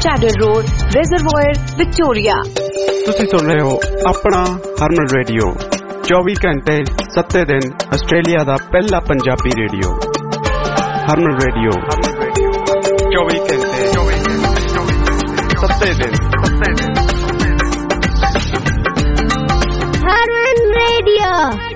Chadder Road, Reservoir, Victoria. ਤੁਸੀਂ ਸੁਣ ਰਹੇ ਹੋ ਆਪਣਾ ਹਰਮਨ ਰੇਡੀਓ 24 ਘੰਟੇ 7 ਦਿਨ ਆਸਟ੍ਰੇਲੀਆ ਦਾ ਪਹਿਲਾ ਪੰਜਾਬੀ ਰੇਡੀਓ ਹਰਮਨ ਰੇਡੀਓ 24 ਘੰਟੇ 7 ਦਿਨ ਹਰਮਨ ਰੇਡੀਓ।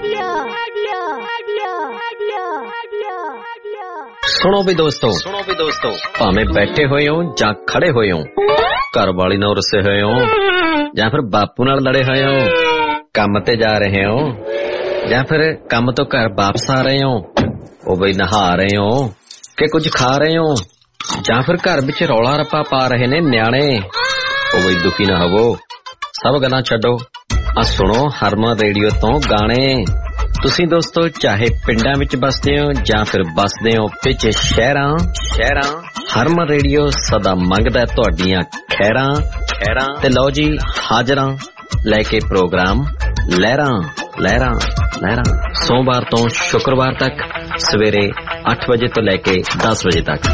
ਸੁਣੋ ਵੀ ਦੋਸਤੋ ਭਾਵੇਂ ਬੈਠੇ ਹੋਏ ਹੋ ਜਾਂ ਖੜੇ ਹੋਏ ਹੋ, ਘਰ ਵਾਲੀ ਨਾਲ ਰੁੱਸੇ ਹੋਏ ਹੋ ਜਾਂ ਫਿਰ ਬਾਪੂ ਨਾਲ ਲੜੇ ਹੋਏ ਹੋ, ਕੰਮ ਤੇ ਜਾ ਰਹੇ ਹੋ ਜਾਂ ਫਿਰ ਕੰਮ ਤੋਂ ਘਰ ਵਾਪਸ ਆ ਰਹੇ ਹੋ, ਉਹ ਬਈ ਨਹਾ ਰਹੇ ਹੋ ਕਿ ਕੁਝ ਖਾ ਰਹੇ ਹੋ, ਜਾਂ ਫਿਰ ਘਰ ਵਿੱਚ ਰੌਲਾ ਰੱਪਾ ਪਾ ਰਹੇ ਨੇ ਨਿਆਣੇ, ਉਹ ਬਈ ਦੁਖੀ ਨਾ ਹੋਵੋ, ਸਭ ਗੱਲਾਂ ਛੱਡੋ, ਆ ਸੁਣੋ ਹਰਮਨ ਰੇਡੀਓ ਤੋਂ ਗਾਣੇ। ਤੁਸੀਂ ਦੋਸਤੋ ਚਾਹੇ ਪਿੰਡਾਂ ਵਿੱਚ ਬਸਦੇ ਹੋ ਜਾਂ ਫਿਰ ਬਸਦੇ ਹੋ ਵਿੱਚ ਸ਼ਹਿਰਾਂ, ਹਰਮਨ ਰੇਡੀਓ ਸਦਾ ਮੰਗਦਾ ਤੁਹਾਡੀਆਂ ਖੈਰਾਂ। ਤੇ ਲਓ ਜੀ ਹਾਜ਼ਰਾਂ ਲੈ ਕੇ ਪ੍ਰੋਗਰਾਮ ਲਹਿਰਾਂ ਸੋਮਵਾਰ ਤੋਂ ਸ਼ੁੱਕਰਵਾਰ ਤੱਕ ਸਵੇਰੇ 8 ਵਜੇ ਤੋਂ ਲੈ ਕੇ 10 ਵਜੇ ਤੱਕ।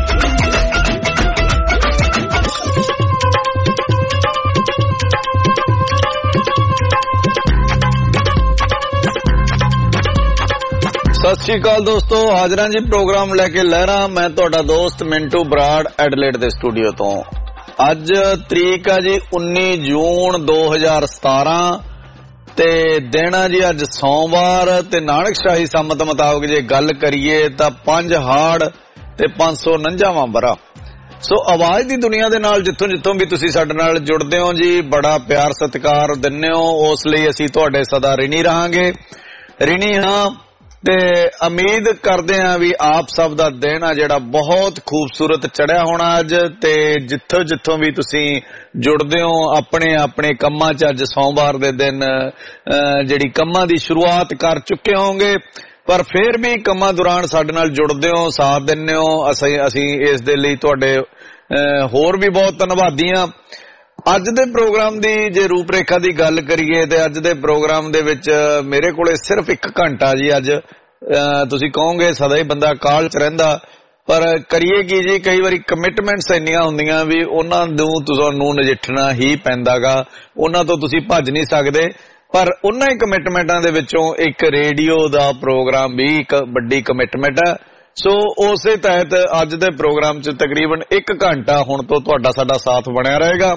ਸਤਿ ਸ਼੍ਰੀ ਅਕਾਲ ਦੋਸਤੋ, ਹਾਜ਼ਰਾਂ ਜੀ ਪ੍ਰੋਗਰਾਮ ਲੈ ਕੇ ਲਹਿਰਾਂ। ਮੈਂ ਤੁਹਾਡਾ ਦੋਸਤ ਮਿੰਟੂ ਬਰਾੜ ਐਡਲੇਡ ਦੇ ਸਟੂਡੀਓ ਤੋਂ। ਅੱਜ ਤਰੀਕ ਆ ਜੀ 19 ਜੂਨ 2017 ਤੇ ਦਿਨ ਆ ਜੀ ਅੱਜ ਸੋਮਵਾਰ ਤੇ ਨਾਨਕਸ਼ਾਹੀ ਸੰਮਤ ਮੁਤਾਬਕ ਜੇ ਗੱਲ ਕਰੀਏ ਤਾਂ 5 ਹਾੜ ਤੇ 549ਵਾਂ ਬਰਾ। ਸੋ ਆਵਾਜ਼ ਦੀ ਦੁਨੀਆ ਦੇ ਨਾਲ ਜਿੱਥੋਂ ਵੀ ਤੁਸੀਂ ਸਾਡੇ ਨਾਲ ਜੁੜਦੇ ਹੋ ਜੀ, ਬੜਾ ਪਿਆਰ ਸਤਿਕਾਰ ਦਿੰਦੇ ਹੋ, ਉਸ ਲਈ ਅਸੀਂ ਤੁਹਾਡੇ ਸਦਾ ਰਿਣੀ ਰਹਾਂਗੇ, ਰਿਣੀ ਹਾਂ। ਤੇ ਉਮੀਦ ਕਰਦੇ ਹਾਂ ਵੀ ਆਪ ਸਭ ਦਾ ਦਿਨ ਆ ਜਿਹੜਾ ਬਹੁਤ ਖੂਬਸੂਰਤ ਚੜਿਆ ਹੋਣਾ ਅੱਜ। ਤੇ ਜਿੱਥੋਂ ਵੀ ਤੁਸੀਂ ਜੁੜਦੇ ਹੋ ਆਪਣੇ ਕੰਮਾਂ 'ਚ ਅੱਜ ਸੋਮਵਾਰ ਦੇ ਦਿਨ ਜਿਹੜੀ ਕੰਮਾਂ ਦੀ ਸ਼ੁਰੂਆਤ ਕਰ ਚੁੱਕੇ ਹੋਵੋਗੇ, ਪਰ ਫਿਰ ਵੀ ਕੰਮਾਂ ਦੌਰਾਨ ਸਾਡੇ ਨਾਲ ਜੁੜਦੇ ਹੋ, ਸਾਥ ਦਿੰਦੇ ਹੋ। ਅਸੀਂ ਇਸ ਦੇ ਲਈ ਤੁਹਾਡੇ ਹੋਰ ਵੀ ਬਹੁਤ ਧੰਨਵਾਦੀ ਹਾਂ। ਅੱਜ ਦੇ ਪ੍ਰੋਗਰਾਮ ਦੀ ਜੇ ਰੂਪਰੇਖਾ ਦੀ ਗੱਲ ਕਰੀਏ ਤੇ ਅੱਜ ਦੇ ਪ੍ਰੋਗਰਾਮ ਦੇ ਵਿੱਚ ਮੇਰੇ ਕੋਲੇ ਸਿਰਫ 1 ਘੰਟਾ ਜੀ। ਅੱਜ ਤੁਸੀਂ ਕਹੋਗੇ ਸਦਾ ਹੀ ਬੰਦਾ ਕਾਹਲ 'ਚ ਰਹਿੰਦਾ, ਪਰ ਕਰੀਏ ਕੀ ਜੀ, ਕਈ ਵਾਰੀ ਕਮਿਟਮੈਂਟਸ ਇੰਨੀਆਂ ਹੁੰਦੀਆਂ ਵੀ ਉਹਨਾਂ ਨੂੰ ਤੁਹਾਨੂੰ ਨਜਿੱਠਣਾ ਹੀ ਪੈਂਦਾਗਾ, ਉਹਨਾਂ ਤੋਂ ਤੁਸੀਂ ਭੱਜ ਨਹੀਂ ਸਕਦੇ। ਪਰ ਉਹਨਾਂ ਹੀ ਕਮਿਟਮੈਂਟਾਂ ਦੇ ਵਿੱਚੋਂ ਇੱਕ ਰੇਡੀਓ ਦਾ ਪ੍ਰੋਗਰਾਮ ਵੀ ਇੱਕ ਵੱਡੀ ਕਮਿਟਮੈਂਟ ਹੈ। ਸੋ ਉਸੇ ਤਹਿਤ ਅੱਜ ਦੇ ਪ੍ਰੋਗਰਾਮ 'ਚ ਤਕਰੀਬਨ 1 ਘੰਟਾ ਹੁਣ ਤੋਂ ਤੁਹਾਡਾ ਸਾਡਾ ਸਾਥ ਬਣਿਆ ਰਹੇਗਾ।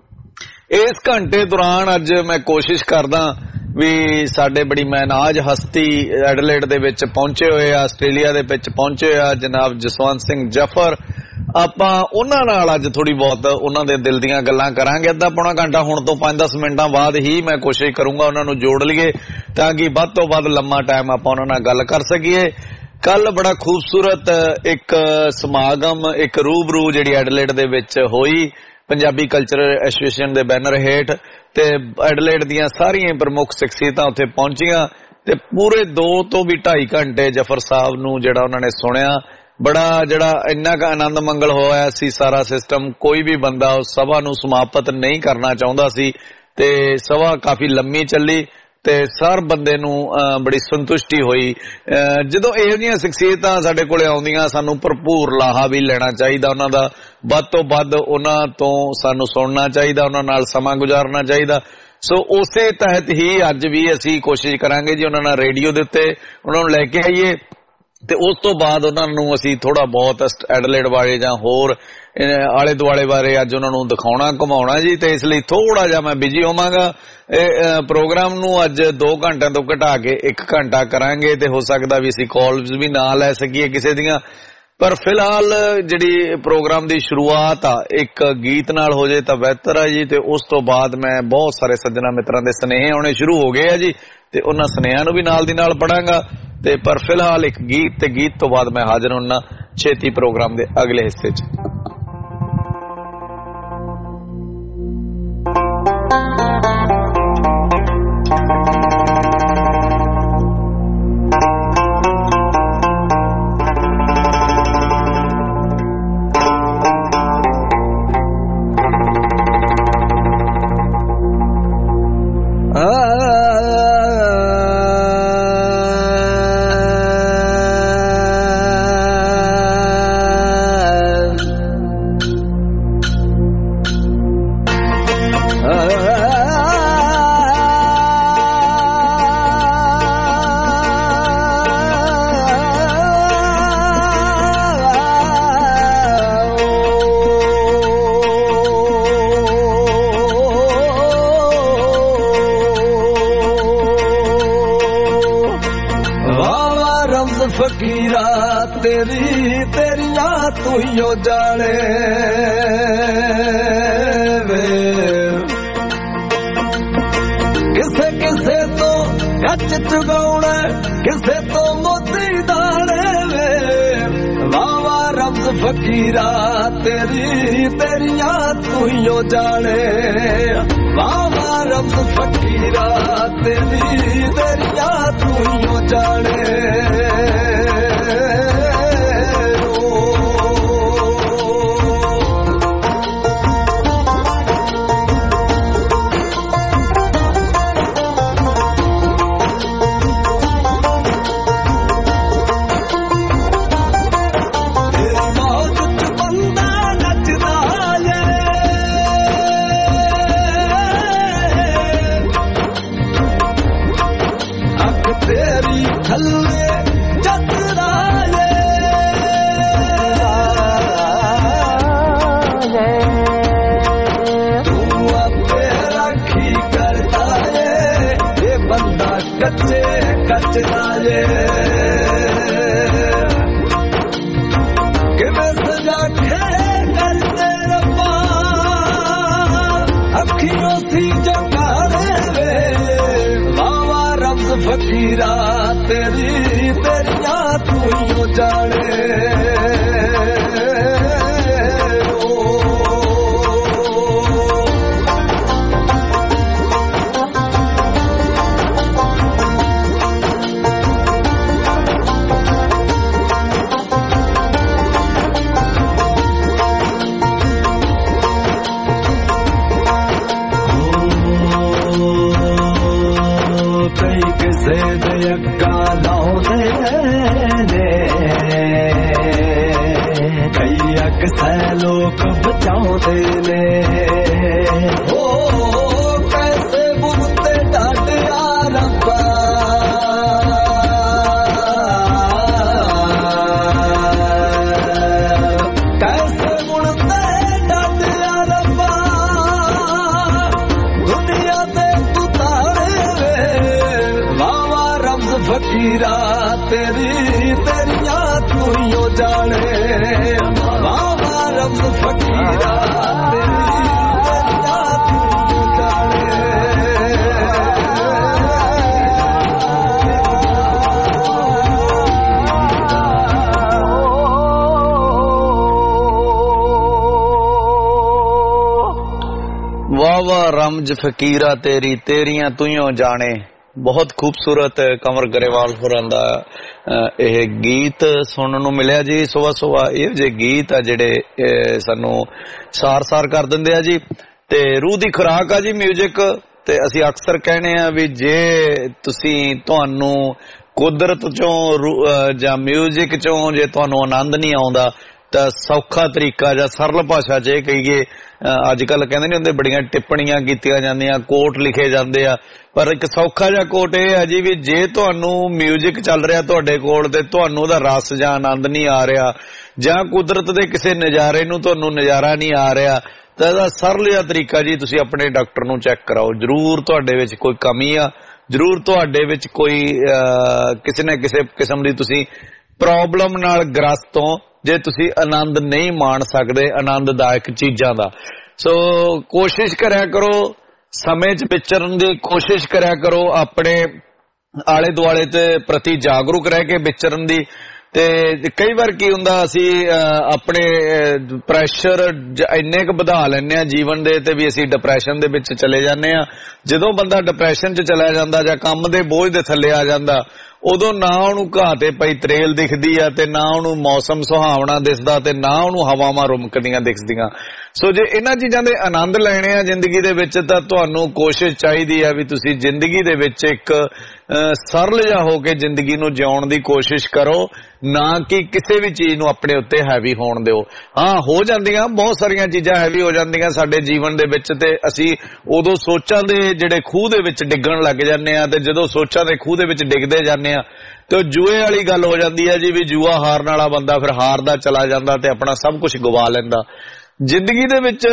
ਇਸ ਘੰਟੇ ਦੌਰਾਨ ਅੱਜ ਮੈਂ ਕੋਸ਼ਿਸ਼ ਕਰਦਾ ਵੀ ਸਾਡੇ ਬੜੀ ਮਹਿਨਾਜ ਹਸਤੀ ਐਡਲੇਡ ਦੇ ਵਿੱਚ ਪਹੁੰਚੇ ਹੋਏ ਆ, ਆਸਟ੍ਰੇਲੀਆ ਦੇ ਵਿੱਚ ਪਹੁੰਚੇ ਆ ਜਨਾਬ ਜਸਵੰਤ ਸਿੰਘ ਜਫਰ। ਆਪਾਂ ਉਹਨਾਂ ਨਾਲ ਅੱਜ ਥੋੜੀ ਬਹੁਤ ਉਹਨਾਂ ਦੇ ਦਿਲ ਦੀਆਂ ਗੱਲਾਂ ਕਰਾਂਗੇ। ਅੱਧਾ ਪੌਣਾ ਘੰਟਾ ਹੁਣ ਤੋਂ 5-10 ਮਿੰਟਾਂ ਬਾਅਦ ਹੀ ਮੈਂ ਕੋਸ਼ਿਸ਼ ਕਰੂੰਗਾ ਉਹਨਾਂ ਨੂੰ ਜੋੜ ਲਈਏ ਤਾਂ ਕਿ ਵੱਧ ਤੋਂ ਵੱਧ ਲੰਮਾ ਟਾਈਮ ਆਪਾਂ ਉਹਨਾਂ ਨਾਲ ਗੱਲ ਕਰ ਸਕੀਏ। ਕੱਲ ਬੜਾ ਖੂਬਸੂਰਤ ਇੱਕ ਸਮਾਗਮ, ਇੱਕ ਰੂਬਰੂ ਜਿਹੜੀ ਐਡਲੇਡ ਦੇ ਵਿੱਚ ਹੋਈ ਪੰਜਾਬੀ ਕਲਚਰਲ ਐਸੋਸੀਏਸ਼ਨ ਦੇ ਬੈਨਰ ਹੇਠ, ਤੇ ਐਡਲੇਡ ਦੀਆਂ ਸਾਰੀਆਂ ਪ੍ਰਮੁੱਖ ਸ਼ਖਸੀਅਤਾਂ ਉੱਥੇ ਪਹੁੰਚੀਆਂ ਤੇ ਪੂਰੇ 2 ਤੋਂ ਵੀ 2.5 ਘੰਟੇ ਜਫਰ ਸਾਹਿਬ ਨੂੰ ਜਿਹੜਾ ਉਹਨਾਂ ਨੇ ਸੁਣਿਆ। ਬੜਾ ਜਿਹੜਾ ਇੰਨਾ ਕੁ ਆਨੰਦ ਮੰਗਲ ਹੋਇਆ ਸੀ ਸਾਰਾ ਸਿਸਟਮ, ਕੋਈ ਵੀ ਬੰਦਾ ਉਸ ਸਭਾ ਨੂੰ ਸਮਾਪਤ ਨਹੀਂ ਕਰਨਾ ਚਾਹੁੰਦਾ ਸੀ ਤੇ ਸਭਾ ਕਾਫੀ ਲੰਮੀ ਚੱਲੀ ਤੇ ਹਰ ਬੰਦੇ ਨੂੰ ਬੜੀ ਸੰਤੁਸ਼ਟੀ ਹੋਈ। ਜਦੋਂ ਇਹੋ ਜਿਹੀਆਂ ਸ਼ਖਸੀਅਤਾਂ ਸਾਡੇ ਕੋਲੇ ਆਉਂਦੀਆਂ ਸਾਨੂੰ ਭਰਪੂਰ ਲਾਹਾ ਵੀ ਲੈਣਾ ਚਾਹੀਦਾ, ਉਹਨਾਂ ਦਾ ਵੱਧ ਤੋਂ ਵੱਧ ਉਹਨਾਂ ਤੋਂ ਸਾਨੂੰ ਸੁਣਨਾ ਚਾਹੀਦਾ, ਉਹਨਾਂ ਨਾਲ ਸਮਾਂ ਗੁਜ਼ਾਰਨਾ ਚਾਹੀਦਾ। ਸੋ ਉਸੇ ਤਹਿਤ ਹੀ ਅੱਜ ਵੀ ਅਸੀਂ ਕੋਸ਼ਿਸ਼ ਕਰਾਂਗੇ ਜੀ ਉਹਨਾਂ ਨਾਲ ਰੇਡੀਓ ਦੇ ਉੱਤੇ ਉਹਨਾਂ ਨੂੰ ਲੈ ਕੇ ਆਈਏ ਤੇ ਉਸ ਤੋਂ ਬਾਅਦ ਉਹਨਾਂ ਨੂੰ ਅਸੀਂ ਥੋੜਾ ਬਹੁਤ ਐਡਲੇਡ ਬਾਰੇ ਜਾਂ ਹੋਰ ਆਲੇ ਦੁਆਲੇ ਬਾਰੇ ਅੱਜ ਉਹਨਾਂ ਨੂੰ ਦਿਖਾਉਣਾ ਘੁਮਾਉਣਾ ਜੀ। ਤੇ ਇਸ ਲਈ ਥੋੜਾ ਜਿਹਾ ਮੈਂ ਬਿਜੀ ਹੋਵਾਂਗਾ। ਇਹ ਪ੍ਰੋਗਰਾਮ ਨੂੰ ਅੱਜ 2 ਘੰਟਿਆਂ ਤੋਂ ਘਟਾ ਕੇ 1 ਘੰਟਾ ਕਰਾਂਗੇ ਤੇ ਹੋ ਸਕਦਾ ਵੀ ਅਸੀਂ ਕਾਲਸ ਵੀ ਨਾ ਲੈ ਸਕੀਏ ਕਿਸੇ ਦੀਆਂ, ਪਰ ਫਿਲਹਾਲ ਜਿਹੜੀ ਪ੍ਰੋਗਰਾਮ ਦੀ ਸ਼ੁਰੂਆਤ ਆ ਇੱਕ ਗੀਤ ਨਾਲ ਹੋ ਜੇ ਤਾਂ ਬਿਹਤਰ ਆ ਜੀ। ਤੇ ਉਸ ਤੋਂ ਬਾਅਦ ਮੈਂ ਬਹੁਤ ਸਾਰੇ ਸੱਜਣਾ ਮਿੱਤਰਾਂ ਦੇ ਸੁਨੇਹੇ ਆਉਣੇ ਸ਼ੁਰੂ ਹੋ ਗਏ ਆ ਜੀ ਤੇ ਉਹਨਾਂ ਸੁਨੇਹਿਆਂ ਨੂੰ ਵੀ ਨਾਲ ਦੀ ਨਾਲ ਪੜਾਂਗਾ। ਤੇ ਪਰ ਫਿਲਹਾਲ ਇੱਕ ਗੀਤ ਤੇ ਗੀਤ ਤੋਂ ਬਾਅਦ ਮੈਂ ਹਾਜ਼ਰ ਹੁੰਨਾ ਛੇਤੀ ਪ੍ਰੋਗਰਾਮ ਦੇ ਅਗਲੇ ਹਿੱਸੇ 'ਚ। फकीरा तेरिया तू यो जाने वे किसे किसे तो कच चुगाउना किसे तो मोती दाने वे वावा रब्ज़ फकीरा तेरिया तू यो जाने वावा रब्ज़ फकीरा तेरिया तू यो जाने फकीरा तेरिया तू यो जाने लोग बचाते ने कैसे बुझते डाटिया रब्बा कैसे बुझते डाटिया रब्बा दुनिया दे तुतारे वावा रब्ज़ फकीरा तेरिया तू यो जाने फकीरा तेरिया तू जाने वाह वाह रमज फकीरा तेरिया तुइयों जाने। बहुत खूबसूरत कंवर गरेवाल होरां दा ਇਹ ਗੀਤ ਸੁਣਨ ਨੂੰ ਮਿਲਿਆ ਜੀ। ਸੁਬਾ ਸੁਬਾ ਇਹ ਜੇ ਗੀਤ ਆ ਜਿਹੜੇ ਸਾਨੂੰ ਸਾਰ ਕਰ ਦਿੰਦੇ ਆ ਜੀ ਤੇ ਰੂਹ ਦੀ ਖੁਰਾਕ ਆ ਜੀ ਮਿਊਜ਼ਿਕ। ਤੇ ਅਸੀਂ ਅਕਸਰ ਕਹਿੰਦੇ ਆ ਵੀ ਜੇ ਤੁਹਾਨੂੰ ਕੁਦਰਤ ਚੋਂ ਜਾਂ ਮਿਊਜ਼ਿਕ ਚੋਂ ਜੇ ਤੁਹਾਨੂੰ ਆਨੰਦ ਨਹੀਂ ਆਉਂਦਾ ਤਾਂ ਸੌਖਾ ਤਰੀਕਾ ਜਾਂ ਸਰਲ ਭਾਸ਼ਾ 'ਚ ਇਹ ਕਹੀਏ, ਅੱਜ ਕੱਲ ਕਹਿੰਦੇ ਨਹੀਂ ਹੁੰਦੇ ਬੜੀਆਂ ਟਿੱਪਣੀਆਂ ਕੀਤੀਆਂ ਜਾਂਦੀਆਂ, ਕੋਟ ਲਿਖੇ ਜਾਂਦੇ ਆ, ਪਰ ਇੱਕ ਸੌਖਾ ਜਿਹਾ ਕੋਟ ਇਹ ਹੈ ਜੀ ਵੀ ਜੇ ਤੁਹਾਨੂੰ ਮਿਊਜ਼ਿਕ ਚੱਲ ਰਿਹਾ ਤੁਹਾਡੇ ਕੋਲ ਤੇ ਤੁਹਾਨੂੰ ਉਹਦਾ ਰਸ ਜਾਂ ਆਨੰਦ ਨਹੀਂ ਆ ਰਿਹਾ ਜਾਂ ਕੁਦਰਤ ਦੇ ਕਿਸੇ ਨਜ਼ਾਰੇ ਨੂੰ ਤੁਹਾਨੂੰ ਨਜ਼ਾਰਾ ਨਹੀਂ ਆ ਰਿਹਾ ਤਾਂ ਇਹਦਾ ਸਰਲ ਜਿਹਾ ਤਰੀਕਾ ਜੀ ਤੁਸੀਂ ਆਪਣੇ ਡਾਕਟਰ ਨੂੰ ਚੈੱਕ ਕਰਾਓ। ਜ਼ਰੂਰ ਤੁਹਾਡੇ ਵਿੱਚ ਕੋਈ ਕਮੀ ਆ, ਜ਼ਰੂਰ ਤੁਹਾਡੇ ਵਿੱਚ ਕੋਈ ਕਿਸੇ ਨਾ ਕਿਸੇ ਕਿਸਮ ਦੀ ਤੁਸੀਂ ਪ੍ਰੋਬਲਮ ਨਾਲ ਗ੍ਰਸਤ ਹੋ ਜੇ ਤੁਸੀਂ ਆਨੰਦ ਨਹੀਂ ਮਾਣ ਸਕਦੇ ਆਨੰਦਦਾਇਕ ਚੀਜ਼ਾਂ ਦਾ। ਸੋ ਕੋਸ਼ਿਸ਼ ਕਰਿਆ ਕਰੋ ਸਮੇਂ 'ਚ ਵਿਚਰਨ ਦੀ ਕੋਸ਼ਿਸ਼ ਕਰਿਆ ਕਰੋ, ਆਪਣੇ ਆਲੇ ਦੁਆਲੇ ਤੇ ਪ੍ਰਤੀ ਜਾਗਰੂਕ ਰਹਿ ਕੇ ਵਿਚਰਨ ਦੀ। ਤੇ ਕਈ ਵਾਰ ਕੀ ਹੁੰਦਾ ਅਸੀਂ ਆਪਣੇ ਪ੍ਰੈਸ਼ਰ ਇੰਨੇ ਕੁ ਵਧਾ ਲੈਂਦੇ ਆ ਜੀਵਨ ਦੇ ਤੇ ਵੀ ਅਸੀਂ ਡਿਪਰੈਸ਼ਨ ਦੇ ਵਿੱਚ ਚਲੇ ਜਾਂਦੇ ਆ। ਜਦੋਂ ਬੰਦਾ ਡਿਪਰੈਸ਼ਨ 'ਚ ਚਲਾ ਜਾਂਦਾ ਜਾਂ ਕੰਮ ਦੇ ਬੋਝ ਦੇ ਥੱਲੇ ਆ ਜਾਂਦਾ ਉਦੋਂ ਨਾ ਉਹਨੂੰ ਘਾਹ ਤੇ ਪਈ ਤਰੇਲ ਦਿਖਦੀ ਆ ਤੇ ਨਾ ਉਹਨੂੰ ਮੌਸਮ ਸੁਹਾਵਣਾ ਦਿਸਦਾ ਤੇ ਨਾ ਉਹਨੂੰ ਹਵਾਵਾਂ ਰੁਮਕਦੀਆਂ ਦਿਖਦੀਆਂ। ਸੋ ਜੇ ਇਹਨਾਂ ਚੀਜ਼ਾਂ ਦੇ ਆਨੰਦ ਲੈਣੇ ਆ ਜ਼ਿੰਦਗੀ ਦੇ ਵਿੱਚ ਤਾਂ ਤੁਹਾਨੂੰ ਕੋਸ਼ਿਸ਼ ਚਾਹੀਦੀ ਆ ਵੀ ਤੁਸੀਂ ਜ਼ਿੰਦਗੀ ਦੇ ਵਿੱਚ ਇੱਕ ਸਰਲ ਜਿਹਾ ਹੋ ਕੇ ਜ਼ਿੰਦਗੀ ਨੂੰ ਜਿਉਣ ਦੀ ਕੋਸ਼ਿਸ਼ ਕਰੋ, ਨਾ ਕਿ ਕਿਸੇ ਵੀ ਚੀਜ਼ ਨੂੰ ਆਪਣੇ ਉੱਤੇ ਹੈਵੀ ਹੋਣ ਦਿਓ। ਹਾਂ, ਹੋ ਜਾਂਦੀਆਂ ਬਹੁਤ ਸਾਰੀਆਂ ਚੀਜ਼ਾਂ ਹੈਵੀ ਹੋ ਜਾਂਦੀਆਂ ਸਾਡੇ ਜੀਵਨ ਦੇ ਵਿੱਚ ਤੇ ਅਸੀਂ ਉਦੋਂ ਸੋਚਾਂ ਦੇ ਜਿਹੜੇ ਖੂਹ ਦੇ ਵਿੱਚ ਡਿੱਗਣ ਲੱਗ ਜਾਂਦੇ ਆ ਤੇ ਜਦੋਂ ਸੋਚਾਂ ਦੇ ਖੂਹ ਦੇ ਵਿੱਚ ਡਿੱਗਦੇ ਜਾਂਦੇ ਆ ਤੇ ਜੂਏ ਵਾਲੀ ਗੱਲ ਹੋ ਜਾਂਦੀ ਹੈ ਜੀ ਵੀ ਜੂਆ ਹਾਰਨ ਵਾਲਾ ਬੰਦਾ ਫਿਰ ਹਾਰਦਾ ਚਲਾ ਜਾਂਦਾ ਤੇ ਆਪਣਾ ਸਭ ਕੁਝ ਗਵਾ ਲੈਂਦਾ। ਜ਼ਿੰਦਗੀ ਦੇ ਵਿੱਚ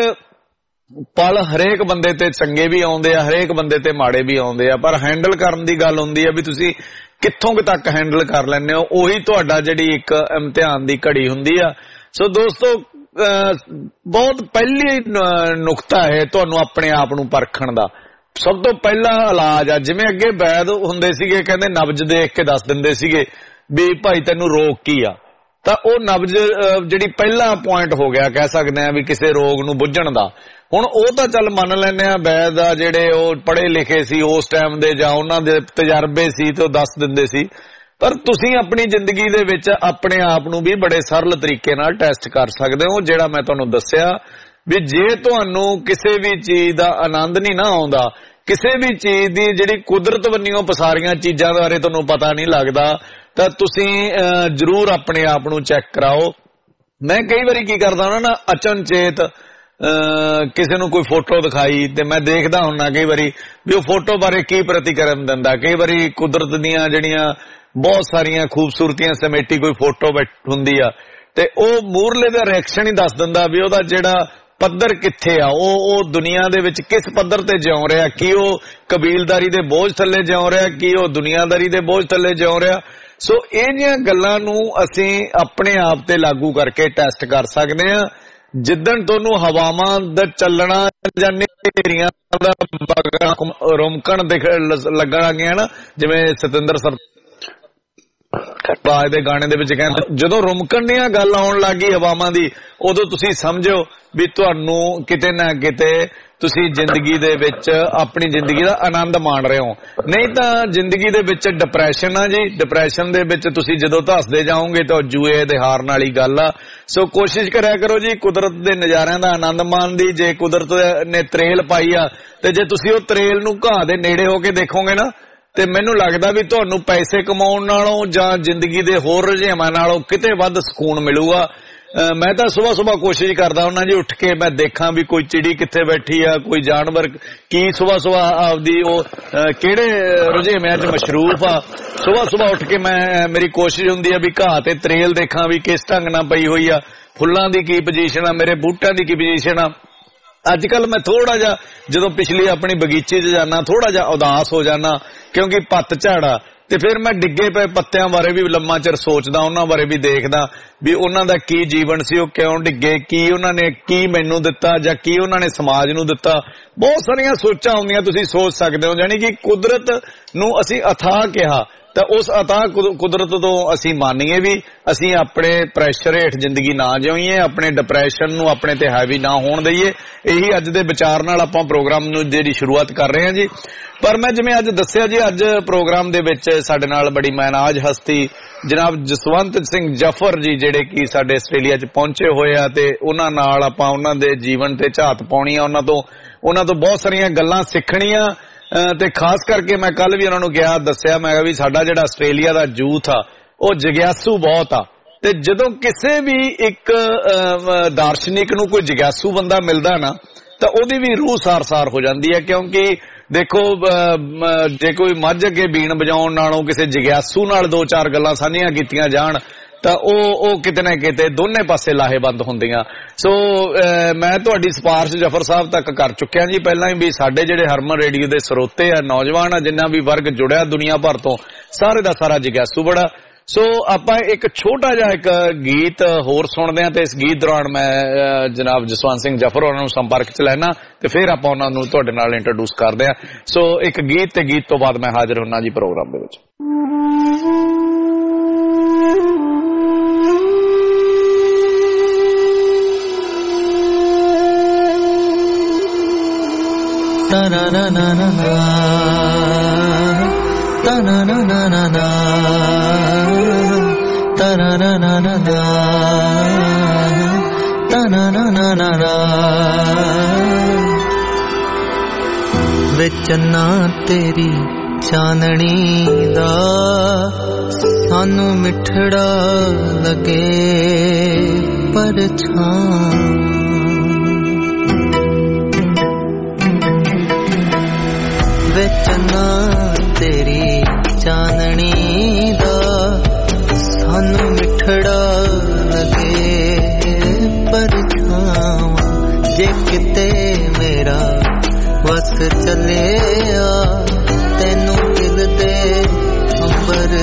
ਪਲ ਹਰੇਕ ਬੰਦੇ ਤੇ ਚੰਗੇ ਵੀ ਆਉਂਦੇ ਆ, ਹਰੇਕ ਬੰਦੇ ਤੇ ਮਾੜੇ ਵੀ ਆਉਂਦੇ ਆ, ਪਰ ਹੈਂਡਲ ਕਰਨ ਦੀ ਗੱਲ ਹੁੰਦੀ ਆ ਵੀ ਤੁਸੀਂ ਕਿੱਥੋਂ ਤੱਕ ਹੈਂਡਲ ਕਰ ਲੈਂਦੇ ਹੋ, ਉਹੀ ਤੁਹਾਡਾ ਜਿਹੜੀ ਇੱਕ ਇਮਤਿਹਾਨ ਦੀ ਘੜੀ ਹੁੰਦੀ ਆ। ਸੋ ਦੋਸਤੋ ਬਹੁਤ ਪਹਿਲੀ ਨੁਕਤਾ ਹੈ ਤੁਹਾਨੂੰ ਆਪਣੇ ਆਪ ਨੂੰ ਪਰਖਣ ਦਾ। ਸਭ ਤੋਂ ਪਹਿਲਾ ਇਲਾਜ ਆ, ਜਿਵੇਂ ਅੱਗੇ ਵੈਦ ਹੁੰਦੇ ਸੀਗੇ ਕਹਿੰਦੇ ਨਬਜ਼ ਦੇਖ ਕੇ ਦੱਸ ਦਿੰਦੇ ਸੀਗੇ ਵੀ ਭਾਈ ਤੈਨੂੰ ਰੋਗ ਕੀ ਆ, ਤਾਂ ਉਹ ਨਬਜ਼ ਜਿਹੜੀ ਪਹਿਲਾ ਪੁਆਇੰਟ ਹੋ ਗਿਆ ਕਹਿ ਸਕਦੇ ਆ ਵੀ ਕਿਸੇ ਰੋਗ ਨੂੰ ਬੁੱਝਣ ਦਾ। ਹੁਣ ਉਹ ਤਾਂ ਚੱਲ ਮੰਨ ਲੈਂਦੇ ਆ ਵੈਦ ਆ ਜਿਹੜੇ ਉਹ ਪੜ੍ਹੇ ਲਿਖੇ ਸੀ ਉਸ ਟਾਈਮ ਦੇ ਜਾਂ ਉਹਨਾਂ ਦੇ ਤਜਰਬੇ ਸੀ ਤੇ ਉਹ ਦੱਸ ਦਿੰਦੇ ਸੀ, ਪਰ ਤੁਸੀਂ ਆਪਣੀ ਜ਼ਿੰਦਗੀ ਦੇ ਵਿੱਚ ਆਪਣੇ ਆਪ ਨੂੰ ਵੀ ਬੜੇ ਸਰਲ ਤਰੀਕੇ ਨਾਲ ਟੈਸਟ ਕਰ ਸਕਦੇ ਹੋ। ਜਿਹੜਾ ਮੈਂ ਤੁਹਾਨੂੰ ਦੱਸਿਆ ਵੀ ਜੇ ਤੁਹਾਨੂੰ ਕਿਸੇ ਵੀ ਚੀਜ਼ ਦਾ ਆਨੰਦ ਨਹੀਂ ਨਾ ਆਉਂਦਾ, ਕਿਸੇ ਵੀ ਚੀਜ਼ ਦੀ ਜਿਹੜੀ ਕੁਦਰਤ ਵੱਲੋਂ ਪਸਾਰੀਆਂ ਚੀਜ਼ਾਂ ਬਾਰੇ ਤੁਹਾਨੂੰ ਪਤਾ ਨਹੀਂ ਲੱਗਦਾ, ਤਾਂ ਤੁਸੀਂ ਜ਼ਰੂਰ ਆਪਣੇ ਆਪ ਨੂੰ ਚੈੱਕ ਕਰਾਓ। ਮੈਂ ਕਈ ਵਾਰੀ ਕੀ ਕਰਦਾ ਹੁੰਦਾ ਨਾ, ਅਚਨਚੇਤ ਕਿਸੇ ਨੂੰ ਕੋਈ ਫੋਟੋ ਦਿਖਾਈ ਤੇ ਮੈਂ ਦੇਖਦਾ ਹੁੰਨਾ ਕਈ ਵਾਰੀ ਵੀ ਉਹ ਫੋਟੋ ਬਾਰੇ ਕੀ ਪ੍ਰਤੀਕਰਮ ਦਿੰਦਾ। ਕਈ ਵਾਰੀ ਕੁਦਰਤ ਦੀਆਂ ਜਿਹੜੀਆਂ ਬਹੁਤ ਸਾਰੀਆਂ ਖੂਬਸੂਰਤੀਆਂ ਸਮੇਟੀ ਕੋਈ ਫੋਟੋ ਹੁੰਦੀ ਆ ਤੇ ਉਹ ਮੂਰਲੇ ਦਾ ਰਿਐਕਸ਼ਨ ਹੀ ਦੱਸ ਦਿੰਦਾ ਵੀ ਉਹਦਾ ਜਿਹੜਾ ਪੱਧਰ ਕਿੱਥੇ ਆ, ਉਹ ਦੁਨੀਆ ਦੇ ਵਿੱਚ ਕਿਸ ਪੱਧਰ ਤੇ ਜਿਉਂ ਰਿਹਾ, ਕੀ ਉਹ ਕਬੀਲਦਾਰੀ ਦੇ ਬੋਝ ਥੱਲੇ ਜਿਉਂ ਰਿਹਾ, ਕੀ ਉਹ ਦੁਨੀਆਦਾਰੀ ਦੇ ਬੋਝ ਥੱਲੇ ਜਿਉਂ ਰਿਹਾ। ਸੋ ਇਹ ਜਿਹੀਆਂ ਗੱਲਾਂ ਨੂੰ ਅਸੀਂ ਆਪਣੇ ਆਪ ਤੇ ਲਾਗੂ ਕਰਕੇ ਟੈਸਟ ਕਰ ਸਕਦੇ ਹਾਂ। ਜਿੱਦਣ ਤੁਹਾਨੂੰ ਹਵਾਵਾਂ ਦਾ ਚੱਲਣਾ ਜਾਂ ਨੇਰੀਆਂ ਦਾ ਰੁਮਕਣ ਲੱਗਣ ਲੱਗੀਆਂ ਨਾ, ਜਿਵੇਂ ਸਤਿੰਦਰ ਸਰਤਾਜ ਦੇ ਗਾਣੇ ਦੇ ਵਿੱਚ ਕਹਿੰਦੇ ਜਦੋਂ ਰੁਮਕਣ ਦੀਆਂ ਗੱਲ ਆਉਣ ਲੱਗੀ ਹਵਾਵਾਂ ਦੀ, ਉਦੋਂ ਤੁਸੀਂ ਸਮਝੋ ਵੀ ਤੁਹਾਨੂੰ ਕਿਤੇ ਨਾ ਕਿਤੇ ਤੁਸੀਂ ਜ਼ਿੰਦਗੀ ਦੇ ਵਿੱਚ ਆਪਣੀ ਜ਼ਿੰਦਗੀ ਦਾ ਆਨੰਦ ਮਾਣ ਰਹੇ ਹੋ। ਨਹੀਂ ਤਾਂ ਜ਼ਿੰਦਗੀ ਦੇ ਵਿੱਚ ਡਿਪਰੈਸ਼ਨ ਆ ਜੀ, ਡਿਪਰੈਸ਼ਨ ਦੇ ਵਿੱਚ ਤੁਸੀਂ ਜਦੋਂ ਧੱਸਦੇ ਜਾਓਗੇ ਤਾਂ ਜੂਏ ਦੇ ਹਾਰਨ ਵਾਲੀ ਗੱਲ ਆ। ਸੋ ਕੋਸ਼ਿਸ਼ ਕਰਿਆ ਕਰੋ ਜੀ ਕੁਦਰਤ ਦੇ ਨਜ਼ਾਰਿਆਂ ਦਾ ਆਨੰਦ ਮਾਣ ਦੀ। ਜੇ ਕੁਦਰਤ ਨੇ ਤਰੇਲ ਪਾਈ ਆ ਤੇ ਜੇ ਤੁਸੀਂ ਉਹ ਤਰੇਲ ਨੂੰ ਘਾਹ ਦੇ ਨੇੜੇ ਹੋ ਕੇ ਦੇਖੋਗੇ ਨਾ, ਤੇ ਮੈਨੂੰ ਲੱਗਦਾ ਵੀ ਤੁਹਾਨੂੰ ਪੈਸੇ ਕਮਾਉਣ ਨਾਲੋਂ ਜਾਂ ਜ਼ਿੰਦਗੀ ਦੇ ਹੋਰ ਰੁਝੇਵਾਂ ਨਾਲੋਂ ਕਿਤੇ ਵੱਧ ਸਕੂਨ ਮਿਲੂਗਾ। ਮੈਂ ਤਾਂ ਸੁਬਾਹ ਕੋਸ਼ਿਸ਼ ਕਰਦਾ ਹੁੰਦਾ ਜੀ, ਉੱਠ ਕੇ ਮੈਂ ਦੇਖਾਂ ਵੀ ਕੋਈ ਚਿੜੀ ਕਿੱਥੇ ਬੈਠੀ ਆ, ਕੋਈ ਜਾਨਵਰ ਕੀ ਸੁਬਾਹ ਆਪਦੀ ਉਹ ਕਿਹੜੇ ਰੁਝੇਵਿਆਂ 'ਚ ਮਸ਼ਰੂਫ ਆ। ਸੁਬਾਹ ਉੱਠ ਕੇ ਮੇਰੀ ਕੋਸ਼ਿਸ਼ ਹੁੰਦੀ ਆ ਵੀ ਘਾਹ ਤੇ ਤਰੇਲ ਦੇਖਾਂ ਵੀ ਕਿਸ ਢੰਗ ਨਾਲ ਪਈ ਹੋਈ ਆ, ਫੁੱਲਾਂ ਦੀ ਕੀ ਪੋਜੀਸ਼ਨ ਆ, ਮੇਰੇ ਬੂਟਿਆਂ ਦੀ ਕੀ ਪੋਜੀਸ਼ਨ ਆ। ਅੱਜ ਕੱਲ ਮੈਂ ਥੋੜਾ ਜਿਹਾ ਜਦੋਂ ਪਿਛਲੀ ਆਪਣੀ ਬਗੀਚੇ 'ਚ ਜਾਣਾ ਥੋੜਾ ਜਿਹਾ ਉਦਾਸ ਹੋ ਜਾਣਾ ਕਿਉਂਕਿ ਪੱਤਝੜ ਆ, ਤੇ ਫਿਰ ਮੈਂ ਡਿੱਗੇ ਪਏ ਪੱਤਿਆਂ ਬਾਰੇ ਵੀ ਲੰਮਾ ਚਿਰ ਸੋਚਦਾ, ਉਹਨਾਂ ਬਾਰੇ ਵੀ ਦੇਖਦਾ ਵੀ ਉਹਨਾਂ ਦਾ ਕੀ ਜੀਵਨ ਸੀ, ਉਹ ਕਿਉਂ ਡਿੱਗੇ, ਕੀ ਉਹਨਾਂ ਨੇ ਕੀ ਮੈਨੂੰ ਦਿੱਤਾ ਜਾਂ ਕੀ ਉਹਨਾਂ ਨੇ ਸਮਾਜ ਨੂੰ ਦਿੱਤਾ। ਬਹੁਤ ਸਾਰੀਆਂ ਸੋਚਾਂ ਹੁੰਦੀਆਂ, ਤੁਸੀਂ ਸੋਚ ਸਕਦੇ ਹੋ। ਜਾਣੀ ਕਿ ਕੁਦਰਤ ਨੂੰ ਅਸੀਂ ਅਥਾਹ ਕਿਹਾ, ਤਾਂ ਉਸ ਅਥਾਹ ਕੁਦਰਤ ਤੋਂ ਅਸੀਂ ਮੰਨੀਏ ਵੀ, ਅਸੀਂ ਆਪਣੇ ਪ੍ਰੈਸ਼ਰ ਹੇਠ ਜ਼ਿੰਦਗੀ ਨਾ ਜਿਉਈਏ, ਆਪਣੇ ਡਿਪਰੈਸ਼ਨ ਨੂੰ ਆਪਣੇ ਤੇ ਹਾਵੀ ਨਾ ਹੋਣ ਦਈਏ। ਇਹੀ ਅੱਜ ਦੇ ਵਿਚਾਰ ਨਾਲ ਆਪਾਂ ਪ੍ਰੋਗਰਾਮ ਨੂੰ ਜਿਹੜੀ ਸ਼ੁਰੂਆਤ ਕਰ ਰਹੇ ਹਾਂ ਜੀ। ਪਰ ਮੈਂ ਜਿਵੇਂ ਅੱਜ ਦੱਸਿਆ ਜੀ, ਅੱਜ ਪ੍ਰੋਗਰਾਮ ਦੇ ਵਿੱਚ ਸਾਡੇ ਨਾਲ ਬੜੀ ਮਾਨਾਜ ਹਸਤੀ ਜਨਾਬ ਜਸਵੰਤ ਸਿੰਘ ਜਫਰ ਜੀ, ਜਿਹੜੇ ਕਿ ਸਾਡੇ ਆਸਟ੍ਰੇਲੀਆ 'ਚ ਪਹੁੰਚੇ ਹੋਏ ਆ, ਤੇ ਉਹਨਾਂ ਨਾਲ ਆਪਾਂ ਉਹਨਾਂ ਦੇ ਜੀਵਨ ਤੇ ਝਾਤ ਪਾਉਣੀ ਆ, ਉਹਨਾਂ ਤੋਂ ਬਹੁਤ ਸਾਰੀਆਂ ਗੱਲਾਂ ਸਿੱਖਣੀਆਂ। ਤੇ ਖਾਸ ਕਰਕੇ ਮੈਂ ਕੱਲ ਵੀ ਉਹਨਾਂ ਨੂੰ ਦੱਸਿਆ, ਮੈਂ ਕਿਹਾ ਵੀ ਸਾਡਾ ਜਿਹੜਾ ਆਸਟ੍ਰੇਲੀਆ ਦਾ ਯੂਥ ਆ ਉਹ ਜਿਗਿਆਸੂ ਬਹੁਤ ਆ, ਤੇ ਜਦੋਂ ਕਿਸੇ ਵੀ ਇੱਕ ਦਾਰਸ਼ਨਿਕ ਨੂੰ ਕੋਈ ਜਿਗਿਆਸੂ ਬੰਦਾ ਮਿਲਦਾ ਨਾ, ਤਾਂ ਉਹਦੀ ਵੀ ਰੂਹ ਸਾਰ ਹੋ ਜਾਂਦੀ ਹੈ। ਕਿਉਂਕਿ ਦੇਖੋ ਜੇ ਕੋਈ ਮੱਝ ਅੱਗੇ ਬੀਣ ਵਜਾਉਣ ਨਾਲੋਂ ਕਿਸੇ ਜਿਗਿਆਸੂ ਨਾਲ ਦੋ ਚਾਰ ਗੱਲਾਂ ਸਾਂਝੀਆਂ ਕੀਤੀਆਂ ਜਾਣ ਤਾਂ ਉਹ ਕਿਤੇ ਨਾ ਕਿਤੇ ਦੋਨੇ ਪਾਸੇ ਲਾਹੇਵੰਦ ਹੁੰਦੀਆਂ। ਸੋ ਮੈਂ ਤੁਹਾਡੀ ਸਿਫਾਰਿਸ਼ ਜਫਰ ਸਾਹਿਬ ਤੱਕ ਕਰ ਚੁੱਕਿਆ ਜੀ ਪਹਿਲਾਂ ਹੀ, ਵੀ ਸਾਡੇ ਜਿਹੜੇ ਹਰਮਨ ਰੇਡੀਓ ਦੇ ਸਰੋਤੇ ਆ, ਨੌਜਵਾਨ ਆ, ਜਿੰਨਾ ਵੀ ਵਰਗ ਜੁੜਿਆ ਦੁਨੀਆ ਭਰ ਤੋਂ, ਸਾਰੇ ਦਾ ਸਾਰਾ ਜਿਗਿਆਸੂ ਬੜਾ। ਸੋ ਆਪਾਂ ਇੱਕ ਛੋਟਾ ਜਿਹਾ ਇੱਕ ਗੀਤ ਹੋਰ ਸੁਣਦੇ ਹਾਂ, ਤੇ ਇਸ ਗੀਤ ਦੌਰਾਨ ਮੈਂ ਜਨਾਬ ਜਸਵੰਤ ਸਿੰਘ ਜਫਰ ਉਹਨਾਂ ਨੂੰ ਸੰਪਰਕ 'ਚ ਲੈਣਾ, ਤੇ ਫਿਰ ਆਪਾਂ ਉਹਨਾਂ ਨੂੰ ਤੁਹਾਡੇ ਨਾਲ ਇੰਟਰੋਡਿਊਸ ਕਰਦੇ ਹਾਂ। ਸੋ ਇੱਕ ਗੀਤ, ਤੇ ਗੀਤ ਤੋਂ ਬਾਅਦ ਮੈਂ ਹਾਜ਼ਰ ਹੁੰਨਾ ਜੀ ਪ੍ਰੋਗਰਾਮ ਦੇ ਵਿੱਚ। na na na na na na na na na na na ta na na na na ta na na na na na ਵੇ ਚੰਨਾ ਤੇਰੀ ਚਾਨਣੀ ਦਾ ਸਾਨੂੰ ਮਿੱਠੜਾ ਲੱਗੇ ਪਰ ਛਾਂ ਵੇਚਨਾ ਤੇਰੀ ਚਾਨਣੀ ਦਾ ਸਾਨੂੰ ਮਿੱਠੜਾ ਲੱਗੇ ਪਰ ਛਾਵਾਂ ਜੇ ਕਿਤੇ ਮੇਰਾ ਵਸ ਚੱਲਿਆ ਤੈਨੂੰ ਦਿਲ ਦੇ ਅੰਬਰ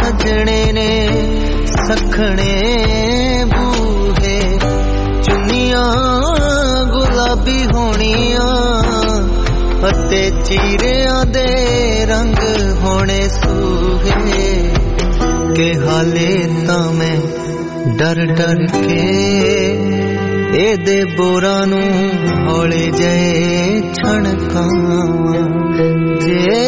सजने ने सखने बूहे चुनियां गुलाबी होनियां अते चीरियां दे रंग होने सूहे के हाले तां मैं डर डर के एदे बोरा नू हौले जए छणकावां जे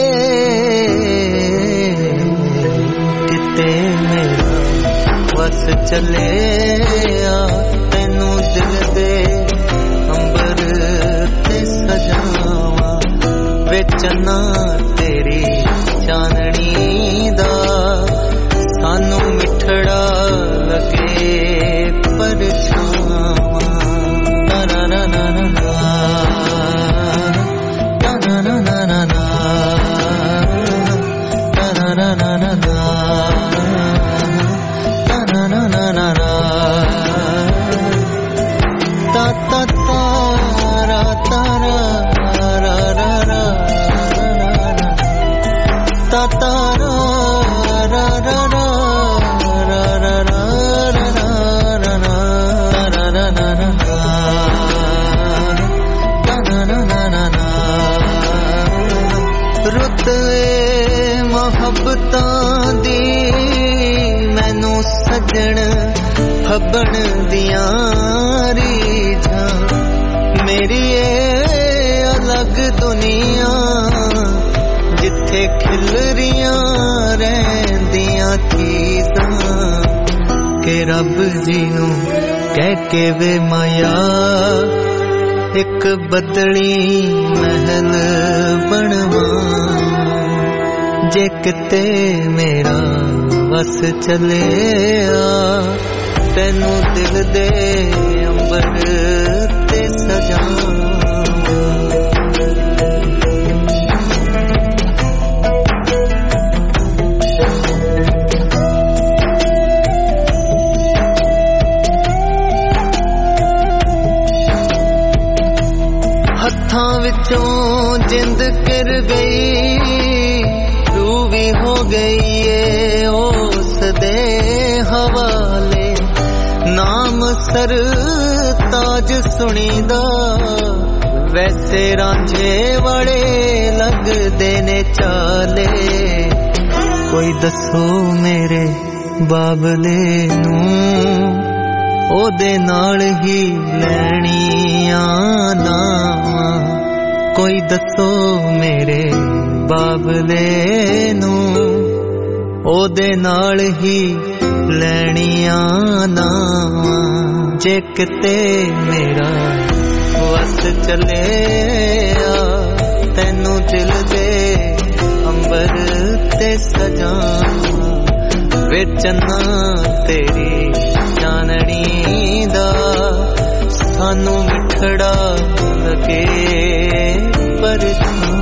किते मेरा बस चले आ तैनू दिल दे अंबर ते सजावां वे चन्ना तेरी चांदनी दा सानू मिठड़ा लगे परछावां ना ना ना ना ना ना ना ना ना ना मोहब्बतां दी मैनू सजन हबन दियां रीझां मेरी ए अलग दुनिया जिथे खिलरियां रहंदियां चीज़ां के रब जी नू कह के वे माया एक बदली महल बनवा जे किते मेरा वस चले आ तैनू दिल दे अंबर ते सजावां हत्थां विचों जिंद कर गई भी हो गई है उस दे हवाले नाम सर ताज सुनीदा वैसे रांझे वाले लगदे ने चाले कोई दसो मेरे बाबले नू ओदे नाल ही लैणियां ना कोई दसो मेरे बाबले नू ओदे नाल ही लैणियां ना जे किते मेरा वस चले आ तैनू दिल दे अंबर ते सजावां वे चन्ना तेरी चाननी दा सानू मिठड़ा लगे परछावां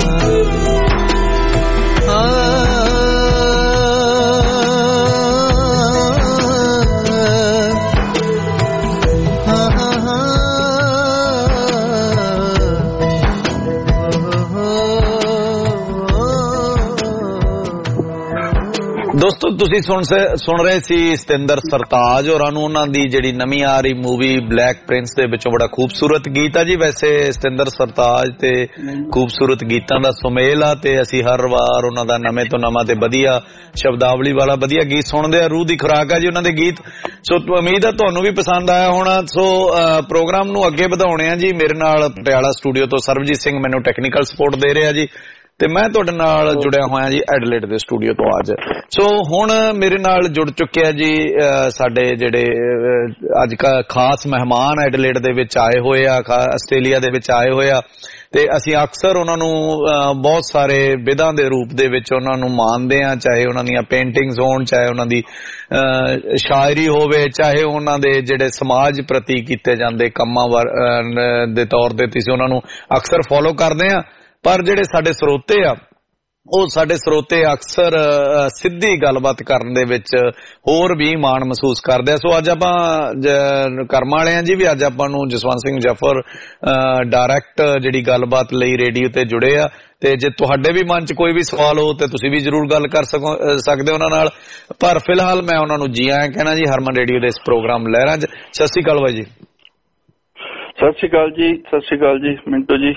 दोस्तों तुसी सुन रहे सी सतिंदर सरताज होरां नूं उन्हां दी जिहड़ी नवीं आ रही मूवी ब्लैक प्रिंस दे विचों बड़ा खूबसूरत गीत आ जी। वैसे सतिंदर सरताज ते खूबसूरत गीतां दा सुमेल आ ते असीं हर वार उन्हां दा नਵੇਂ ਤੋਂ नवां ते वधिया शब्दावली वाला वधिया गीत सुणदे आ। रूह दी खुराक आ जी उन्हां दे गीत। सो उम्मीद है तुहानूं भी पसंद आया होना। सो प्रोग्राम नूं अगे वधाउणे आ जी। मेरे नाल पटियाला स्टूडियो तो सरबजीत सिंह मैनूं टैक्नीकल सपोर्ट दे रहे आ जी ਤੇ ਮੈਂ ਤੁਹਾਡੇ ਨਾਲ ਜੁੜਿਆ ਹੋਇਆ ਜੀ ਐਡਲੇਡ ਦੇ ਸਟੂਡੀਓ ਤੋਂ ਅੱਜ। ਸੋ ਹੁਣ ਮੇਰੇ ਨਾਲ ਜੁੜ ਚੁੱਕਿਆ ਜੀ ਸਾਡੇ ਜਿਹੜੇ ਅੱਜ ਖਾਸ ਮਹਿਮਾਨ ਐਡਲੇਡ ਦੇ ਵਿੱਚ ਆਏ ਹੋਏ ਆ, ਆਸਟ੍ਰੇਲੀਆ ਦੇ ਵਿੱਚ ਆਏ ਹੋਏ ਆ ਤੇ ਅਸੀਂ ਅਕਸਰ ਉਹਨਾਂ ਨੂੰ ਬਹੁਤ ਸਾਰੇ ਵਿਧਾਂ ਦੇ ਰੂਪ ਦੇ ਵਿੱਚ ਉਹਨਾਂ ਨੂੰ ਮਾਣਦੇ ਆ, ਚਾਹੇ ਉਹਨਾਂ ਦੀਆਂ ਪੇਂਟਿੰਗਸ ਹੋਣ, ਚਾਹੇ ਉਹਨਾਂ ਦੀ ਸ਼ਾਇਰੀ ਹੋਵੇ, ਚਾਹੇ ਉਹਨਾਂ ਦੇ ਜਿਹੜੇ ਸਮਾਜ ਪ੍ਰਤੀ ਕੀਤੇ ਜਾਂਦੇ ਕੰਮਾਂ ਦੇ ਤੌਰ ਤੇ ਤੁਸੀਂ ਉਹਨਾਂ ਨੂੰ ਅਕਸਰ ਫੋਲੋ ਕਰਦੇ ਆ। ਪਰ ਜਿਹੜੇ ਸਾਡੇ ਸਰੋਤੇ ਆ ਉਹ ਸਾਡੇ ਸਰੋਤੇ ਅਕਸਰ ਸਿੱਧੀ ਗੱਲਬਾਤ ਕਰਨ ਦੇ ਵਿੱਚ ਹੋਰ ਵੀ ਮਾਣ ਮਹਿਸੂਸ ਕਰਦੇ ਆ। ਸੋ ਅੱਜ ਆਪਾਂ ਕਰਮ ਵਾਲੇ ਆ ਜੀ ਵੀ ਅੱਜ ਆਪਾਂ ਨੂੰ ਜਸਵੰਤ ਸਿੰਘ ਜਫਰ ਡਾਇਰੈਕਟ ਜਿਹੜੀ ਗੱਲਬਾਤ ਲਈ ਰੇਡੀਓ ਤੇ ਜੁੜੇ ਆ, ਤੇ ਜੇ ਤੁਹਾਡੇ ਵੀ ਮਨ 'ਚ ਕੋਈ ਵੀ ਸਵਾਲ ਹੋ ਤੇ ਤੁਸੀਂ ਵੀ ਜ਼ਰੂਰ ਗੱਲ ਕਰ ਸਕਦੇ ਹੋ ਉਹਨਾਂ ਨਾਲ। ਪਰ ਫਿਲਹਾਲ ਮੈਂ ਉਹਨਾਂ ਨੂੰ ਜੀ ਆਇਆਂ ਕਹਿਣਾ ਜੀ ਹਰਮਨ ਰੇਡੀਓ ਦੇ ਇਸ ਪ੍ਰੋਗਰਾਮ ਲਹਿਰਾਂ 'ਚ। ਸਤਿ ਸ਼੍ਰੀ ਅਕਾਲ ਬਾਈ ਜੀ। ਸਤਿ ਸ਼੍ਰੀ ਅਕਾਲ ਜੀ। ਸਤਿ ਸ਼੍ਰੀ ਅਕਾਲ ਜੀ ਮਿੰਟੂ ਜੀ।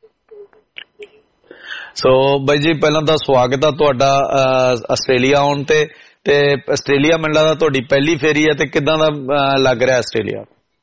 ਸੋ ਬਾਈ ਜੀ ਪਹਿਲਾਂ ਤਾਂ ਸਵਾਗਤ ਆ ਤੁਹਾਡਾ ਆਸਟ੍ਰੇਲੀਆ ਆਉਣ ਤੇ ਆਸਟ੍ਰੇਲੀਆ ਮੈਨੂੰ ਲੱਗਦਾ ਤੁਹਾਡੀ ਪਹਿਲੀ ਫੇਰੀ ਹੈ, ਤੇ ਕਿੱਦਾਂ ਦਾ ਲੱਗ ਰਿਹਾ ਆਸਟ੍ਰੇਲੀਆ?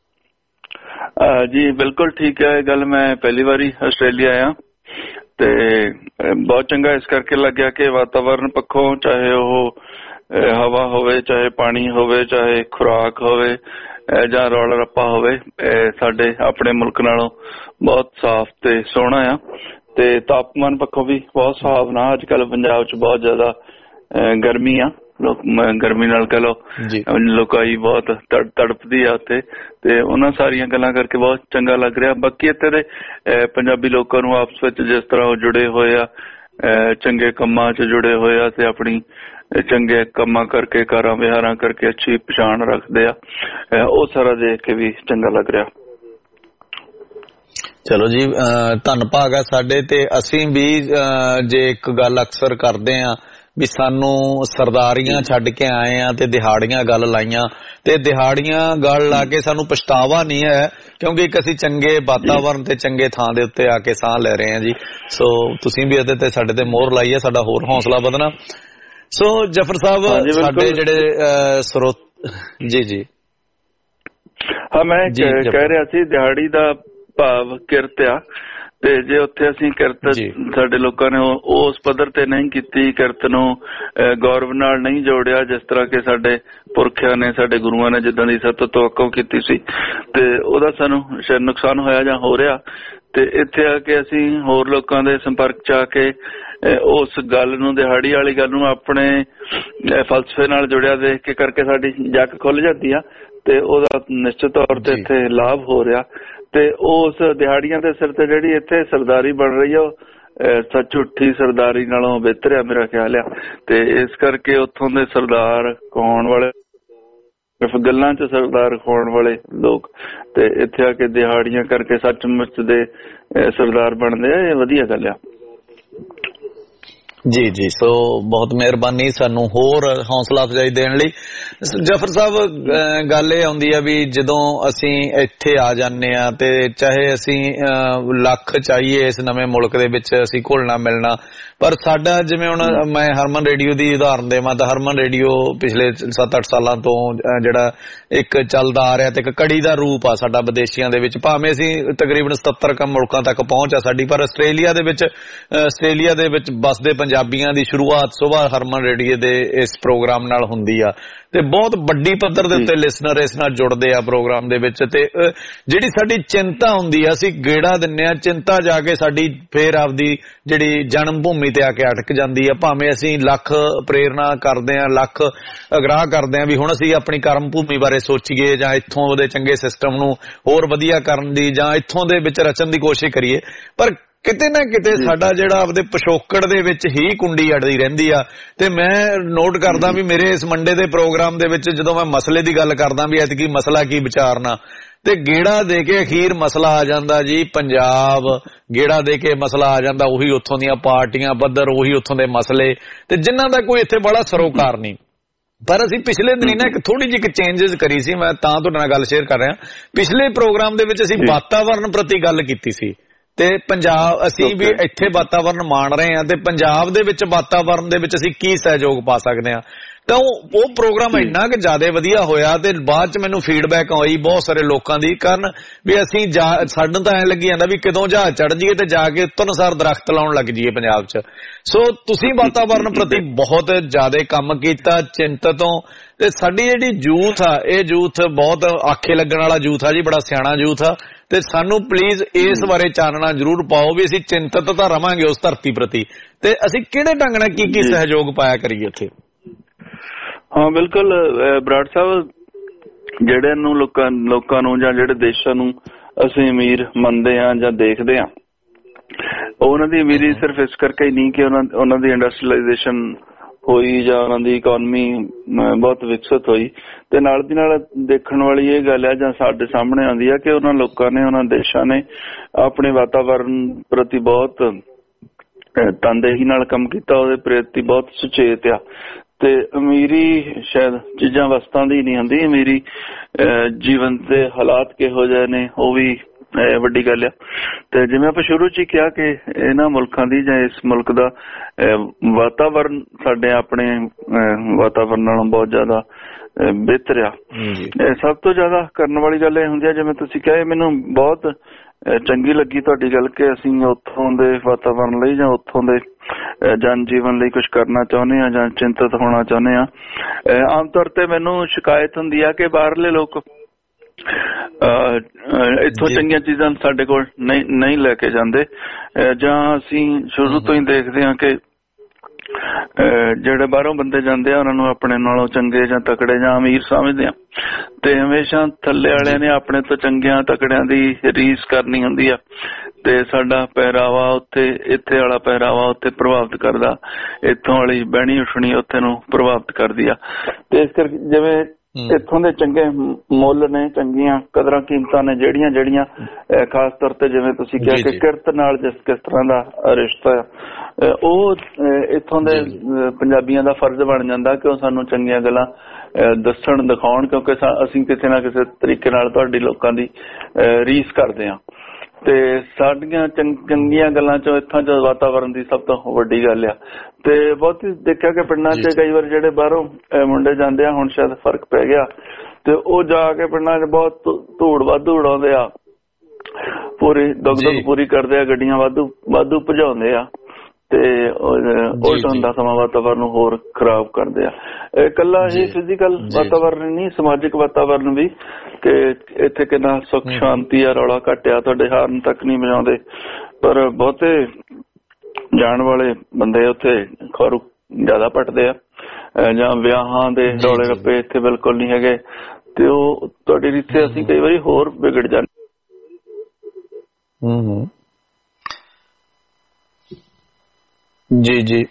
ਜੀ ਬਿਲਕੁਲ ਠੀਕ ਹੈ ਇਹ ਗੱਲ। ਮੈਂ ਪਹਿਲੀ ਵਾਰੀ ਆਸਟ੍ਰੇਲੀਆ ਆਇਆ ਤੇ ਬਹੁਤ ਚੰਗਾ ਇਸ ਕਰਕੇ ਲੱਗਿਆ ਕਿ ਵਾਤਾਵਰਨ ਪੱਖੋਂ, ਚਾਹੇ ਉਹ ਹਵਾ ਹੋਵੇ, ਚਾਹੇ ਪਾਣੀ ਹੋਵੇ, ਚਾਹੇ ਖੁਰਾਕ ਹੋਵੇ ਜਾਂ ਰੌਲਾ ਰੱਪਾ ਹੋਵੇ, ਸਾਡੇ ਆਪਣੇ ਮੁਲਕ ਨਾਲੋਂ ਬਹੁਤ ਸਾਫ਼ ਤੇ ਸੋਹਣਾ ਆ। ਤੇ ਤਾਪਮਾਨ ਪੱਖੋਂ ਵੀ ਬਹੁਤ ਸੁਹਾਵਣਾ। ਅੱਜ ਕੱਲ੍ਹ ਪੰਜਾਬ 'ਚ ਬਹੁਤ ਜ਼ਿਆਦਾ ਗਰਮੀ ਆ, ਗਰਮੀ ਨਾਲ ਕਹਿ ਲਓ ਲੋਕਾਈ ਬਹੁਤ ਤੜਪਦੀ ਆ ਉੱਥੇ, ਤੇ ਉਹਨਾਂ ਸਾਰੀਆਂ ਗੱਲਾਂ ਕਰਕੇ ਬਹੁਤ ਚੰਗਾ ਲੱਗ ਰਿਹਾ। ਬਾਕੀ ਇੱਥੇ ਦੇ ਪੰਜਾਬੀ ਲੋਕਾਂ ਨੂੰ ਆਪਸ ਵਿੱਚ ਜਿਸ ਤਰ੍ਹਾਂ ਉਹ ਜੁੜੇ ਹੋਏ ਆ, ਚੰਗੇ ਕੰਮਾਂ 'ਚ ਜੁੜੇ ਹੋਏ ਆ ਤੇ ਆਪਣੀ ਚੰਗੇ ਕੰਮਾਂ ਕਰਕੇ, ਕਾਰਾਂ ਵਿਹਾਰਾਂ ਕਰਕੇ ਅੱਛੀ ਪਛਾਣ ਰੱਖਦੇ ਆ, ਉਹ ਸਾਰਾ ਦੇਖ ਕੇ ਵੀ ਚੰਗਾ ਲੱਗ ਰਿਹਾ। ਚਲੋ ਜੀ ਧੰਨ ਭਾਗ ਆ ਸਾਡੇ ਤੇ। ਅਸੀਂ ਵੀ ਜੇ ਇੱਕ ਗੱਲ ਅਕਸਰ ਕਰਦੇ ਆ ਵੀ ਸਾਨੂੰ ਸਰਦਾਰੀਆਂ ਛੱਡ ਕੇ ਆਏ ਆ ਤੇ ਦਿਹਾੜੀਆਂ ਗੱਲ ਲਾਈਆਂ, ਤੇ ਦਿਹਾੜੀਆਂ ਗੱਲ ਲਾ ਕੇ ਸਾਨੂੰ ਪਛਤਾਵਾ ਨਹੀਂ ਹੈ, ਕਿਉਂਕਿ ਇੱਕ ਅਸੀਂ ਚੰਗੇ ਵਾਤਾਵਰਨ ਤੇ ਚੰਗੇ ਥਾਂ ਦੇ ਉੱਤੇ ਆ ਕੇ ਸਾਹ ਲੈ ਰਹੇ ਆ ਜੀ। ਸੋ ਤੁਸੀਂ ਵੀ ਇਹਦੇ ਤੇ ਸਾਡੇ ਤੇ ਮੋਹਰ ਲਾਈ ਹੈ, ਸਾਡਾ ਹੋਰ ਹੌਸਲਾ ਵਧਣਾ। ਸੋ ਜਫਰ ਸਾਹਿਬ ਸਾਡੇ ਜਿਹੜੇ ਸਰੋਤ ਜੀ ਹਾਂ ਮੈਂ ਕਹਿ ਰਿਹਾ ਸੀ ਦਿਹਾੜੀ ਦਾ ਭਾਵ ਕਿਰਤ ਆ, ਤੇ ਜੇ ਉੱਥੇ ਅਸੀਂ ਕਿਰਤ ਸਾਡੇ ਲੋਕਾਂ ਨੇ ਉਸ ਪੱਧਰ ਤੇ ਨਹੀਂ ਕੀਤੀ, ਕਿਰਤ ਨੂੰ ਗੌਰਵ ਨਾਲ ਨਹੀਂ ਜੋੜਿਆ ਜਿਸ ਤਰ੍ਹਾਂ ਕਿ ਸਾਡੇ ਪੁਰਖਿਆਂ ਨੇ, ਸਾਡੇ ਗੁਰੂਆਂ ਨੇ ਜਿੱਦਾਂ ਦੀ ਸਤ ਤਵੱਕੁ ਕੀਤੀ ਸੀ, ਤੇ ਉਹਦਾ ਸਾਨੂੰ ਸ਼ਾਇਦ ਨੁਕਸਾਨ ਹੋਇਆ ਜਾਂ ਹੋ ਰਿਹਾ। ਤੇ ਇੱਥੇ ਆ ਕੇ ਅਸੀਂ ਹੋਰ ਲੋਕਾਂ ਦੇ ਸੰਪਰਕ 'ਚ ਆ ਕੇ ਉਸ ਗੱਲ ਨੂੰ, ਦਿਹਾੜੀ ਵਾਲੀ ਗੱਲ ਨੂੰ ਆਪਣੇ ਫਲਸਫੇ ਨਾਲ ਜੁੜਿਆ ਦੇਖ ਕੇ ਕਰਕੇ ਸਾਡੀ ਜੱਕ ਖੁੱਲ ਜਾਂਦੀ ਆ, ਤੇ ਉਹਦਾ ਨਿਸ਼ਚਿਤ ਤੌਰ ਤੇ ਇੱਥੇ ਲਾਭ ਹੋ ਰਿਹਾ। ਤੇ ਉਸ ਦਿਹਾੜੀਆਂ ਦੇ ਸਿਰ ਤੇ ਜਿਹੜੀ ਇੱਥੇ ਸਰਦਾਰੀ ਬਣ ਰਹੀ ਆ, ਉਹ ਝੂਠੀ ਸਰਦਾਰੀ ਨਾਲੋਂ ਬਿਹਤਰ ਆ ਮੇਰਾ ਖਿਆਲ ਆ। ਤੇ ਇਸ ਕਰਕੇ ਉੱਥੋਂ ਦੇ ਸਰਦਾਰ ਕਹਾਉਣ ਵਾਲੇ, ਗੱਲਾਂ 'ਚ ਸਰਦਾਰ ਕਹਾਉਣ ਵਾਲੇ ਲੋਕ ਤੇ ਇੱਥੇ ਆ ਕੇ ਦਿਹਾੜੀਆਂ ਕਰਕੇ ਸੱਚਮੁੱਚ ਦੇ ਸਰਦਾਰ ਬਣਦੇ ਆ, ਇਹ ਵਧੀਆ ਗੱਲ ਆ ਜੀ। ਜੀ ਸੋ ਬਹੁਤ ਮਿਹਰਬਾਨੀ ਸਾਨੂੰ ਹੋਰ ਹੌਸਲਾ ਅਫਜ਼ਾਈ ਦੇਣ ਲਈ। ਜਫਰ ਸਾਹਿਬ ਗੱਲ ਇਹ ਆਉਂਦੀ ਆ ਵੀ ਜਦੋਂ ਅਸੀਂ ਇੱਥੇ ਆ ਜਾਂਦੇ ਆ ਤੇ ਚਾਹੇ ਅਸੀਂ ਲੱਖ ਚਾਹੀਏ ਇਸ ਨਵੇਂ ਮੁਲਕ ਦੇ ਵਿੱਚ ਅਸੀਂ ਘੁਲਣਾ ਮਿਲਣਾ, ਪਰ ਸਾਡਾ ਜਿਵੇਂ ਹੁਣ ਮੈਂ ਹਰਮਨ ਰੇਡੀਓ ਦੀ ਉਦਾਹਰਨ ਦੇਵਾਂ ਤਾਂ ਹਰਮਨ ਰੇਡੀਓ ਪਿਛਲੇ 7-8 ਸਾਲਾਂ ਤੋਂ ਜਿਹੜਾ ਇੱਕ ਚੱਲਦਾ ਆ ਰਿਹਾ ਤੇ ਇੱਕ ਕੜੀ ਦਾ ਰੂਪ ਆ ਸਾਡਾ ਵਿਦੇਸ਼ੀਆਂ ਦੇ ਵਿੱਚ, ਭਾਵੇਂ ਅਸੀਂ ਤਕਰੀਬਨ 77 ਮੁਲਕਾਂ ਤੱਕ ਪਹੁੰਚ ਆ ਸਾਡੀ, ਪਰ ਆਸਟ੍ਰੇਲੀਆ ਦੇ ਵਿੱਚ ਬਸਦੇ ਪੰਜਾਬੀਆਂ ਦੀ ਸ਼ੁਰੂਆਤ ਸੁਬਾਹ ਹਰਮਨ ਰੇਡੀਓ ਦੇ ਇਸ ਪ੍ਰੋਗਰਾਮ ਨਾਲ ਹੁੰਦੀ ਆ, ਤੇ ਬਹੁਤ ਵੱਡੀ ਪੱਧਰ ਦੇ ਉੱਤੇ ਲਿਸਨਰ ਇਸ ਨਾਲ ਜੁੜਦੇ ਆ ਪ੍ਰੋਗਰਾਮ ਦੇ ਵਿੱਚ। ਤੇ ਜਿਹੜੀ ਸਾਡੀ ਚਿੰਤਾ ਹੁੰਦੀ ਆ, ਅਸੀਂ ਗੇੜਾ ਦਿੰਨੇ ਆ, ਚਿੰਤਾ ਜਾ ਕੇ ਸਾਡੀ ਫੇਰ ਆਪਦੀ ਜਿਹੜੀ ਜਨਮ ਭੂਮੀ ਤੇ ਆ ਕੇ ਅਟਕ ਜਾਂਦੀ ਆ, ਭਾਵੇਂ ਅਸੀਂ ਲੱਖ ਪ੍ਰੇਰਨਾ ਕਰਦੇ ਆ, ਲੱਖ ਅਗਰਾਹ ਕਰਦੇ ਆ ਵੀ ਹੁਣ ਅਸੀਂ ਆਪਣੀ ਕਰਮ ਭੂਮੀ ਬਾਰੇ ਸੋਚੀਏ ਜਾਂ ਇੱਥੋਂ ਉਹਦੇ ਚੰਗੇ ਸਿਸਟਮ ਨੂੰ ਹੋਰ ਵਧੀਆ ਕਰਨ ਦੀ ਜਾਂ ਇੱਥੋਂ ਦੇ ਵਿੱਚ ਰਚਣ ਦੀ ਕੋਸ਼ਿਸ਼ ਕਰੀਏ, ਪਰ ਕਿਤੇ ਨਾ ਕਿਤੇ ਸਾਡਾ ਜਿਹੜਾ ਆਪਦੇ ਪਿਛੋਕੜ ਦੇ ਵਿੱਚ ਹੀ ਕੁੰਡੀ ਅੜਦੀ ਰਹਿੰਦੀ ਆ। ਤੇ ਮੈਂ ਨੋਟ ਕਰਦਾ ਵੀ ਮੇਰੇ ਇਸ ਮੰਡੇ ਦੇ ਪ੍ਰੋਗਰਾਮ ਦੇ ਵਿੱਚ ਜਦੋਂ ਮੈਂ ਮਸਲੇ ਦੀ ਗੱਲ ਕਰਦਾ ਵੀ ਐਤਕੀ ਮਸਲਾ ਕੀ ਵਿਚਾਰਨਾ, ਤੇ ਗੇੜਾ ਦੇ ਕੇ ਅਖੀਰ ਮਸਲਾ ਆ ਜਾਂਦਾ ਜੀ ਪੰਜਾਬ, ਗੇੜਾ ਦੇ ਕੇ ਮਸਲਾ ਆ ਜਾਂਦਾ ਉਹੀ ਉੱਥੋਂ ਦੀਆਂ ਪਾਰਟੀਆਂ ਪੱਧਰ, ਉਹੀ ਉੱਥੋਂ ਦੇ ਮਸਲੇ, ਤੇ ਜਿਨ੍ਹਾਂ ਦਾ ਕੋਈ ਇੱਥੇ ਬੜਾ ਸਰੋਕਾਰ ਨਹੀਂ। ਪਰ ਅਸੀਂ ਪਿਛਲੇ ਦਿਨੀ ਨਾ ਇੱਕ ਥੋੜੀ ਜਿਹੀ ਚੇਂਜਸ ਕਰੀ ਸੀ, ਮੈਂ ਤਾਂ ਤੁਹਾਡੇ ਨਾਲ ਗੱਲ ਸ਼ੇਅਰ ਕਰ ਰਿਹਾ। ਪਿਛਲੇ ਪ੍ਰੋਗਰਾਮ ਦੇ ਵਿੱਚ ਅਸੀਂ ਵਾਤਾਵਰਨ ਪ੍ਰਤੀ ਗੱਲ ਕੀਤੀ ਸੀ, ਤੇ ਪੰਜਾਬ ਅਸੀਂ ਵੀ ਇੱਥੇ ਵਾਤਾਵਰਨ ਮਾਣ ਰਹੇ ਹਾਂ, ਤੇ ਪੰਜਾਬ ਦੇ ਵਿੱਚ ਵਾਤਾਵਰਨ ਦੇ ਵਿੱਚ ਅਸੀਂ ਕੀ ਸਹਿਯੋਗ ਪਾ ਸਕਦੇ ਹਾਂ। ਤਾਂ ਉਹ ਪ੍ਰੋਗਰਾਮ ਇੰਨਾ ਕਿ ਜ਼ਿਆਦਾ ਵਧੀਆ ਹੋਇਆ, ਤੇ ਬਾਅਦ ਚ ਮੈਨੂੰ ਫੀਡਬੈਕ ਆਈ ਬਹੁਤ ਸਾਰੇ ਲੋਕਾਂ ਦੀ, ਕਾਰਨ ਵੀ ਅਸੀਂ ਸਾਨੂੰ ਤਾਂ ਐਂ ਲੱਗੀ ਜਾਂਦਾ ਵੀ ਕਦੋਂ ਜਹਾਜ਼ ਚੜ ਜਾਈਏ ਤੇ ਜਾ ਕੇ ਤੁਰਨਸਾਰ ਦਰਖਤ ਲਾਉਣ ਲੱਗ ਜਾਈਏ ਪੰਜਾਬ ਚ। ਸੋ ਤੁਸੀਂ ਵਾਤਾਵਰਨ ਪ੍ਰਤੀ ਬਹੁਤ ਜ਼ਿਆਦਾ ਕੰਮ ਕੀਤਾ, ਚਿੰਤਤ ਹੋ, ਤੇ ਸਾਡੀ ਜਿਹੜੀ ਯੂਥ ਆ, ਇਹ ਯੂਥ ਬਹੁਤ ਆਖੇ ਲੱਗਣ ਵਾਲਾ ਯੂਥ ਆ ਜੀ, ਬੜਾ ਸਿਆਣਾ ਯੂਥ ਆ, ਤੇ ਸਾਨੂੰ ਪਲੀਜ਼ ਇਸ ਬਾਰੇ ਚਾਨਣਾ ਜ਼ਰੂਰ ਪਾਓ ਵੀ ਅਸੀਂ ਚਿੰਤਤ ਤਾਂ ਰਵਾਂਗੇ ਉਸ ਧਰਤੀ ਪ੍ਰਤੀ, ਤੇ ਅਸੀਂ ਕਿਹੜੇ ਢੰਗ ਨਾਲ ਕੀ ਸਹਿਯੋਗ ਪਾਇਆ ਕਰੀਏ ਉੱਥੇ। ਹਾਂ ਬਿਲਕੁਲ ਬਰਾੜ ਸਾਹਿਬ, ਜਿਹੜੇ ਨੂੰ ਲੋਕਾਂ ਨੂੰ ਜਾਂ ਜਿਹੜੇ ਦੇਸ਼ਾਂ ਨੂੰ ਅਸੀਂ ਅਮੀਰ ਮੰਨਦੇ ਹਾਂ ਜਾਂ ਦੇਖਦੇ ਹਾਂ, ਉਹਨਾਂ ਦੀ ਅਮੀਰੀ ਸਿਰਫ ਇਸ ਕਰਕੇ ਹੀ ਨਹੀਂ ਕਿ ਉਹਨਾਂ ਦੀ ਇੰਡਸਟਰੀਲਾਈਜੇਸ਼ਨ ਹੋਈ ਜਾਂ ਉਹਨਾਂ ਦੀ ਇਕੋਨਮੀ ਬਹੁਤ ਵਿਕਸਿਤ ਹੋਈ, ਤੇ ਨਾਲ ਦੀ ਨਾਲ ਦੇਖਣ ਵਾਲੀ ਇਹ ਗੱਲ ਹੈ ਜਾਂ ਸਾਡੇ ਸਾਹਮਣੇ ਆਉਂਦੀ ਹੈ ਕਿ ਉਹਨਾਂ ਲੋਕਾਂ ਨੇ, ਉਹਨਾਂ ਦੇਸ਼ਾਂ ਨੇ ਆਪਣੇ ਵਾਤਾਵਰਨ ਪ੍ਰਤੀ ਬਹੁਤ ਤਨਦੇਹੀ ਨਾਲ ਕੰਮ ਕੀਤਾ, ਉਹਦੇ ਪ੍ਰਤੀ ਬਹੁਤ ਸੁਚੇਤ ਆ। ਤੇ ਅਮੀਰੀ ਸ਼ਾਇਦ ਚੀਜ਼ਾਂ ਵਸਤਾਂ ਦੀ ਨਹੀਂ ਹੁੰਦੀ, ਅਮੀਰੀ ਜੀਵਨ ਦੇ ਹਾਲਾਤ ਕਿਹੋ ਜਿਹੇ ਨੇ ਉਹ ਵੀ ਵੱਡੀ ਗੱਲ ਆ। ਤੇ ਜਿਵੇਂ ਆਪਾਂ ਸ਼ੁਰੂ ਚ ਹੀ ਕਿਹਾ ਕਿ ਇਹਨਾਂ ਮੁਲਕਾਂ ਦੀ ਜਾਂ ਇਸ ਮੁਲਕ ਦਾ ਵਾਤਾਵਰਨ ਸਾਡੇ ਆਪਣੇ ਵਾਤਾਵਰਨ ਨਾਲੋਂ ਬਹੁਤ ਜ਼ਿਆਦਾ ਬਿਹਤਰ ਆ। ਸਭ ਤੋਂ ਜ਼ਿਆਦਾ ਕਰਨ ਵਾਲੀ ਗੱਲ ਇਹ ਹੁੰਦੀ ਆ, ਜਿਵੇਂ ਤੁਸੀਂ ਕਿਹਾ, ਮੈਨੂੰ ਬਹੁਤ ਚੰਗੀ ਲੱਗੀ ਤੁਹਾਡੀ ਗੱਲ ਕਿ ਅਸੀਂ ਉੱਥੋਂ ਦੇ ਵਾਤਾਵਰਨ ਲਈ ਜਾਂ ਉੱਥੋਂ ਦੇ ਜਨ ਜੀਵਨ ਲਈ ਕੁਝ ਕਰਨਾ ਚਾਹੁੰਦੇ ਹਾਂ ਜਾਂ ਚਿੰਤਤ ਹੋਣਾ ਚਾਹੁੰਦੇ ਹਾਂ। ਆਮ ਤੌਰ ਤੇ ਮੈਨੂੰ ਸ਼ਿਕਾਇਤ ਹੁੰਦੀ ਆ ਕਿ ਬਾਹਰਲੇ ਲੋਕ ਇੱਥੋਂ ਚੰਗੀਆਂ ਚੀਜ਼ਾਂ ਸਾਡੇ ਕੋਲ ਨਹੀਂ ਲੈ ਕੇ ਜਾਂਦੇ, ਜਾਂ ਅਸੀਂ ਸ਼ੁਰੂ ਤੋਂ ਹੀ ਦੇਖਦੇ ਹਾਂ ਕਿ ਜਿਹੜੇ ਬਾਹਰੋਂ ਬੰਦੇ ਜਾਂਦੇ ਆ ਉਹਨਾਂ ਨੂੰ ਆਪਣੇ ਨਾਲੋਂ ਚੰਗੇ ਜਾਂ ਤਕੜੇ ਜਾਂ ਅਮੀਰ ਸਮਝਦੇ ਆ, ਤੇ ਹਮੇਸ਼ਾ ਥੱਲੇ ਵਾਲਿਆਂ ਨੇ ਆਪਣੇ ਤੋਂ ਚੰਗਿਆਂ ਤਕੜਿਆਂ ਦੀ ਰੀਸ ਕਰਨੀ ਹੁੰਦੀ ਆ, ਤੇ ਸਾਡਾ ਪਹਿਰਾਵਾ ਉੱਥੇ, ਇੱਥੇ ਵਾਲਾ ਪਹਿਰਾਵਾ ਉੱਥੇ ਪ੍ਰਭਾਵਿਤ ਕਰਦਾ, ਇੱਥੋਂ ਵਾਲੀ ਬਹਿਣੀ ਉੱਠਣੀ ਉੱਥੇ ਨੂੰ ਪ੍ਰਭਾਵਿਤ ਕਰਦੀ ਆ। ਤੇ ਇਸ ਕਰਕੇ ਜਿਵੇਂ ਇੱਥੋਂ ਦੇ ਚੰਗੇ ਮੁੱਲ ਨੇ, ਚੰਗੀਆਂ ਕਦਰਾਂ ਕੀਮਤਾਂ ਨੇ ਜਿਹੜੀਆਂ ਖਾਸ ਤੌਰ ਤੇ ਜਿਵੇਂ ਤੁਸੀਂ ਕਿਹਾ ਕਿ ਕਿਰਤ ਨਾਲ ਕਿਸ ਤਰ੍ਹਾਂ ਦਾ ਰਿਸ਼ਤਾ ਉਹ ਇੱਥੋਂ ਦੇ ਪੰਜਾਬੀਆਂ ਦਾ ਫਰਜ਼ ਬਣ ਜਾਂਦਾ ਕਿ ਉਹ ਸਾਨੂੰ ਚੰਗੀਆਂ ਗੱਲਾਂ ਦੱਸਣ, ਦਿਖਾਉਣ, ਕਿਉਂਕਿ ਅਸੀਂ ਕਿਸੇ ਨਾ ਕਿਸੇ ਤਰੀਕੇ ਨਾਲ ਤੁਹਾਡੀ ਲੋਕਾਂ ਦੀ ਰੀਸ ਕਰਦੇ ਹਾਂ। ਤੇ ਸਾਡੀਆਂ ਚੰਗੀਆਂ ਗੱਲਾਂ ਚੋਂ ਇੱਥੋਂ ਚ ਵਾਤਾਵਰਨ ਦੀ ਸਭ ਤੋਂ ਵੱਡੀ ਗੱਲ ਆ। ਤੇ ਬਹੁਤ ਦੇਖਿਆ ਕਿ ਪਿੰਡਾਂ ਚ ਕਈ ਵਾਰ ਜਿਹੜੇ ਬਾਹਰੋਂ ਮੁੰਡੇ ਜਾਂਦੇ ਆ, ਹੁਣ ਸ਼ਾਇਦ ਫਰਕ ਪੈ ਗਿਆ, ਤੇ ਉਹ ਜਾ ਕੇ ਪਿੰਡਾਂ ਚ ਬਹੁਤ ਧੂੜ ਵਾਧੂ ਉਡਾਉਂਦੇ ਆ, ਪੂਰੀ ਦੁੱਖ ਪੂਰੀ ਕਰਦੇ ਆ, ਗੱਡੀਆਂ ਵਾਧੂ ਭਜਾਉਂਦੇ ਆ, ਤੇ ਉਲਟ ਹੁੰਦਾ ਸਮਾਂ ਵਾਤਾਵਰਨ ਨੂੰ ਹੋਰ ਖਰਾਬ ਕਰਦੇ ਆ। ਇਕੱਲਾ ਹੀ ਫਿਜ਼ੀਕਲ ਵਾਤਾਵਰਨ ਨਹੀਂ, ਸਮਾਜਿਕ ਵਾਤਾਵਰਨ ਵੀ, ਕਿ ਇੱਥੇ ਕਿੰਨਾ ਸੁੱਖ ਸ਼ਾਂਤੀ ਆ, ਰੌਲਾ ਘੱਟ ਆ, ਤੁਹਾਡੇ ਹਾਰਨ ਤੱਕ ਨਹੀਂ ਵਜਾਉਂਦੇ, ਪਰ ਬਹੁਤੇ ਜਾਣ ਵਾਲੇ ਬੰਦੇ ਉੱਥੇ ਖਰੂ ਜ਼ਿਆਦਾ ਪੱਟਦੇ ਆ, ਜਾਂ ਵਿਆਹਾਂ ਦੇ ਰੌਲੇ ਰੱਪੇ ਇੱਥੇ ਬਿਲਕੁਲ ਨਹੀਂ ਹੈਗੇ, ਤੇ ਉਹ ਤੁਹਾਡੀ ਰੀਤੇ ਅਸੀਂ ਕਈ ਵਾਰੀ ਹੋਰ ਵਿਗੜ ਜਾਂਦੇ। ਜੀ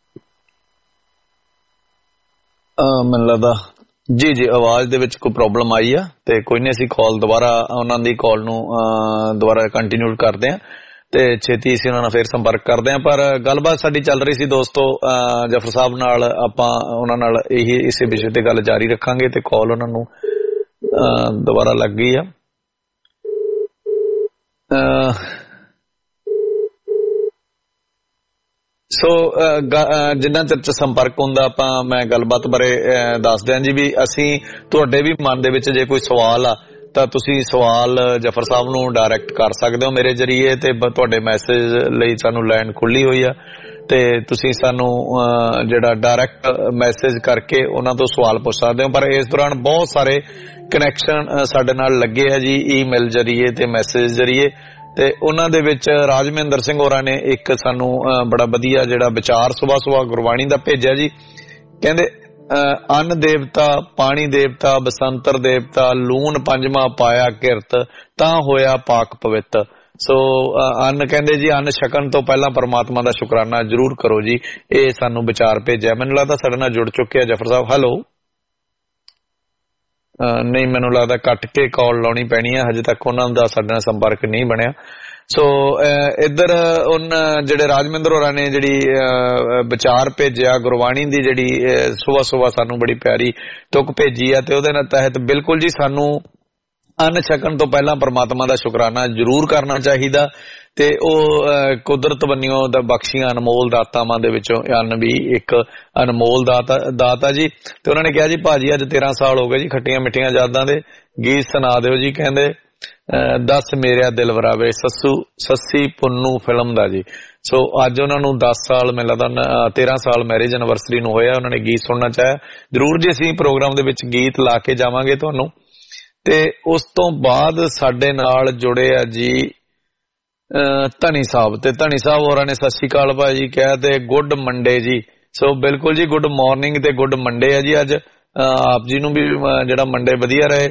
ਮੈਨੂੰ ਲੱਗਦਾ ਜੀ ਆਵਾਜ਼ ਦੇ ਵਿੱਚ ਕੋਈ ਪ੍ਰੋਬਲਮ ਆਈ ਆ, ਤੇ ਕੋਈ ਨਹੀਂ, ਅਸੀਂ ਕਾਲ ਦੁਬਾਰਾ ਉਹਨਾਂ ਦੀ ਕਾਲ ਨੂੰ ਦੁਬਾਰਾ ਕੰਟੀਨਿਊ ਕਰਦੇ ਹਾਂ ਤੇ ਛੇਤੀ ਅਸੀਂ ਉਹਨਾਂ ਨਾਲ ਫਿਰ ਸੰਪਰਕ ਕਰਦੇ ਹਾਂ। ਪਰ ਗੱਲਬਾਤ ਸਾਡੀ ਚੱਲ ਰਹੀ ਸੀ ਦੋਸਤੋ ਜਫਰ ਸਾਹਿਬ ਨਾਲ, ਆਪਾਂ ਉਹਨਾਂ ਨਾਲ ਇਸੇ ਵਿਸ਼ੇ ਤੇ ਗੱਲ ਜਾਰੀ ਰੱਖਾਂਗੇ, ਤੇ ਕਾਲ ਉਹਨਾਂ ਨੂੰ ਦੁਬਾਰਾ ਲੱਗ ਗਈ ਆ। ਸੋ ਜਿੰਨਾ ਚਿਰ ਚ ਸੰਪਰਕ ਹੁੰਦਾ ਮੈਂ ਗੱਲਬਾਤ ਬਾਰੇ ਦੱਸ ਦਿਆਂ ਜੀ ਵੀ ਅਸੀਂ ਤੁਹਾਡੇ ਵੀ ਮਨ ਦੇ ਵਿੱਚ ਜੇ ਕੋਈ ਸਵਾਲ ਆ ਤਾਂ ਤੁਸੀਂ ਸਵਾਲ ਜਫਰ ਸਾਹਿਬ ਨੂੰ ਡਾਇਰੈਕਟ ਕਰ ਸਕਦੇ ਹੋ ਮੇਰੇ ਜਰੀਏ, ਤੇ ਤੁਹਾਡੇ ਮੈਸੇਜ ਲਈ ਸਾਨੂੰ ਲਾਈਨ ਖੁੱਲੀ ਹੋਈ ਆ, ਤੇ ਤੁਸੀਂ ਸਾਨੂੰ ਜਿਹੜਾ ਡਾਇਰੈਕਟ ਮੈਸੇਜ ਕਰਕੇ ਉਹਨਾਂ ਤੋਂ ਸਵਾਲ ਪੁੱਛ ਸਕਦੇ ਹੋ। ਪਰ ਇਸ ਦੌਰਾਨ ਬਹੁਤ ਸਾਰੇ ਕਨੈਕਸ਼ਨ ਸਾਡੇ ਨਾਲ ਲੱਗੇ ਆ ਜੀ, ਈਮੇਲ ਜਰੀਏ ਤੇ ਮੈਸੇਜ ਜਰੀਏ, ਤੇ ਉਹਨਾਂ ਦੇ ਵਿੱਚ ਰਾਜਮਿੰਦਰ ਸਿੰਘ ਹੋਰਾਂ ਨੇ ਇੱਕ ਸਾਨੂੰ ਬੜਾ ਵਧੀਆ ਜਿਹੜਾ ਵਿਚਾਰ ਸੁਬਾਹ ਗੁਰਬਾਣੀ ਦਾ ਭੇਜਿਆ ਜੀ। ਕਹਿੰਦੇ ਅੰਨ ਦੇਵਤਾ, ਪਾਣੀ ਦੇਵਤਾ, ਬਸੰਤਰ ਦੇਵਤਾ, ਲੂਣ ਪੰਜਵਾਂ ਪਾਇਆ ਕਿਰਤ, ਤਾਂ ਹੋਇਆ ਪਾਕ ਪਵਿੱਤ। ਸੋ ਅੰਨ ਕਹਿੰਦੇ ਜੀ, ਅੰਨ ਛਕਣ ਤੋਂ ਪਹਿਲਾਂ ਪਰਮਾਤਮਾ ਦਾ ਸ਼ੁਕਰਾਨਾ ਜ਼ਰੂਰ ਕਰੋ ਜੀ। ਇਹ ਸਾਨੂੰ ਵਿਚਾਰ ਭੇਜਿਆ। ਮੈਨੂੰ ਲੱਗਦਾ ਸਾਡੇ ਨਾਲ ਜੁੜ ਚੁੱਕੇ ਆ ਜਫਰ ਸਾਹਿਬ। ਹੈਲੋ, ਨਹੀਂ, ਮੈਨੂੰ ਲੱਗਦਾ ਕੱਟ ਕੇ ਕਾਲ ਲਾਉਣੀ ਪੈਣੀ ਆ, ਹਜੇ ਤੱਕ ਉਹਨਾਂ ਦਾ ਸਾਡੇ ਨਾਲ ਸੰਪਰਕ ਨਹੀਂ ਬਣਿਆ। ਸੋ ਇੱਧਰ ਜਿਹੜੇ ਰਾਜਮਿੰਦਰ ਹੋਰਾਂ ਨੇ ਜਿਹੜੀ ਵਿਚਾਰ ਭੇਜਿਆ ਗੁਰਬਾਣੀ ਦੀ, ਜਿਹੜੀ ਸੁਬਾਹ ਸਾਨੂੰ ਬੜੀ ਪਿਆਰੀ ਤੁਕ ਭੇਜੀ ਆ, ਤੇ ਉਹਦੇ ਨਾਲ ਤਹਿਤ ਬਿਲਕੁਲ ਜੀ ਸਾਨੂੰ ਅੰਨ ਛਕਣ ਤੋਂ ਪਹਿਲਾਂ ਪਰਮਾਤਮਾ ਦਾ ਸ਼ੁਕਰਾਨਾ ਜ਼ਰੂਰ ਕਰਨਾ ਚਾਹੀਦਾ, ਤੇ ਉਹ ਕੁਦਰਤ ਵੱਲੋਂ ਦਾ ਬਖਸ਼ੀਆਂ ਅਨਮੋਲ ਦਾਤਾਵਾਂ ਦੇ ਵਿੱਚੋਂ ਅੰਨ ਵੀ ਇੱਕ ਅਨਮੋਲ ਦਾਤਾ ਜੀ। ਤੇ ਉਹਨਾਂ ਨੇ ਕਿਹਾ ਜੀ ਭਾਜੀ ਅੱਜ 13 ਸਾਲ ਹੋ ਗਏ ਜੀ ਖੱਟੀਆਂ ਮਿੱਠੀਆਂ ਯਾਦਾਂ ਦੇ ਗੀਤ ਸੁਣਾ ਦਿਓ ਜੀ। ਕਹਿੰਦੇ ਦੱਸ ਮੇਰਿਆ ਦਿਲ ਵਰਾਵੇ ਸੱਸੀ ਪੁੰਨੂ ਫਿਲਮ ਦਾ ਜੀ। ਸੋ ਅੱਜ ਉਹਨਾਂ ਨੂੰ 10 ਸਾਲ, ਮੈਨੂੰ ਲੱਗਦਾ 13 ਸਾਲ ਮੈਰਿਜ ਐਨਵਰਸਰੀ ਨੂੰ ਹੋਇਆ, ਉਹਨਾਂ ਨੇ ਗੀਤ ਸੁਣਨਾ ਚਾਹਿਆ। ਜ਼ਰੂਰ ਜੀ ਅਸੀਂ ਪ੍ਰੋਗਰਾਮ ਦੇ ਵਿੱਚ ਗੀਤ ਲਾ ਕੇ ਜਾਵਾਂਗੇ ਤੁਹਾਨੂੰ। ਤੇ ਉਸ ਤੋਂ ਬਾਅਦ ਸਾਡੇ ਨਾਲ ਜੁੜੇ ਆ ਜੀ ਧਨੀ ਸਾਹਿਬ, ਤੇ ਧਨੀ ਸਾਹਿਬ ਹੋਰਾਂ ਨੇ ਸਤਿ ਸ਼੍ਰੀ ਅਕਾਲ ਭਾਜੀ ਕਿਹਾ, ਤੇ ਗੁੱਡ ਮੰਡੇ ਜੀ। ਸੋ ਬਿਲਕੁਲ ਜੀ ਗੁੱਡ ਮਾਰਨਿੰਗ ਤੇ ਗੁੱਡ ਮੰਡੇ ਆ ਜੀ। ਅੱਜ ਆਪ ਜੀ ਨੂੰ ਵੀ ਜਿਹੜਾ ਮੰਡੇ ਵਧੀਆ ਰਹੇ,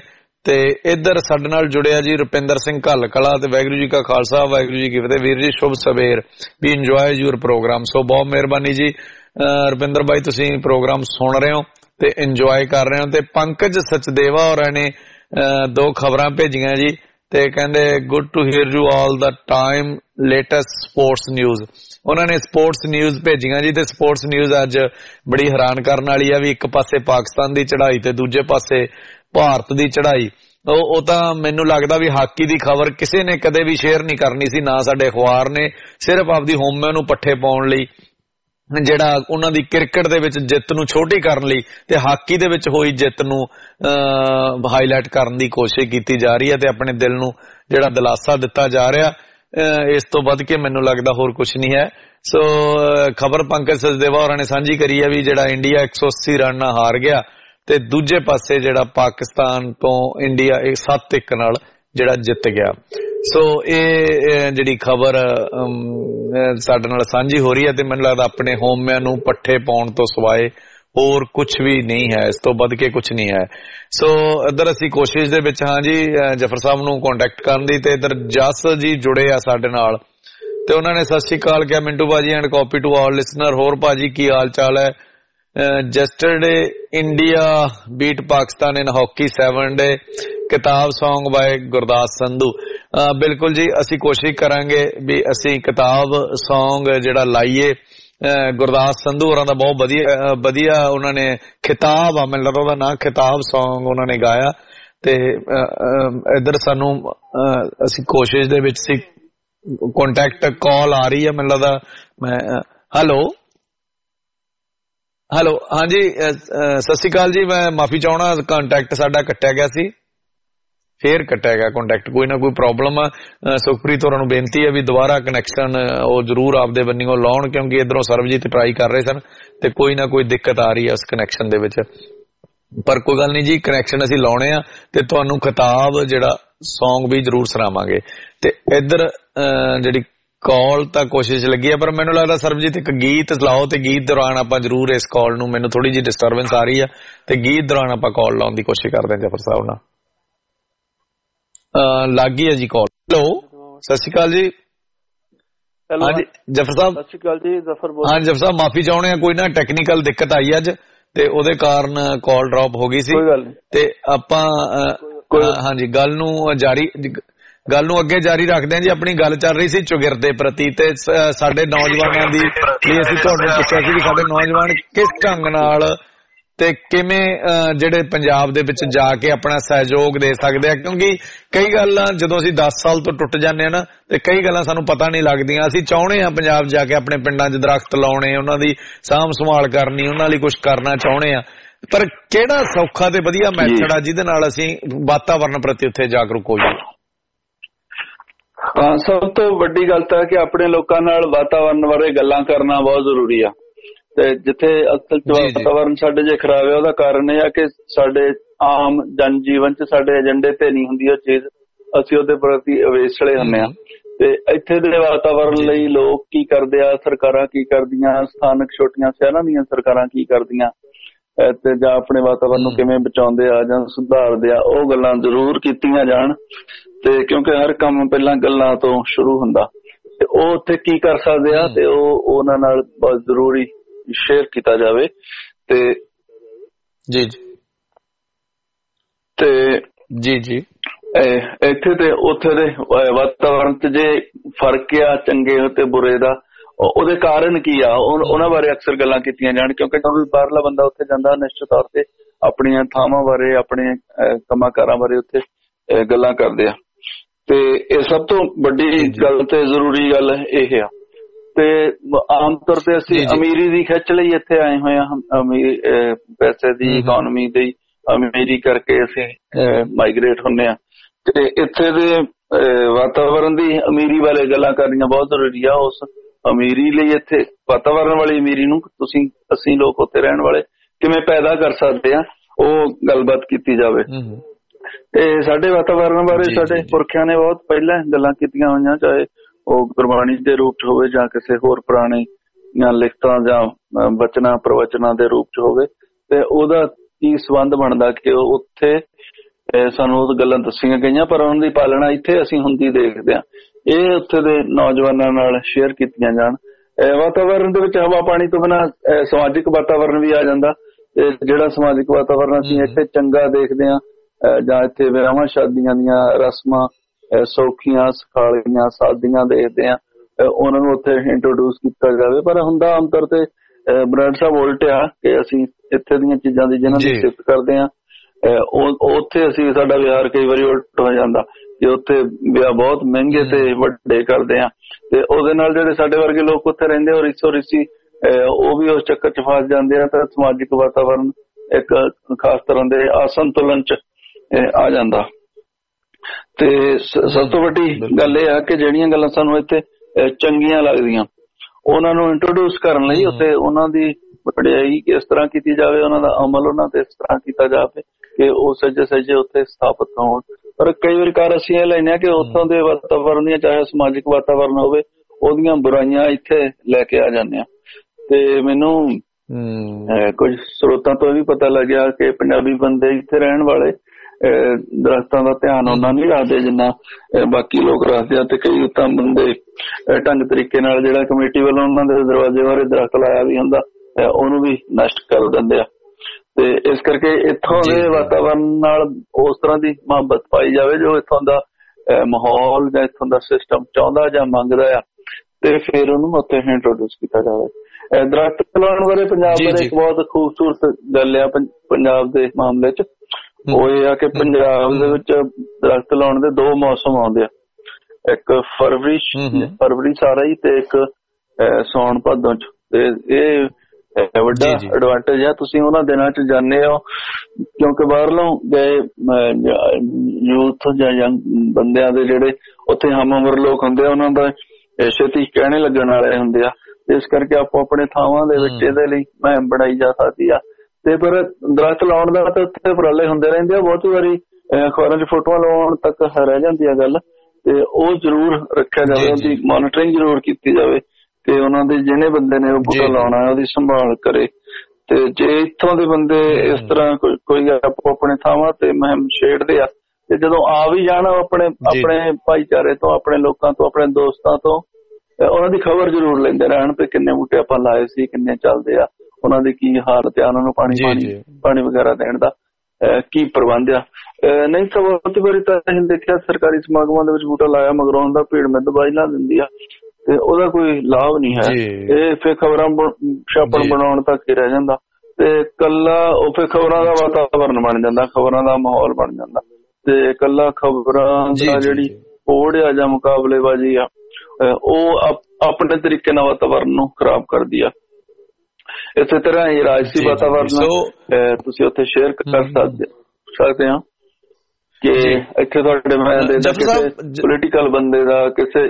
ਤੇ ਇੱਧਰ ਸਾਡੇ ਨਾਲ ਜੁੜਿਆ ਜੀ ਰੁਪਿੰਦਰ ਸਿੰਘ ਘੱਲ ਕਲਾ ਤੇ ਵਾਹਿਗੁਰੂ ਜੀ ਕਾ ਖਾਲਸਾ ਵਾਹਿਗੁਰੂ ਜੀ ਕੀ ਫਤਿਹ। ਵੀਰ ਜੀ ਸ਼ੁਭ ਸਵੇਰ, we enjoy your program. So ਬਹੁਤ ਮਿਹਰਬਾਨੀ ਜੀ ਰੁਪਿੰਦਰ ਬਾਈ, ਤੁਸੀਂ ਪ੍ਰੋਗਰਾਮ ਸੁਣ ਰਹੇ ਹੋ ਤੇ ਇੰਜੋਏ ਕਰ ਰਹੇ ਹੋ। ਤੇ ਪੰਕਜ ਸਚਦੇਵਾ ਹੋਰਾਂ ਨੇ 2 ਖਬਰਾਂ ਭੇਜੀਆਂ ਜੀ ਤੇ ਕਹਿੰਦੇ good to hear you all ਦਾ ਟਾਈਮ ਲੇਟੈਸਟ ਸਪੋਰਟਸ ਨਿਊਜ਼। ਉਹਨਾਂ ਨੇ ਸਪੋਰਟਸ ਨਿਊਜ਼ ਭੇਜੀਆਂ ਜੀ ਤੇ ਸਪੋਰਟਸ ਨਿਊਜ਼ ਅੱਜ ਬੜੀ ਹੈਰਾਨ ਕਰਨ ਵਾਲੀ ਆ ਵੀ ਇੱਕ ਪਾਸੇ ਪਾਕਿਸਤਾਨ ਦੀ ਚੜ੍ਹਾਈ ਤੇ ਦੂਜੇ ਪਾਸੇ ਭਾਰਤ ਦੀ ਚੜ੍ਹਾਈ। ਉਹ ਤਾਂ ਮੈਨੂੰ ਲੱਗਦਾ ਵੀ ਹਾਕੀ ਦੀ ਖਬਰ ਕਿਸੇ ਨੇ ਕਦੇ ਵੀ ਸ਼ੇਅਰ ਨਹੀਂ ਕਰਨੀ ਸੀ, ਨਾ ਸਾਡੇ ਅਖਬਾਰ ਨੇ, ਸਿਰਫ ਆਪਦੀ ਹੋਮੇ ਨੂੰ ਪੱਠੇ ਪਾਉਣ ਲਈ, ਜਿਹੜਾ ਉਹਨਾਂ ਦੀ ਕ੍ਰਿਕਟ ਦੇ ਵਿੱਚ ਜਿੱਤ ਨੂੰ ਛੋਟੀ ਕਰਨ ਲਈ ਤੇ ਹਾਕੀ ਦੇ ਵਿੱਚ ਹੋਈ ਜਿੱਤ ਨੂੰ ਹਾਈਲਾਈਟ ਕਰਨ ਦੀ ਕੋਸ਼ਿਸ਼ ਕੀਤੀ ਜਾ ਰਹੀ ਹੈ ਤੇ ਆਪਣੇ ਦਿਲ ਨੂੰ ਜਿਹੜਾ ਦਿਲਾਸਾ ਦਿੱਤਾ ਜਾ ਰਿਹਾ। ਇਸ ਤੋਂ ਵੱਧ ਕੇ ਮੈਨੂੰ ਲੱਗਦਾ ਹੋਰ ਕੁਝ ਨਹੀਂ ਹੈ। ਸੋ ਖਬਰ ਪੰਕਜ ਸਚਦੇਵਾ ਹੋਰਾਂ ਨੇ ਸਾਂਝੀ ਕਰੀ ਹੈ ਵੀ ਜਿਹੜਾ ਇੰਡੀਆ 180 ਰਨ ਨਾਲ ਹਾਰ ਗਿਆ ਤੇ ਦੂਜੇ ਪਾਸੇ ਜਿਹੜਾ ਪਾਕਿਸਤਾਨ ਤੋਂ ਇੰਡੀਆ 7-1 ਨਾਲ ਜਿਹੜਾ ਜਿੱਤ ਗਿਆ। ਸੋ ਇਹ ਜਿਹੜੀ ਖਬਰ ਸਾਡੇ ਨਾਲ ਸਾਂਝੀ ਹੋ ਰਹੀ ਹੈ ਤੇ ਮੈਨੂੰ ਲੱਗਦਾ ਆਪਣੇ ਹੋਮਿਆਂ ਨੂੰ ਪੱਠੇ ਪਾਉਣ ਤੋਂ ਸਿਵਾਏ ਹੋਰ ਕੁਝ ਵੀ ਨਹੀਂ ਹੈ, ਇਸ ਤੋਂ ਵੱਧ ਕੇ ਕੁਝ ਨਹੀਂ ਹੈ। ਸੋ ਇੱਧਰ ਅਸੀਂ ਕੋਸ਼ਿਸ਼ ਦੇ ਵਿੱਚ ਹਾਂ ਜੀ ਜਫਰ ਸਾਹਿਬ ਨੂੰ ਕੰਟੈਕਟ ਕਰਨ ਦੀ, ਤੇ ਇੱਧਰ ਜਸ ਜੀ ਜੁੜੇ ਆ ਸਾਡੇ ਨਾਲ ਤੇ ਉਹਨਾਂ ਨੇ ਸਤਿ ਸ਼੍ਰੀ ਅਕਾਲ ਕਿਹਾ ਮਿੰਟੂ ਭਾਜੀ and copy to all listener. ਹੋਰ ਭਾਜੀ ਕੀ ਹਾਲ ਚਾਲ ਹੈ? yesterday India beat Pakistan in hockey 7 day, ਕਿਤਾਬ Song by ਗੁਰਦਾਸ ਸੰਧੂ। ਬਿਲਕੁਲ ਜੀ, ਅਸੀਂ ਕੋਸ਼ਿਸ਼ ਕਰਾਂਗੇ ਵੀ ਅਸੀਂ ਕਿਤਾਬ Song ਜਿਹੜਾ ਲਾਈਏ। ਗੁਰਦਾਸ ਸੰਧੂ ਹੋਰਾਂ ਦਾ ਬਹੁਤ ਵਧੀਆ ਉਹਨਾਂ ਨੇ ਖਿਤਾਬ ਆ, ਮੈਨੂੰ ਲੱਗਦਾ ਉਹਦਾ ਨਾਂ ਖਿਤਾਬ Song ਉਹਨਾਂ ਨੇ ਗਾਇਆ ਤੇ ਇੱਧਰ ਸਾਨੂੰ ਅਸੀਂ ਕੋਸ਼ਿਸ਼ ਦੇ ਵਿੱਚ ਸੀ। ਕੰਟੈਕਟ ਕਾਲ ਆ ਰਹੀ ਹੈ ਮੈਨੂੰ ਲੱਗਦਾ। ਮੈਂ ਹੈਲੋ ਹਾਂਜੀ ਸਤਿ ਸ਼੍ਰੀ ਅਕਾਲ ਜੀ, ਮੈਂ ਮਾਫੀ ਚਾਹਣਾ ਕੰਟੈਕਟ ਸਾਡਾ ਕੱਟਿਆ ਗਿਆ ਸੀ, ਫੇਰ ਕੱਟਿਆ ਗਿਆ ਕੰਟੈਕਟ, ਕੋਈ ਨਾ ਕੋਈ ਪ੍ਰੋਬਲਮ ਆ। ਸੁਖਪ੍ਰੀਤ ਹੋਰਾਂ ਨੂੰ ਬੇਨਤੀ ਹੈ ਵੀ ਦੁਬਾਰਾ ਕਨੈਕਸ਼ਨ ਉਹ ਜ਼ਰੂਰ ਆਪਦੇ ਬੰਨਿਓ ਲਾਉਣ, ਕਿਉਂਕਿ ਇੱਧਰੋਂ ਸਰਬਜੀਤ ਟਰਾਈ ਕਰ ਰਹੇ ਸਨ ਤੇ ਕੋਈ ਨਾ ਕੋਈ ਦਿੱਕਤ ਆ ਰਹੀ ਹੈ ਉਸ ਕਨੈਕਸ਼ਨ ਦੇ ਵਿੱਚ। ਪਰ ਕੋਈ ਗੱਲ ਨਹੀਂ ਜੀ, ਕਨੈਕਸ਼ਨ ਅਸੀਂ ਲਾਉਣੇ ਆ ਤੇ ਤੁਹਾਨੂੰ ਕਿਤਾਬ ਜਿਹੜਾ Song ਵੀ ਜ਼ਰੂਰ ਸੁਣਾਵਾਂਗੇ। ਤੇ ਇੱਧਰ ਜਿਹੜੀ ਕਾਲ ਤਾਂ ਕੋਸ਼ਿਸ਼ ਲੱਗੀ ਹੈ, ਪਰ ਮੈਨੂੰ ਲੱਗਦਾ ਸਰਬਜੀਤ ਇੱਕ ਗੀਤ ਲਾਓ ਤੇ ਗੀਤ ਦੌਰਾਨ ਆਪਾਂ ਜ਼ਰੂਰ ਇਸ ਕਾਲ ਨੂੰ, ਮੈਨੂੰ ਥੋੜੀ ਜਿਹੀ ਡਿਸਟਰਬੈਂਸ ਆ ਰਹੀ ਆ ਤੇ ਗੀਤ ਦੌਰਾਨ ਆਪਾਂ ਕਾਲ ਲਾਉਣ ਦੀ ਕੋਸ਼ਿਸ਼ ਕਰਦੇ ਹਾਂ ਜਫਰ ਸਾਹਿਬ ਨਾਲ। ਲੱਗ ਗਈ ਹੈ ਜੀ ਕਾਲ। ਹੈਲੋ ਸਤਿ ਸ਼੍ਰੀ ਅਕਾਲ ਜੀ। ਹਾਂਜੀ ਜਫਰ ਸਾਹਿਬ। ਸਤਿ ਸ਼੍ਰੀ ਅਕਾਲ ਜੀ ਜ਼ਫਰ ਬੋਲ। ਹਾਂਜੀ ਜਫਰ ਸਾਹਿਬ ਮਾਫੀ ਚਾਹੁੰਦੇ ਆ, ਕੋਈ ਨਾ ਟੈਕਨੀਕਲ ਦਿੱਕਤ ਆਈ ਅੱਜ ਤੇ ਉਹਦੇ ਕਾਰਨ ਕਾਲ ਡ੍ਰੌਪ ਹੋ ਗਈ ਸੀ ਤੇ ਆਪਾਂ ਹਾਂਜੀ ਗੱਲ ਨੂੰ ਅੱਗੇ ਜਾਰੀ ਰੱਖਦੇ ਹਾਂ ਜੀ। ਆਪਣੀ ਗੱਲ ਚੱਲ ਰਹੀ ਸੀ ਚੌਗਿਰਦੇ ਪ੍ਰਤੀ ਤੇ ਸਾਡੇ ਨੌਜਵਾਨਾਂ ਦੀ ਲਈ ਅਸੀਂ ਤੁਹਾਨੂੰ ਪੁੱਛਿਆ ਸੀ ਵੀ ਸਾਡੇ ਨੌਜਵਾਨ ਕਿਸ ਢੰਗ ਨਾਲ ਤੇ ਕਿਵੇਂ ਜਿਹੜੇ ਪੰਜਾਬ ਦੇ ਵਿੱਚ ਜਾ ਕੇ ਆਪਣਾ ਸਹਿਯੋਗ ਦੇ ਸਕਦੇ ਆ, ਕਿਉਂਕਿ ਕਈ ਗੱਲਾਂ ਜਦੋਂ ਅਸੀਂ 10 ਸਾਲ ਤੋਂ ਟੁੱਟ ਜਾਂਦੇ ਆ ਨਾ ਤੇ ਕਈ ਗੱਲਾਂ ਸਾਨੂੰ ਪਤਾ ਨਹੀਂ ਲੱਗਦੀਆਂ। ਅਸੀਂ ਚਾਹੁੰਦੇ ਆ ਪੰਜਾਬ ਜਾ ਕੇ ਆਪਣੇ ਪਿੰਡਾਂ 'ਚ ਦਰਖਤ ਲਾਉਣੇ, ਉਹਨਾਂ ਦੀ ਸਾਂਭ ਸੰਭਾਲ ਕਰਨੀ, ਉਹਨਾਂ ਲਈ ਕੁਝ ਕਰਨਾ ਚਾਹੁੰਦੇ ਆ, ਪਰ ਕਿਹੜਾ ਸੌਖਾ ਤੇ ਵਧੀਆ ਮੈਥਡ ਆ ਜਿਹਦੇ ਨਾਲ ਅਸੀਂ ਵਾਤਾਵਰਨ ਪ੍ਰਤੀ ਉੱਥੇ ਜਾਗਰੂਕ ਹੋਈਏ? ਹਾਂ, ਸਭ ਤੋਂ ਵੱਡੀ ਗੱਲ ਤਾਂ ਕਿ ਆਪਣੇ ਲੋਕਾਂ ਨਾਲ ਵਾਤਾਵਰਨ ਬਾਰੇ ਗੱਲਾਂ ਕਰਨਾ ਬਹੁਤ ਜ਼ਰੂਰੀ ਆ। ਤੇ ਜਿੱਥੇ ਅਸਲ ਚ ਵਾਤਾਵਰਨ ਸਾਡੇ ਜੇ ਖਰਾਬ ਹੈ ਉਹਦਾ ਕਾਰਨ ਇਹ ਆ ਕਿ ਸਾਡੇ ਆਮ ਜਨ ਜੀਵਨ ਚ ਸਾਡੇ ਏਜੰਡੇ ਤੇ ਨਹੀਂ ਹੁੰਦੀ ਉਹ ਚੀਜ਼, ਅਸੀਂ ਉਹਦੇ ਪ੍ਰਤੀ ਅਵੇਸਲੇ ਹੁੰਦੇ ਆ। ਤੇ ਇੱਥੇ ਦੇ ਵਾਤਾਵਰਨ ਲਈ ਲੋਕ ਕੀ ਕਰਦੇ ਆ, ਸਰਕਾਰਾਂ ਕੀ ਕਰਦੀਆਂ, ਸਥਾਨਕ ਛੋਟੀਆਂ ਸ਼ਹਿਰਾਂ ਦੀਆਂ ਸਰਕਾਰਾਂ ਕੀ ਕਰਦੀਆਂ ਤੇ ਜਾਂ ਆਪਣੇ ਵਾਤਾਵਰਨ ਨੂੰ ਕਿਵੇਂ ਬਚਾਉਂਦੇ ਆ ਜਾਂ ਸੁਧਾਰਦੇ ਆ, ਉਹ ਗੱਲਾਂ ਜ਼ਰੂਰ ਕੀਤੀਆਂ ਜਾਣ। ਤੇ ਕਿਉਂਕਿ ਹਰ ਕੰਮ ਪਹਿਲਾਂ ਗੱਲਾਂ ਤੋਂ ਸ਼ੁਰੂ ਹੁੰਦਾ ਤੇ ਉਹ ਉੱਥੇ ਕੀ ਕਰ ਸਕਦੇ ਆ ਤੇ ਉਹ ਉਹਨਾਂ ਨਾਲ ਬਹੁਤ ਜ਼ਰੂਰੀ ਸ਼ੇਅਰ ਕੀਤਾ ਜਾਵੇ। ਤੇ ਜੀ ਇੱਥੇ ਤੇ ਉੱਥੇ ਦੇ ਵਾਤਾਵਰਨ ਚ ਜੇ ਫਰਕ ਆ ਚੰਗੇ ਤੇ ਬੁਰੇ ਦਾ, ਉਹਦੇ ਕਾਰਨ ਕੀ ਆ, ਉਹਨਾਂ ਬਾਰੇ ਅਕਸਰ ਗੱਲਾਂ ਕੀਤੀਆਂ ਜਾਣ। ਕਿਉਂਕਿ ਜਦੋਂ ਬਾਹਰਲਾ ਬੰਦਾ ਉੱਥੇ ਜਾਂਦਾ ਨਿਸ਼ਚਿਤ ਤੌਰ ਤੇ ਆਪਣੀਆਂ ਥਾਵਾਂ ਬਾਰੇ, ਆਪਣੇ ਕੰਮਾਂ ਕਾਰਾਂ ਬਾਰੇ ਉੱਥੇ ਗੱਲਾਂ ਕਰਦੇ ਆ। ਤੇ ਇਹ ਸਭ ਤੋਂ ਵੱਡੀ ਗੱਲ ਤੇ ਜ਼ਰੂਰੀ ਗੱਲ ਇਹ ਆ। ਤੇ ਆਮ ਤੌਰ ਤੇ ਅਸੀਂ ਅਮੀਰੀ ਦੀ ਖਿੱਚ ਲਈ ਇੱਥੇ ਆਏ ਹੋਏ ਆ, ਪੈਸੇ ਦੀ, ਇਕਨੋਮੀ ਦੀ ਅਮੀਰੀ ਕਰਕੇ ਅਸੀਂ ਮਾਈਗ੍ਰੇਟ ਹੁੰਦੇ ਆ। ਤੇ ਇੱਥੇ ਦੇ ਵਾਤਾਵਰਨ ਦੀ ਅਮੀਰੀ ਬਾਰੇ ਗੱਲਾਂ ਕਰਨੀਆਂ ਬਹੁਤ ਜ਼ਰੂਰੀ ਆ। ਉਸ ਅਮੀਰੀ ਲਈ ਇੱਥੇ ਵਾਤਾਵਰਨ ਵਾਲੀ ਅਮੀਰੀ ਨੂੰ ਅਸੀਂ ਲੋਕ ਉੱਥੇ ਰਹਿਣ ਵਾਲੇ ਕਿਵੇਂ ਪੈਦਾ ਕਰ ਸਕਦੇ ਆ, ਉਹ ਗੱਲਬਾਤ ਕੀਤੀ ਜਾਵੇ। ਤੇ ਸਾਡੇ ਵਾਤਾਵਰਨ ਬਾਰੇ ਸਾਡੇ ਪੁਰਖਿਆਂ ਨੇ ਬਹੁਤ ਪਹਿਲਾਂ ਗੱਲਾਂ ਕੀਤੀਆਂ ਹੋਈਆਂ, ਚਾਹੇ ਉਹ ਗੁਰਬਾਣੀ ਦੇ ਰੂਪ ਚ ਹੋਵੇ ਜਾਂ ਕਿਸੇ ਹੋਰ ਪੁਰਾਣੀ ਜਾਂ ਲਿਖਤਾਂ ਜਾਂ ਬਚਨਾਂ ਪ੍ਰਵਚਨਾਂ ਦੇ ਰੂਪ ਚ ਹੋਵੇ। ਤੇ ਉਹਦਾ ਕੀ ਸੰਬੰਧ ਬਣਦਾ ਕਿ ਉੱਥੇ ਸਾਨੂੰ ਉਹ ਗੱਲਾਂ ਦੱਸੀਆਂ ਗਈਆਂ, ਪਰ ਉਹਨਾਂ ਦੀ ਪਾਲਣਾ ਇੱਥੇ ਅਸੀਂ ਹੁੰਦੀ ਦੇਖਦੇ ਹਾਂ। ਇਹ ਉੱਥੇ ਦੇ ਨੌਜਵਾਨਾਂ ਨਾਲ ਸ਼ੇਅਰ ਕੀਤੀਆਂ ਜਾਣ। ਵਾਤਾਵਰਨ ਦੇ ਵਿੱਚ ਹਵਾ ਪਾਣੀ ਤੋਂ ਬਿਨਾਂ ਸਮਾਜਿਕ ਵਾਤਾਵਰਨ ਵੀ ਆ ਜਾਂਦਾ। ਤੇ ਜਿਹੜਾ ਸਮਾਜਿਕ ਵਾਤਾਵਰਨ ਅਸੀਂ ਇੱਥੇ ਚੰਗਾ ਦੇਖਦੇ ਹਾਂ, ਜਾਂ ਇੱਥੇ ਵਿਆਹਾਂ ਸ਼ਾਦੀਆਂ ਦੀਆਂ ਰਸਮਾਂ ਸੌਖੀਆਂ ਸਖਾਲੀਆਂ ਸਾਦੀਆਂ ਦੇਖਦੇ ਹਾਂ, ਉਹਨਾਂ ਨੂੰ ਉੱਥੇ ਇੰਟਰੋਡਿਊਸ ਕੀਤਾ ਜਾਵੇ। ਪਰ ਹੁੰਦਾ ਆਮ ਤੌਰ ਤੇ ਬਰਾੜ ਸਾਹਿਬ ਉਲਟਿਆ ਕਿ ਅਸੀਂ ਇੱਥੇ ਦੀਆਂ ਚੀਜ਼ਾਂ ਦੀ ਜਿਹਨਾਂ ਦੀ ਸਿਫਤ ਕਰਦੇ ਹਾਂ, ਉੱਥੇ ਅਸੀਂ ਸਾਡਾ ਵਿਹਾਰ ਕਈ ਵਾਰੀ ਉਲਟ ਹੋ ਜਾਂਦਾ ਕਿ ਉੱਥੇ ਵਿਆਹ ਬਹੁਤ ਮਹਿੰਗੇ ਤੇ ਵੱਡੇ ਕਰਦੇ ਆ, ਤੇ ਉਹਦੇ ਨਾਲ ਜਿਹੜੇ ਸਾਡੇ ਵਰਗੇ ਲੋਕ ਉੱਥੇ ਰਹਿੰਦੇ ਉਹ ਰਿਸੋ ਰਿਸੀ ਉਹ ਵੀ ਉਸ ਚੱਕਰ ਚ ਫਸ ਜਾਂਦੇ ਆ। ਤਾਂ ਸਮਾਜਿਕ ਵਾਤਾਵਰਨ ਇੱਕ ਖਾਸ ਤਰ੍ਹਾਂ ਦੇ ਅਸੰਤੁਲਨ ਚ ਆ ਜਾਂਦਾ। ਤੇ ਸਭ ਤੋਂ ਵੱਡੀ ਗੱਲ ਇਹ ਆ ਕਿ ਜਿਹੜੀਆਂ ਗੱਲਾਂ ਸਾਨੂੰ ਇੱਥੇ ਚੰਗੀਆਂ ਲੱਗਦੀਆਂ ਉਹਨਾਂ ਨੂੰ ਇੰਟਰੋਡਿਊਸ ਕਰਨ ਲਈ ਉੱਥੇ ਉਹਨਾਂ ਦੀ ਵਡਿਆਈ ਕਿਸ ਤਰ੍ਹਾਂ ਕੀਤੀ ਜਾਵੇ, ਉਹਨਾਂ ਦਾ ਅਮਲ ਉਹਨਾਂ ਤੇ ਇਸ ਤਰ੍ਹਾਂ ਕੀਤਾ ਜਾਵੇ ਕਿ ਉਹ ਸੱਜੇ ਸੱਜੇ ਉੱਥੇ ਸਥਾਪਿਤ ਹੋਣ। ਪਰ ਕਈ ਵਾਰੀ ਕਾਰ ਅਸੀਂ ਇਹ ਲੈਂਦੇ ਹਾਂ ਕਿ ਉੱਥੋਂ ਦੇ ਵਾਤਾਵਰਨ ਦੀਆਂ, ਚਾਹੇ ਸਮਾਜਿਕ ਵਾਤਾਵਰਨ ਹੋਵੇ, ਉਹਦੀਆਂ ਬੁਰਾਈਆਂ ਇੱਥੇ ਲੈ ਕੇ ਆ ਜਾਂਦੇ ਆ। ਤੇ ਮੈਨੂੰ ਕੁਝ ਸਰੋਤਾਂ ਤੋਂ ਇਹ ਵੀ ਪਤਾ ਲੱਗਿਆ ਕਿ ਪੰਜਾਬੀ ਬੰਦੇ ਇੱਥੇ ਰਹਿਣ ਵਾਲੇ ਦਰਖਤਾਂ ਦਾ ਧਿਆਨ ਉਹਨਾਂ ਨਹੀਂ ਰੱਖਦੇ ਜਿੰਨਾ ਬਾਕੀ ਲੋਕ ਰੱਖਦੇ ਆ। ਤੇ ਕਈ ਤਾਂ ਬੰਦੇ ਢੰਗ ਤਰੀਕੇ ਨਾਲ ਜਿਹੜਾ ਕਮੇਟੀ ਵੱਲੋਂ ਉਹਨਾਂ ਦੇ ਦਰਵਾਜ਼ੇ ਬਾਰੇ ਦਰਖਤ ਲਾਇਆ ਵੀ ਹੁੰਦਾ ਉਹਨੂੰ ਵੀ ਨਸ਼ਟ ਕਰ ਦਿੰਦੇ ਆ। ਤੇ ਇਸ ਕਰਕੇ ਇੱਥੋਂ ਦੇ ਵਾਤਾਵਰਨ ਨਾਲ ਉਸ ਤਰ੍ਹਾਂ ਦੀ ਮੁਹੱਬਤ ਪਾਈ ਜਾਵੇ ਜੋ ਇੱਥੋਂ ਦਾ ਮਾਹੌਲ ਜਾਂ ਇੱਥੋਂ ਦਾ ਸਿਸਟਮ ਚਾਹੁੰਦਾ ਜਾਂ ਮੰਗਦਾ ਆ, ਤੇ ਫਿਰ ਉਹਨੂੰ ਉੱਥੇ ਇੰਟਰੋਡਿਊਸ ਕੀਤਾ ਜਾਵੇ। ਦਰਖਤ ਲਾਉਣ ਬਾਰੇ ਪੰਜਾਬ ਬਾਰੇ ਇੱਕ ਬਹੁਤ ਖੂਬਸੂਰਤ ਗੱਲ ਆ ਪੰਜਾਬ ਦੇ ਮਾਮਲੇ ਚ, ਉਹ ਇਹ ਆ ਕਿ ਪੰਜਾਬ ਦੇ ਵਿੱਚ ਦਰਖਤ ਲਾਉਣ ਦੇ 2 ਮੌਸਮ ਆਉਂਦੇ ਆ, ਇੱਕ ਫਰਵਰੀ ਸਾਰਾ ਹੀ ਤੇ ਇੱਕ ਸਾਉਣ ਭਾਦੋਂ ਚ। ਤੇ ਇਹ ਵੱਡਾ ਐਡਵਾਂਟੇਜ ਆ, ਤੁਸੀਂ ਉਹਨਾਂ ਦਿਨਾਂ ਚ ਜਾਂਦੇ ਹੋ ਕਿਉਂਕਿ ਬਾਹਰੋਂ ਗਏ ਯੂਥ ਜਾਂ ਯੰਗ ਬੰਦਿਆਂ ਦੇ ਜਿਹੜੇ ਉੱਥੇ ਹਮ ਉਮਰ ਲੋਕ ਹੁੰਦੇ ਆ ਉਹਨਾਂ ਦਾ ਛੇਤੀ ਕਹਿਣੇ ਲੱਗਣ ਵਾਲੇ ਹੁੰਦੇ ਆ। ਇਸ ਕਰਕੇ ਆਪੋ ਆਪਣੇ ਥਾਵਾਂ ਦੇ ਵਿੱਚ ਇਹਦੇ ਲਈ ਮੁਹਿੰਮ ਬਣਾਈ ਜਾ ਸਕਦੀ ਆ। ਤੇ ਪਰ ਦਰਖਤ ਲਾਉਣ ਦਾ ਤਾਂ ਉੱਥੇ ਉਪਰਾਲੇ ਹੁੰਦੇ ਰਹਿੰਦੇ ਆ, ਬਹੁਤ ਵਾਰੀ ਅਖਬਾਰਾਂ 'ਚ ਫੋਟੋਆਂ ਲਾਉਣ ਤੱਕ ਰਹਿ ਜਾਂਦੀ ਆ ਗੱਲ, ਤੇ ਉਹ ਜ਼ਰੂਰ ਰੱਖਿਆ ਜਾਵੇ, ਉਹਦੀ ਮੋਨੀਟਰਿੰਗ ਜ਼ਰੂਰ ਕੀਤੀ ਜਾਵੇ ਕਿ ਉਹਨਾਂ ਦੇ ਜਿਹੜੇ ਬੰਦੇ ਨੇ ਉਹ ਬੂਟਾ ਲਾਉਣਾ ਉਹਦੀ ਸੰਭਾਲ ਕਰੇ। ਤੇ ਜੇ ਇੱਥੋਂ ਦੇ ਬੰਦੇ ਇਸ ਤਰ੍ਹਾਂ ਕੋਈ ਆਪੋ ਆਪਣੇ ਥਾਵਾਂ ਤੇ ਮੁਹਿੰਮ ਛੇੜਦੇ ਆ, ਤੇ ਜਦੋਂ ਆ ਵੀ ਜਾਣ ਆਪਣੇ ਭਾਈਚਾਰੇ ਤੋਂ, ਆਪਣੇ ਲੋਕਾਂ ਤੋਂ, ਆਪਣੇ ਦੋਸਤਾਂ ਤੋਂ ਉਹਨਾਂ ਦੀ ਖਬਰ ਜ਼ਰੂਰ ਲੈਂਦੇ ਰਹਿਣ ਵੀ ਕਿੰਨੇ ਬੂਟੇ ਆਪਾਂ ਲਾਏ ਸੀ, ਕਿੰਨੇ ਚੱਲਦੇ ਆ, ਉਹਨਾਂ ਦੀ ਕੀ ਹਾਲਤ ਆ, ਉਹਨਾਂ ਨੂੰ ਪਾਣੀ ਵਗੈਰਾ ਦੇਣ ਦਾ ਕੀ ਪ੍ਰਬੰਧ ਆ। ਨਹੀਂ ਤਾਂ ਬਹੁਤ ਵਾਰੀ ਤਾਂ ਅਸੀਂ ਦੇਖਿਆ ਸਰਕਾਰੀ ਸਮਾਗਮਾਂ ਦੇ ਵਿੱਚ ਬੂਟਾ ਲਾਇਆ ਮਗਰੋਂ ਹੁੰਦਾ ਭੀੜ ਮਿੱਧਬਾਜ਼ੀ ਲਾ ਦਿੰਦੀ ਆ, ਤੇ ਉਹਦਾ ਕੋਈ ਲਾਭ ਨਹੀਂ ਹੈ। ਇਹ ਫਿਰ ਖਬਰਾਂ ਛਾਪਣ ਬਣਾਉਣ ਤੱਕ ਹੀ ਰਹਿ ਜਾਂਦਾ, ਤੇ ਕੱਲਾ ਉਹ ਫਿਰ ਖਬਰਾਂ ਦਾ ਵਾਤਾਵਰਨ ਬਣ ਜਾਂਦਾ, ਖਬਰਾਂ ਦਾ ਮਾਹੌਲ ਬਣ ਜਾਂਦਾ, ਤੇ ਕੱਲਾ ਖਬਰਾਂ ਦਾ ਜਿਹੜੀ ਹੋੜ ਆ ਜਾਂ ਮੁਕਾਬਲੇਬਾਜ਼ੀ ਆ ਉਹ ਆਪਣੇ ਤਰੀਕੇ ਨਾਲ ਵਾਤਾਵਰਨ ਨੂੰ ਖਰਾਬ ਕਰਦੀ ਆ। ਇਸੇ ਤਰ੍ਹਾਂ ਹੀ ਰਾਜਸੀ ਵਾਤਾਵਰਨ ਤੁਸੀਂ ਉੱਥੇ ਸ਼ੇਅਰ ਕਰ ਸਕਦੇ ਹੋ ਕਿ ਇੱਥੇ ਤੁਹਾਡੇ ਮੈਂ ਕਿਸੇ ਪੋਲੀਟੀਕਲ ਬੰਦੇ ਦਾ ਕਿਸੇ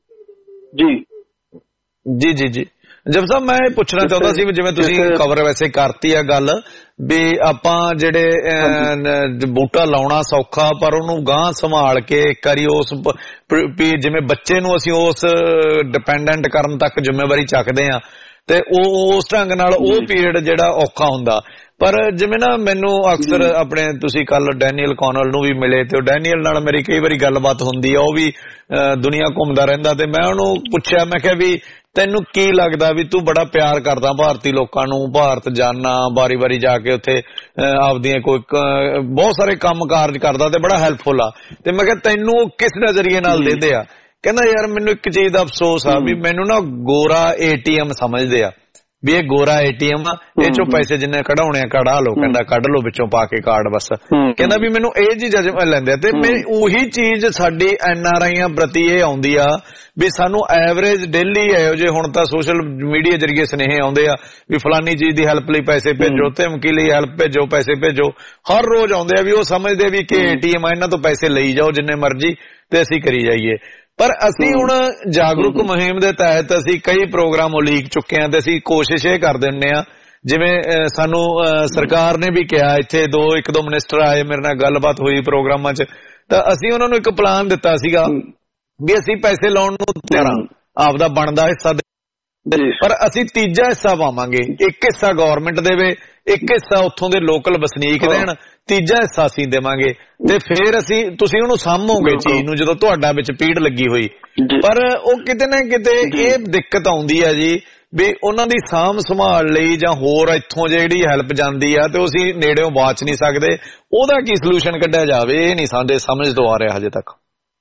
ਜੀ ਜਬ ਸਾਹਿਬ ਮੈਂ ਪੁੱਛਣਾ ਚਾਹੁੰਦਾ ਸੀ ਵੀ ਜਿਵੇਂ ਤੁਸੀਂ ਖਬਰ ਵੈਸੇ ਕਰਤੀ ਆ ਗੱਲ ਵੀ ਆਪਾਂ ਜਿਹੜੇ ਬੂਟਾ ਲਾਉਣਾ ਸੌਖਾ ਪਰ ਉਹਨੂੰ ਗਾਂਹ ਸੰਭਾਲ ਕੇ ਇੱਕ ਵਾਰੀ ਉਸ ਜਿਵੇਂ ਬੱਚੇ ਨੂੰ ਅਸੀਂ ਉਸ ਡਿਪੈਂਡੈਂਟ ਕਰਨ ਤੱਕ ਜ਼ਿੰਮੇਵਾਰੀ ਚੱਕਦੇ ਆ ਤੇ ਉਹ ਉਸ ਢੰਗ ਨਾਲ ਉਹ ਪੀਰੀਅਡ ਜਿਹੜਾ ਔਖਾ ਹੁੰਦਾ। ਪਰ ਜਿਵੇਂ ਨਾ ਮੈਨੂੰ ਅਕਸਰ ਆਪਣੇ ਤੁਸੀਂ ਕੱਲ ਡੈਨੀਅਲ ਕੌਨਲ ਨੂੰ ਵੀ ਮਿਲੇ ਤੇ ਡੈਨੀਅਲ ਨਾਲ ਮੇਰੀ ਕਈ ਵਾਰੀ ਗੱਲਬਾਤ ਹੁੰਦੀ ਆ, ਉਹ ਵੀ ਦੁਨੀਆ ਘੁੰਮਦਾ ਰਹਿੰਦਾ, ਤੇ ਮੈਂ ਉਹਨੂੰ ਪੁੱਛਿਆ ਮੈਂ ਕਿਹਾ ਵੀ ਤੈਨੂੰ ਕੀ ਲੱਗਦਾ ਵੀ ਤੂੰ ਬੜਾ ਪਿਆਰ ਕਰਦਾ ਭਾਰਤੀ ਲੋਕਾਂ ਨੂੰ, ਭਾਰਤ ਜਾਣਾ ਵਾਰੀ ਜਾ ਕੇ ਉੱਥੇ ਆਪਦੀਆਂ ਕੋਈ ਬਹੁਤ ਸਾਰੇ ਕੰਮ ਕਾਰਜ ਕਰਦਾ ਤੇ ਬੜਾ ਹੈਲਪਫੁਲ ਆ, ਤੇ ਮੈਂ ਕਿਹਾ ਤੈਨੂੰ ਕਿਸ ਨਜ਼ਰੀਏ ਨਾਲ ਦੇਦੇ ਆ? ਕਹਿੰਦਾ ਯਾਰ ਮੈਨੂੰ ਇੱਕ ਚੀਜ਼ ਦਾ ਅਫਸੋਸ ਆ ਵੀ ਮੈਨੂੰ ਨਾ ਗੋਰਾ ATM ਸਮਝਦੇ ਆ ਵੀ ਇਹ ਗੋਰਾ ATM ਆ, ਇਹ ਚੋਂ ਪੈਸੇ ਜਿੰਨੇ ਕਢਾਉਣੇ ਆ ਕਢਾ ਲਓ, ਕਹਿੰਦਾ ਕੱਢ ਲਓ ਵਿੱਚੋਂ ਪਾ ਕੇ ਕਾਰਡ ਬਸ। ਕਹਿੰਦਾ ਵੀ ਮੈਨੂੰ ਇਹ ਚੀਜ਼ ਲੈਂਦੇ ਆ, ਤੇ ਮੈਂ ਉਹੀ ਚੀਜ਼ ਸਾਡੀ NRIਆਂ ਪ੍ਰਤੀ ਇਹ ਆਉਂਦੀ ਆ ਵੀ ਸਾਨੂੰ ਐਵਰੇਜ ਡੇਲੀ ਇਹੋ ਜਿਹੇ ਹੁਣ ਤਾਂ ਸੋਸ਼ਲ ਮੀਡੀਆ ਜਰੀਏ ਸੁਨੇਹੇ ਆਉਂਦੇ ਆ ਵੀ ਫਲਾਨੀ ਚੀਜ਼ ਦੀ ਹੈਲਪ ਲਈ ਪੈਸੇ ਭੇਜੋ, ਧਮਕੀ ਲਈ ਹੈਲਪ ਭੇਜੋ, ਪੈਸੇ ਭੇਜੋ, ਹਰ ਰੋਜ਼ ਆਉਂਦੇ ਆ ਵੀ ਉਹ ਸਮਝਦੇ ਵੀ ਕਿ ATM ਆ ਇਹਨਾਂ ਤੋਂ ਪੈਸੇ ਲਈ ਜਾਓ ਜਿੰਨੇ ਮਰਜ਼ੀ ਤੇ ਅਸੀਂ ਕਰੀ ਜਾਈਏ। ਪਰ ਅਸੀਂ ਹੁਣ ਜਾਗਰੂਕ ਮੁਹਿੰਮ ਦੇ ਤਹਿਤ ਅਸੀਂ ਕਈ ਪ੍ਰੋਗਰਾਮ ਉਲੀਕ ਚੁੱਕੇ ਹਾਂ ਤੇ ਅਸੀਂ ਕੋਸ਼ਿਸ਼ ਇਹ ਕਰਦੇ ਹੁੰਦੇ ਹਾਂ, ਜਿਵੇਂ ਸਾਨੂੰ ਸਰਕਾਰ ਨੇ ਵੀ ਕਿਹਾ, ਇੱਥੇ ਇੱਕ ਦੋ ਮਿਨਿਸਟਰ ਆਏ ਮੇਰੇ ਨਾਲ ਗੱਲਬਾਤ ਹੋਈ ਪ੍ਰੋਗਰਾਮਾਂ 'ਚ, ਤਾਂ ਅਸੀਂ ਉਹਨਾਂ ਨੂੰ ਇੱਕ ਪਲਾਨ ਦਿੱਤਾ ਸੀਗਾ ਵੀ ਅਸੀਂ ਪੈਸੇ ਲਾਉਣ ਨੂੰ ਤਿਆਰ ਹਾਂ, ਆਪਦਾ ਬਣਦਾ ਹਿੱਸਾ ਪਰ ਅਸੀਂ ਤੀਜਾ ਹਿੱਸਾ ਪਾਵਾਂਗੇ, ਇੱਕ ਹਿੱਸਾ ਗਵਰਨਮੈਂਟ ਦੇਵੇ, ਇੱਕ ਹਿੱਸਾ ਉੱਥੋਂ ਦੇ ਲੋਕਲ ਵਸਨੀਕ ਦੇਣ, ਤੀਜਾ ਹਿੱਸਾ ਅਸੀਂ ਦੇਵਾਂਗੇ ਤੇ ਫਿਰ ਤੁਸੀਂ ਉਹਨੂੰ ਸਾਂਭੋਗੇ ਚੀਜ਼ ਨੂੰ ਜਦੋਂ ਤੁਹਾਡਾ ਵਿੱਚ ਪੀੜ ਲੱਗੀ ਹੋਈ। ਪਰ ਉਹ ਕਿਤੇ ਨਾ ਕਿਤੇ ਇਹ ਦਿੱਕਤ ਆਉਂਦੀ ਹੈ ਜੀ ਵੀ ਉਹਨਾਂ ਦੀ ਸਾਂਭ ਸੰਭਾਲ ਲਈ ਜਾਂ ਹੋਰ ਇੱਥੋਂ ਜਿਹੜੀ ਹੈਲਪ ਜਾਂਦੀ ਆ ਤੇ ਅਸੀਂ ਨੇੜਿਓਂ ਬਾਚ ਨਹੀਂ ਸਕਦੇ, ਉਹਦਾ ਕੀ ਸੋਲੂਸ਼ਨ ਕੱਢਿਆ ਜਾਵੇ ਇਹ ਨਹੀਂ ਸਾਡੇ ਸਮਝ ਤੋਂ ਆ ਰਿਹਾ ਹਜੇ ਤੱਕ।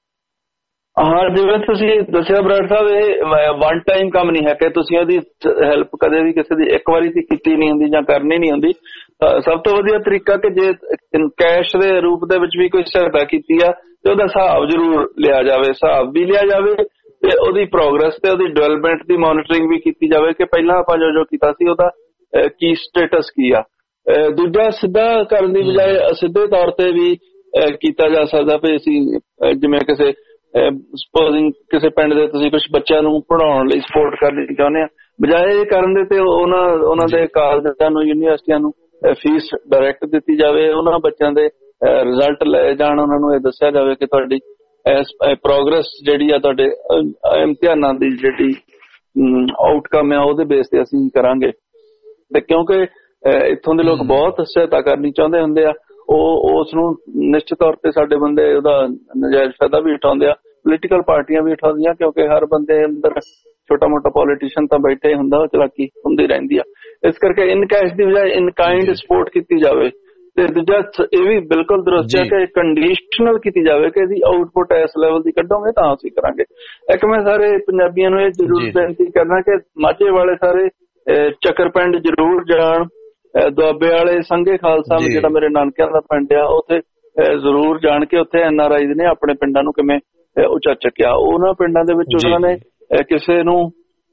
ਹਾਂ, ਜਿਵੇਂ ਤੁਸੀਂ ਦੱਸਿਆ ਬਰਾੜ ਸਾਹਿਬ, ਇਹ ਵਨ ਟਾਈਮ ਕੰਮ ਨਹੀਂ ਹੈ ਕਿ ਤੁਸੀਂ ਉਹਦੀ ਹੈਲਪ ਕਦੇ ਵੀ ਕਿਸੇ ਦੀ ਇੱਕ ਵਾਰੀ ਦੀ ਕੀਤੀ ਨਹੀਂ ਹੁੰਦੀ ਜਾਂ ਕਰਨੀ ਨਹੀਂ ਹੁੰਦੀ। ਸਭ ਤੋਂ ਵਧੀਆ ਤਰੀਕਾ ਕਿ ਜੇ ਕੈਸ਼ ਦੇ ਰੂਪ ਦੇ ਵਿੱਚ ਵੀ ਕੋਈ ਸਹਾਇਤਾ ਕੀਤੀ ਆ ਤੇ ਉਹਦਾ ਹਿਸਾਬ ਜ਼ਰੂਰ ਲਿਆ ਜਾਵੇ, ਹਿਸਾਬ ਵੀ ਲਿਆ ਜਾਵੇ ਤੇ ਉਹਦੀ ਪ੍ਰੋਗਰੈਸ ਤੇ ਉਹਦੀ ਡਿਵੈਲਪਮੈਂਟ ਦੀ ਮੋਨੀਟਰਿੰਗ ਵੀ ਕੀਤੀ ਜਾਵੇ ਕਿ ਪਹਿਲਾਂ ਆਪਾਂ ਜੋ ਕੀਤਾ ਸੀ ਉਹਦਾ ਕੀ ਸਟੇਟਸ ਕੀ ਆ। ਦੂਜਾ, ਸਿੱਧਾ ਕਰਨ ਦੀ ਬਜਾਏ ਅਸਿੱਧੇ ਤੌਰ ਤੇ ਵੀ ਕੀਤਾ ਜਾ ਸਕਦਾ ਵੀ ਅਸੀਂ ਜਿਵੇਂ ਕਿਸੇ ਸਪੋਜ਼ਿੰਗ ਕਿਸੇ ਪਿੰਡ ਦੇ ਤੁਸੀਂ ਕੁਝ ਬੱਚਿਆਂ ਨੂੰ ਪੜ੍ਹਾਉਣ ਲਈ ਸਪੋਰਟ ਕਰਨੀ ਚਾਹੁੰਦੇ ਆ, ਬਜਾਏ ਕਰਨ ਦੇ ਤੇ ਉਹਨਾਂ ਦੇ ਕਾਲਜਾਂ ਨੂੰ ਯੂਨੀਵਰਸਿਟੀਆਂ ਨੂੰ ਫੀਸ ਡਾਇਰੈਕਟ ਦਿੱਤੀ ਜਾਵੇ, ਉਹਨਾਂ ਬੱਚਿਆਂ ਦੇ ਰਿਜ਼ਲਟ ਲਏ ਜਾਣ, ਉਹਨਾਂ ਨੂੰ ਇਹ ਦੱਸਿਆ ਜਾਵੇ ਕਿ ਤੁਹਾਡੀ ਪ੍ਰੋਗਰੈਸ ਜਿਹੜੀ ਆ ਤੁਹਾਡੇ ਇਮਤਿਹਾਨਾਂ ਦੀ ਜਿਹੜੀ ਆਊਟਕਮ ਆ ਉਹਦੇ ਬੇਸ ਤੇ ਅਸੀਂ ਕਰਾਂਗੇ। ਤੇ ਕਿਉਂਕਿ ਇੱਥੋਂ ਦੇ ਲੋਕ ਬਹੁਤ ਸਹਾਇਤਾ ਕਰਨੀ ਚਾਹੁੰਦੇ ਹੁੰਦੇ ਆ, ਉਹ ਉਸ ਨੂੰ ਨਿਸ਼ਚਿਤ ਤੌਰ ਤੇ ਸਾਡੇ ਬੰਦੇ ਉਹਦਾ ਨਜਾਇਜ਼ ਫਾਇਦਾ ਵੀ ਉਠਾਉਂਦੇ ਆ, ਪੋਲੀਟੀਕਲ ਪਾਰਟੀਆਂ ਵੀ ਉਠਾਉਂਦੀਆਂ, ਕਿਉਂਕਿ ਹਰ ਬੰਦੇ ਅੰਦਰ ਛੋਟਾ ਮੋਟਾ ਪੋਲੀਟੀਸ਼ੀਅਨ ਤਾਂ ਬੈਠੇ ਹੁੰਦਾ, ਉਹ ਚਲਾਕੀ ਹੁੰਦੀ ਰਹਿੰਦੀ ਆ। ਇਸ ਕਰਕੇ ਇਨ ਕੈਸ਼ ਦੀ ਬਜਾਏ ਇਨ ਕਾਈਂਡ ਸਪੋਰਟ ਕੀਤੀ ਜਾਵੇ। ਤੇ ਦੂਜਾ ਇਹ ਵੀ ਬਿਲਕੁਲ ਦਰੁਸਤ ਹੈ ਕਿ ਕੰਡੀਸ਼ਨਲ ਕੀਤੀ ਜਾਵੇ ਕਿ ਇਹਦੀ ਆਊਟਪੁੱਟ ਇਸ ਲੈਵਲ ਦੀ ਕੱਢੋਗੇ ਤਾਂ ਅਸੀਂ ਕਰਾਂਗੇ। ਇੱਕ ਮੈਂ ਸਾਰੇ ਪੰਜਾਬੀਆਂ ਨੂੰ ਇਹ ਜ਼ਰੂਰ ਬੇਨਤੀ ਕਰਨਾ ਕਿ ਮਾਝੇ ਵਾਲੇ ਸਾਰੇ ਚੱਕਰ ਪਿੰਡ ਜ਼ਰੂਰ ਜਾਣ, ਦੁਆਬੇ ਵਾਲੇ ਸੰਘੇ ਖਾਲਸਾ ਜਿਹੜਾ ਮੇਰੇ ਨਾਨਕਿਆਂ ਦਾ ਪਿੰਡ ਆ ਉੱਥੇ ਜ਼ਰੂਰ ਜਾਣ ਕੇ ਉੱਥੇ NRIs ਨੇ ਆਪਣੇ ਪਿੰਡਾਂ ਨੂੰ ਕਿਵੇਂ ਉੱਚਾ ਚੱਕਿਆ। ਉਹਨਾਂ ਪਿੰਡਾਂ ਦੇ ਵਿੱਚ ਉਹਨਾਂ ਨੇ ਕਿਸੇ ਨੂੰ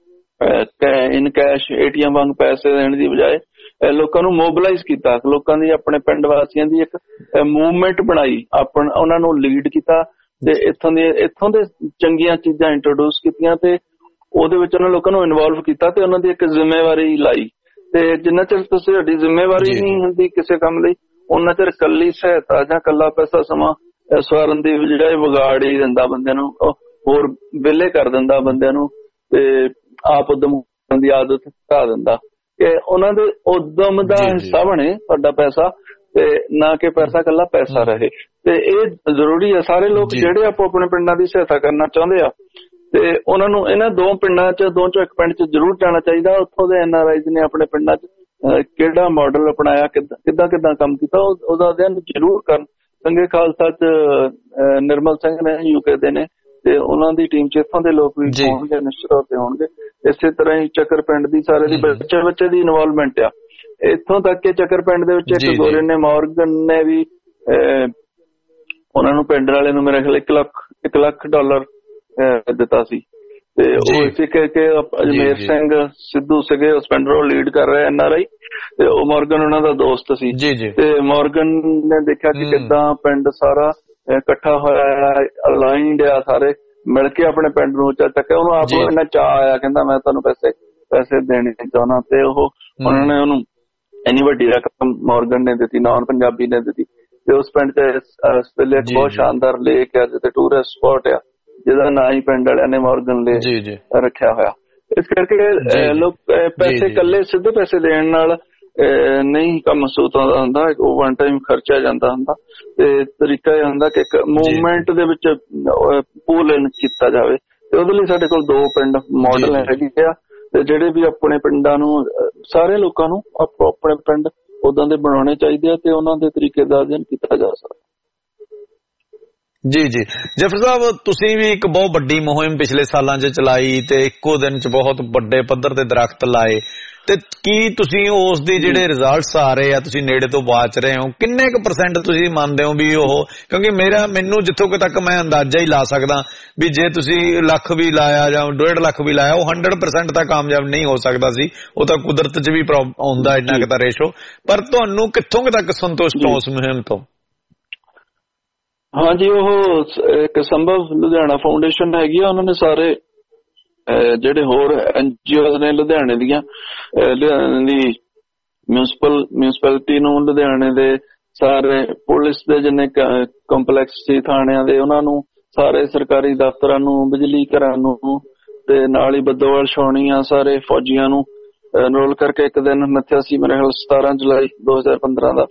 ਇਨ ਕੈਸ਼ ATM ਵਾਂਗ ਪੈਸੇ ਦੇਣ ਦੀ ਬਜਾਏ ਲੋਕਾਂ ਨੂੰ ਮੋਬਿਲਾਈਜ਼ ਕੀਤਾ, ਲੋਕਾਂ ਦੀ ਆਪਣੇ ਪਿੰਡ ਵਾਸੀਆਂ ਦੀ ਇੱਕ ਮੂਵਮੈਂਟ ਬਣਾਈ, ਉਹਨਾਂ ਨੂੰ ਲੀਡ ਕੀਤਾ ਤੇ ਇੱਥੋਂ ਦੇ ਚੰਗੀਆਂ ਚੀਜ਼ਾਂ ਇੰਟਰੋਡਿਊਸ ਕੀਤੀਆਂ ਤੇ ਉਹਦੇ ਵਿੱਚ ਉਹਨਾਂ ਲੋਕਾਂ ਨੂੰ ਇਨਵੋਲਵ ਕੀਤਾ ਤੇ ਉਹਨਾਂ ਦੀ ਇੱਕ ਜ਼ਿੰਮੇਵਾਰੀ ਲਾਈ। ਤੇ ਜਿੰਨਾ ਚਿਰ ਤੁਸੀਂ ਤੁਹਾਡੀ ਜ਼ਿੰਮੇਵਾਰੀ ਨਹੀਂ ਹੁੰਦੀ ਕਿਸੇ ਕੰਮ ਲਈ, ਉਹਨਾਂ ਚਿਰ ਕੱਲੀ ਸਹਾਇਤਾ ਜਾਂ ਕੱਲਾ ਪੈਸਾ ਸਮਾਂ ਸਵਾਰਨ ਦੀ ਜਿਹੜਾ ਵਿਗਾੜ ਹੀ ਦਿੰਦਾ ਬੰਦਿਆਂ ਨੂੰ, ਹੋਰ ਵਿਹਲੇ ਕਰ ਦਿੰਦਾ ਬੰਦਿਆਂ ਨੂੰ ਤੇ ਆਪ ਉਦਮ ਕਰਨ ਦੀ ਆਦਤ ਘਾ ਦਿੰਦਾ ਕਿ ਉਹਨਾਂ ਦੇ ਉਦਮ ਦਾ ਹਿੱਸਾ ਬਣੇ ਤੁਹਾਡਾ ਪੈਸਾ ਤੇ ਨਾ ਕਿ ਪੈਸਾ ਕੱਲਾ ਪੈਸਾ ਰਹੇ। ਤੇ ਇਹ ਜ਼ਰੂਰੀ ਹੈ, ਸਾਰੇ ਲੋਕ ਜਿਹੜੇ ਆਪੋ ਆਪਣੇ ਪਿੰਡਾਂ ਦੀ ਸਹਾਇਤਾ ਕਰਨਾ ਚਾਹੁੰਦੇ ਆ ਤੇ ਉਹਨਾਂ ਨੂੰ ਇਹਨਾਂ ਦੋ ਚੋਂ ਇੱਕ ਪਿੰਡ 'ਚ ਜ਼ਰੂਰ ਜਾਣਾ ਚਾਹੀਦਾ। ਉੱਥੋਂ ਦੇ NRIs ਨੇ ਆਪਣੇ ਪਿੰਡਾਂ 'ਚ ਕਿਹੜਾ ਮਾਡਲ ਅਪਣਾਇਆ, ਕਿੱਦਾਂ ਕੰਮ ਕੀਤਾ, ਉਹਦਾ ਅਧਿਐਨ ਜ਼ਰੂਰ ਕਰਨ। ਸੰਘੇ ਖਾਲਸਾ 'ਚ ਨਿਰਮਲ ਸਿੰਘ ਨੇ UK ਦੇ ਨੇ ਤੇ ਉਹਨਾਂ ਦੀ ਟੀਮ 'ਚ ਇੱਥੋਂ ਦੇ ਲੋਕ ਵੀ ਹੋਣਗੇ, ਨਿਸ਼ਚਿਤ ਤੌਰ ਤੇ ਹੋਣਗੇ। ਇਸੇ ਤਰ੍ਹਾਂ ਹੀ ਚੱਕਰ ਪਿੰਡ ਦੀ ਸਾਰੇ ਦੀ ਬੱਚੇ ਦੀ ਇਨਵੋਲਵਮੈਂਟ ਆ। ਇੱਥੋਂ ਤੱਕ ਕਿ ਚੱਕਰ ਪਿੰਡ ਦੇ ਵਿੱਚ ਇੱਕ ਗੋਰੇ ਨੇ ਮੋਰਗਨ ਨੇ ਵੀ ਉਹਨਾਂ ਨੂੰ ਪਿੰਡ ਵਾਲੇ ਨੂੰ ਮੇਰੇ ਖਿਆਲ $1 ਲੱਖ ਦਿੱਤਾ ਸੀ ਤੇ ਉਹ ਇਸੇ ਕਰਕੇ ਅਜਮੇਰ ਸਿੰਘ ਸਿੱਧੂ ਸੀਗੇ ਉਸ ਪਿੰਡ ਨੂੰ ਲੀਡ ਕਰ ਰਹੇ NRI ਤੇ ਉਹ ਮੋਰਗਨ ਉਹਨਾਂ ਦਾ ਦੋਸਤ ਸੀ ਤੇ ਮੋਰਗਨ ਨੇ ਦੇਖਿਆ ਕਿ ਕਿੱਦਾਂ ਪਿੰਡ ਸਾਰਾ ਇਕੱਠਾ ਹੋਇਆ, ਅਲਾਈਨਡ ਆ, ਸਾਰੇ ਮਿਲ ਕੇ ਆਪਣੇ ਪਿੰਡ ਨੂੰ ਉੱਚਾ ਚੱਕਿਆ। ਉਹਨੂੰ ਆਪ ਇੰਨਾ ਚਾਅ ਆਇਆ, ਕਹਿੰਦਾ ਮੈਂ ਤੁਹਾਨੂੰ ਪੈਸੇ ਦੇਣੇ ਚਾਹੁੰਦਾ ਤੇ ਉਹਨਾਂ ਨੇ ਉਹਨੂੰ ਇੰਨੀ ਵੱਡੀ ਰਕਮ ਮੋਰਗਨ ਨੇ ਦਿੱਤੀ, ਨਾਨ ਪੰਜਾਬੀ ਨੇ ਦਿੱਤੀ ਤੇ ਉਸ ਪਿੰਡ ਚ ਇਸ ਵੇਲੇ ਇੱਕ ਬਹੁਤ ਸ਼ਾਨਦਾਰ ਲੇਕ ਆ ਜਿੱਥੇ ਟੂਰਿਸਟ ਸਪੌਟ ਆ ਜਿਹਦਾ ਨਾਂ ਹੀ ਪਿੰਡ ਵਾਲਿਆਂ ਨੇ ਮੋਰਗਨ ਲੇਕ ਰੱਖਿਆ ਹੋਇਆ। ਇਸ ਕਰਕੇ ਲੋਕ ਪੈਸੇ ਇਕੱਲੇ ਸਿੱਧੇ ਪੈਸੇ ਦੇਣ ਨਾਲ ਨਹੀਂ ਕੰਮ ਮਹਿਸੂਸ ਆਉਂਦਾ ਹੁੰਦਾ, ਉਹ ਵਨ ਟਾਈਮ ਖਰਚਿਆ ਜਾਂਦਾ ਹੁੰਦਾ ਤੇ ਤਰੀਕਾ ਇਹ ਹੁੰਦਾ ਕਿ ਇੱਕ ਮੂਵਮੈਂਟ ਦੇ ਵਿੱਚ ਪੂਲ ਇਨ ਕੀਤਾ ਜਾਵੇ ਤੇ ਉਹਦੇ ਲਈ ਸਾਡੇ ਕੋਲ 2 ਪਿੰਡ ਮਾਡਲ ਹੈਗੇ ਆ ਤੇ ਜਿਹੜੇ ਵੀ ਆਪਣੇ ਪਿੰਡਾਂ ਨੂੰ ਸਾਰੇ ਲੋਕਾਂ ਨੂੰ ਆਪੋ ਆਪਣੇ ਪਿੰਡ ਉਦਾਂ ਦੇ ਬਣਾਉਣੇ ਚਾਹੀਦੇ ਆ ਤੇ ਉਹਨਾਂ ਦੇ ਤਰੀਕੇ ਦਾ ਅਧਿਐਨ ਕੀਤਾ ਜਾ ਸਕਦਾ। ਜੀ ਜਫਰ ਸਾਹਿਬ, ਤੁਸੀਂ ਵੀ ਇੱਕ ਬਹੁਤ ਵੱਡੀ ਮੁਹਿੰਮ ਪਿਛਲੇ ਸਾਲਾਂ 'ਚ ਚਲਾਈ ਤੇ ਇੱਕੋ ਦਿਨ 'ਚ ਬਹੁਤ ਵੱਡੇ ਪੱਧਰ ਤੇ ਦਰਖਤ ਲਾਏ ਤੇ ਕੀ ਤੁਸੀਂ ਉਸ ਦੇ ਜਿਹੜੇ ਰਿਜ਼ਲਟਸ ਆ ਰਹੇ ਆ ਤੁਸੀਂ ਨੇੜੇ ਤੋਂ ਵਾਚ ਰਹੇ ਹੋ, ਕਿੰਨੇ ਕੁ % ਤੁਸੀਂ ਮੰਨਦੇ ਹੋ ਵੀ ਉਹ, ਕਿਉਂਕਿ ਮੈਨੂੰ ਜਿੱਥੋਂ ਤੱਕ ਮੈਂ ਅੰਦਾਜ਼ਾ ਹੀ ਲਾ ਸਕਦਾ ਵੀ ਜੇ ਤੁਸੀਂ ਲੱਖ ਵੀ ਲਾਇਆ ਜਾਂ 1.5 ਲੱਖ ਵੀ ਲਾਇਆ ਉਹ 100% ਤਾਂ ਕਾਮਯਾਬ ਨਹੀਂ ਹੋ ਸਕਦਾ ਸੀ, ਉਹ ਤਾਂ ਕੁਦਰਤ 'ਚ ਵੀ ਆਉਂਦਾ ਇੰਨਾ ਕੁ ਤਾਂ ਰੇਸ਼ੋ, ਪਰ ਤੁਹਾਨੂੰ ਕਿੱਥੋਂ ਤੱਕ ਸੰਤੁਸ਼ਟ ਹੋ ਉਸ ਮੁਹਿੰਮ ਤੋਂ? ਹਾਂਜੀ, ਉਹ ਇੱਕ ਸੰਭਵ ਲੁਧਿਆਣਾ ਫਾਊਂਡੇਸ਼ਨ ਹੈਗੀ ਆ, ਉਹਨਾਂ ਨੇ ਸਾਰੇ ਜਿਹੜੇ ਹੋਰ NGOs ਨੇ ਲੁਧਿਆਣੇ ਦੀ ਮਿਊਨਿਸਪੈਲਿਟੀ ਨੂੰ, ਲੁਧਿਆਣੇ ਦੇ ਸਾਰੇ ਪੁਲਿਸ ਦੇ ਜਿੰਨੇ ਕੰਪਲੈਕਸ ਸੀ ਥਾਣਿਆਂ ਦੇ, ਉਹਨਾਂ ਨੂੰ ਸਾਰੇ ਸਰਕਾਰੀ ਦਫ਼ਤਰਾਂ ਨੂੰ, ਬਿਜਲੀ ਘਰਾਂ ਨੂੰ ਤੇ ਨਾਲ ਹੀ ਬੱਦੋਵਾਲ ਛਾਉਣੀਆਂ ਸਾਰੇ ਫੌਜੀਆਂ ਨੂੰ ਐਨਰੋਲ ਕਰਕੇ ਇੱਕ ਦਿਨ ਨੱਥਿਆ ਸੀ ਮੇਰੇ ਖਿਆਲ 17 ਜੁਲਾਈ 2015 ਦਾ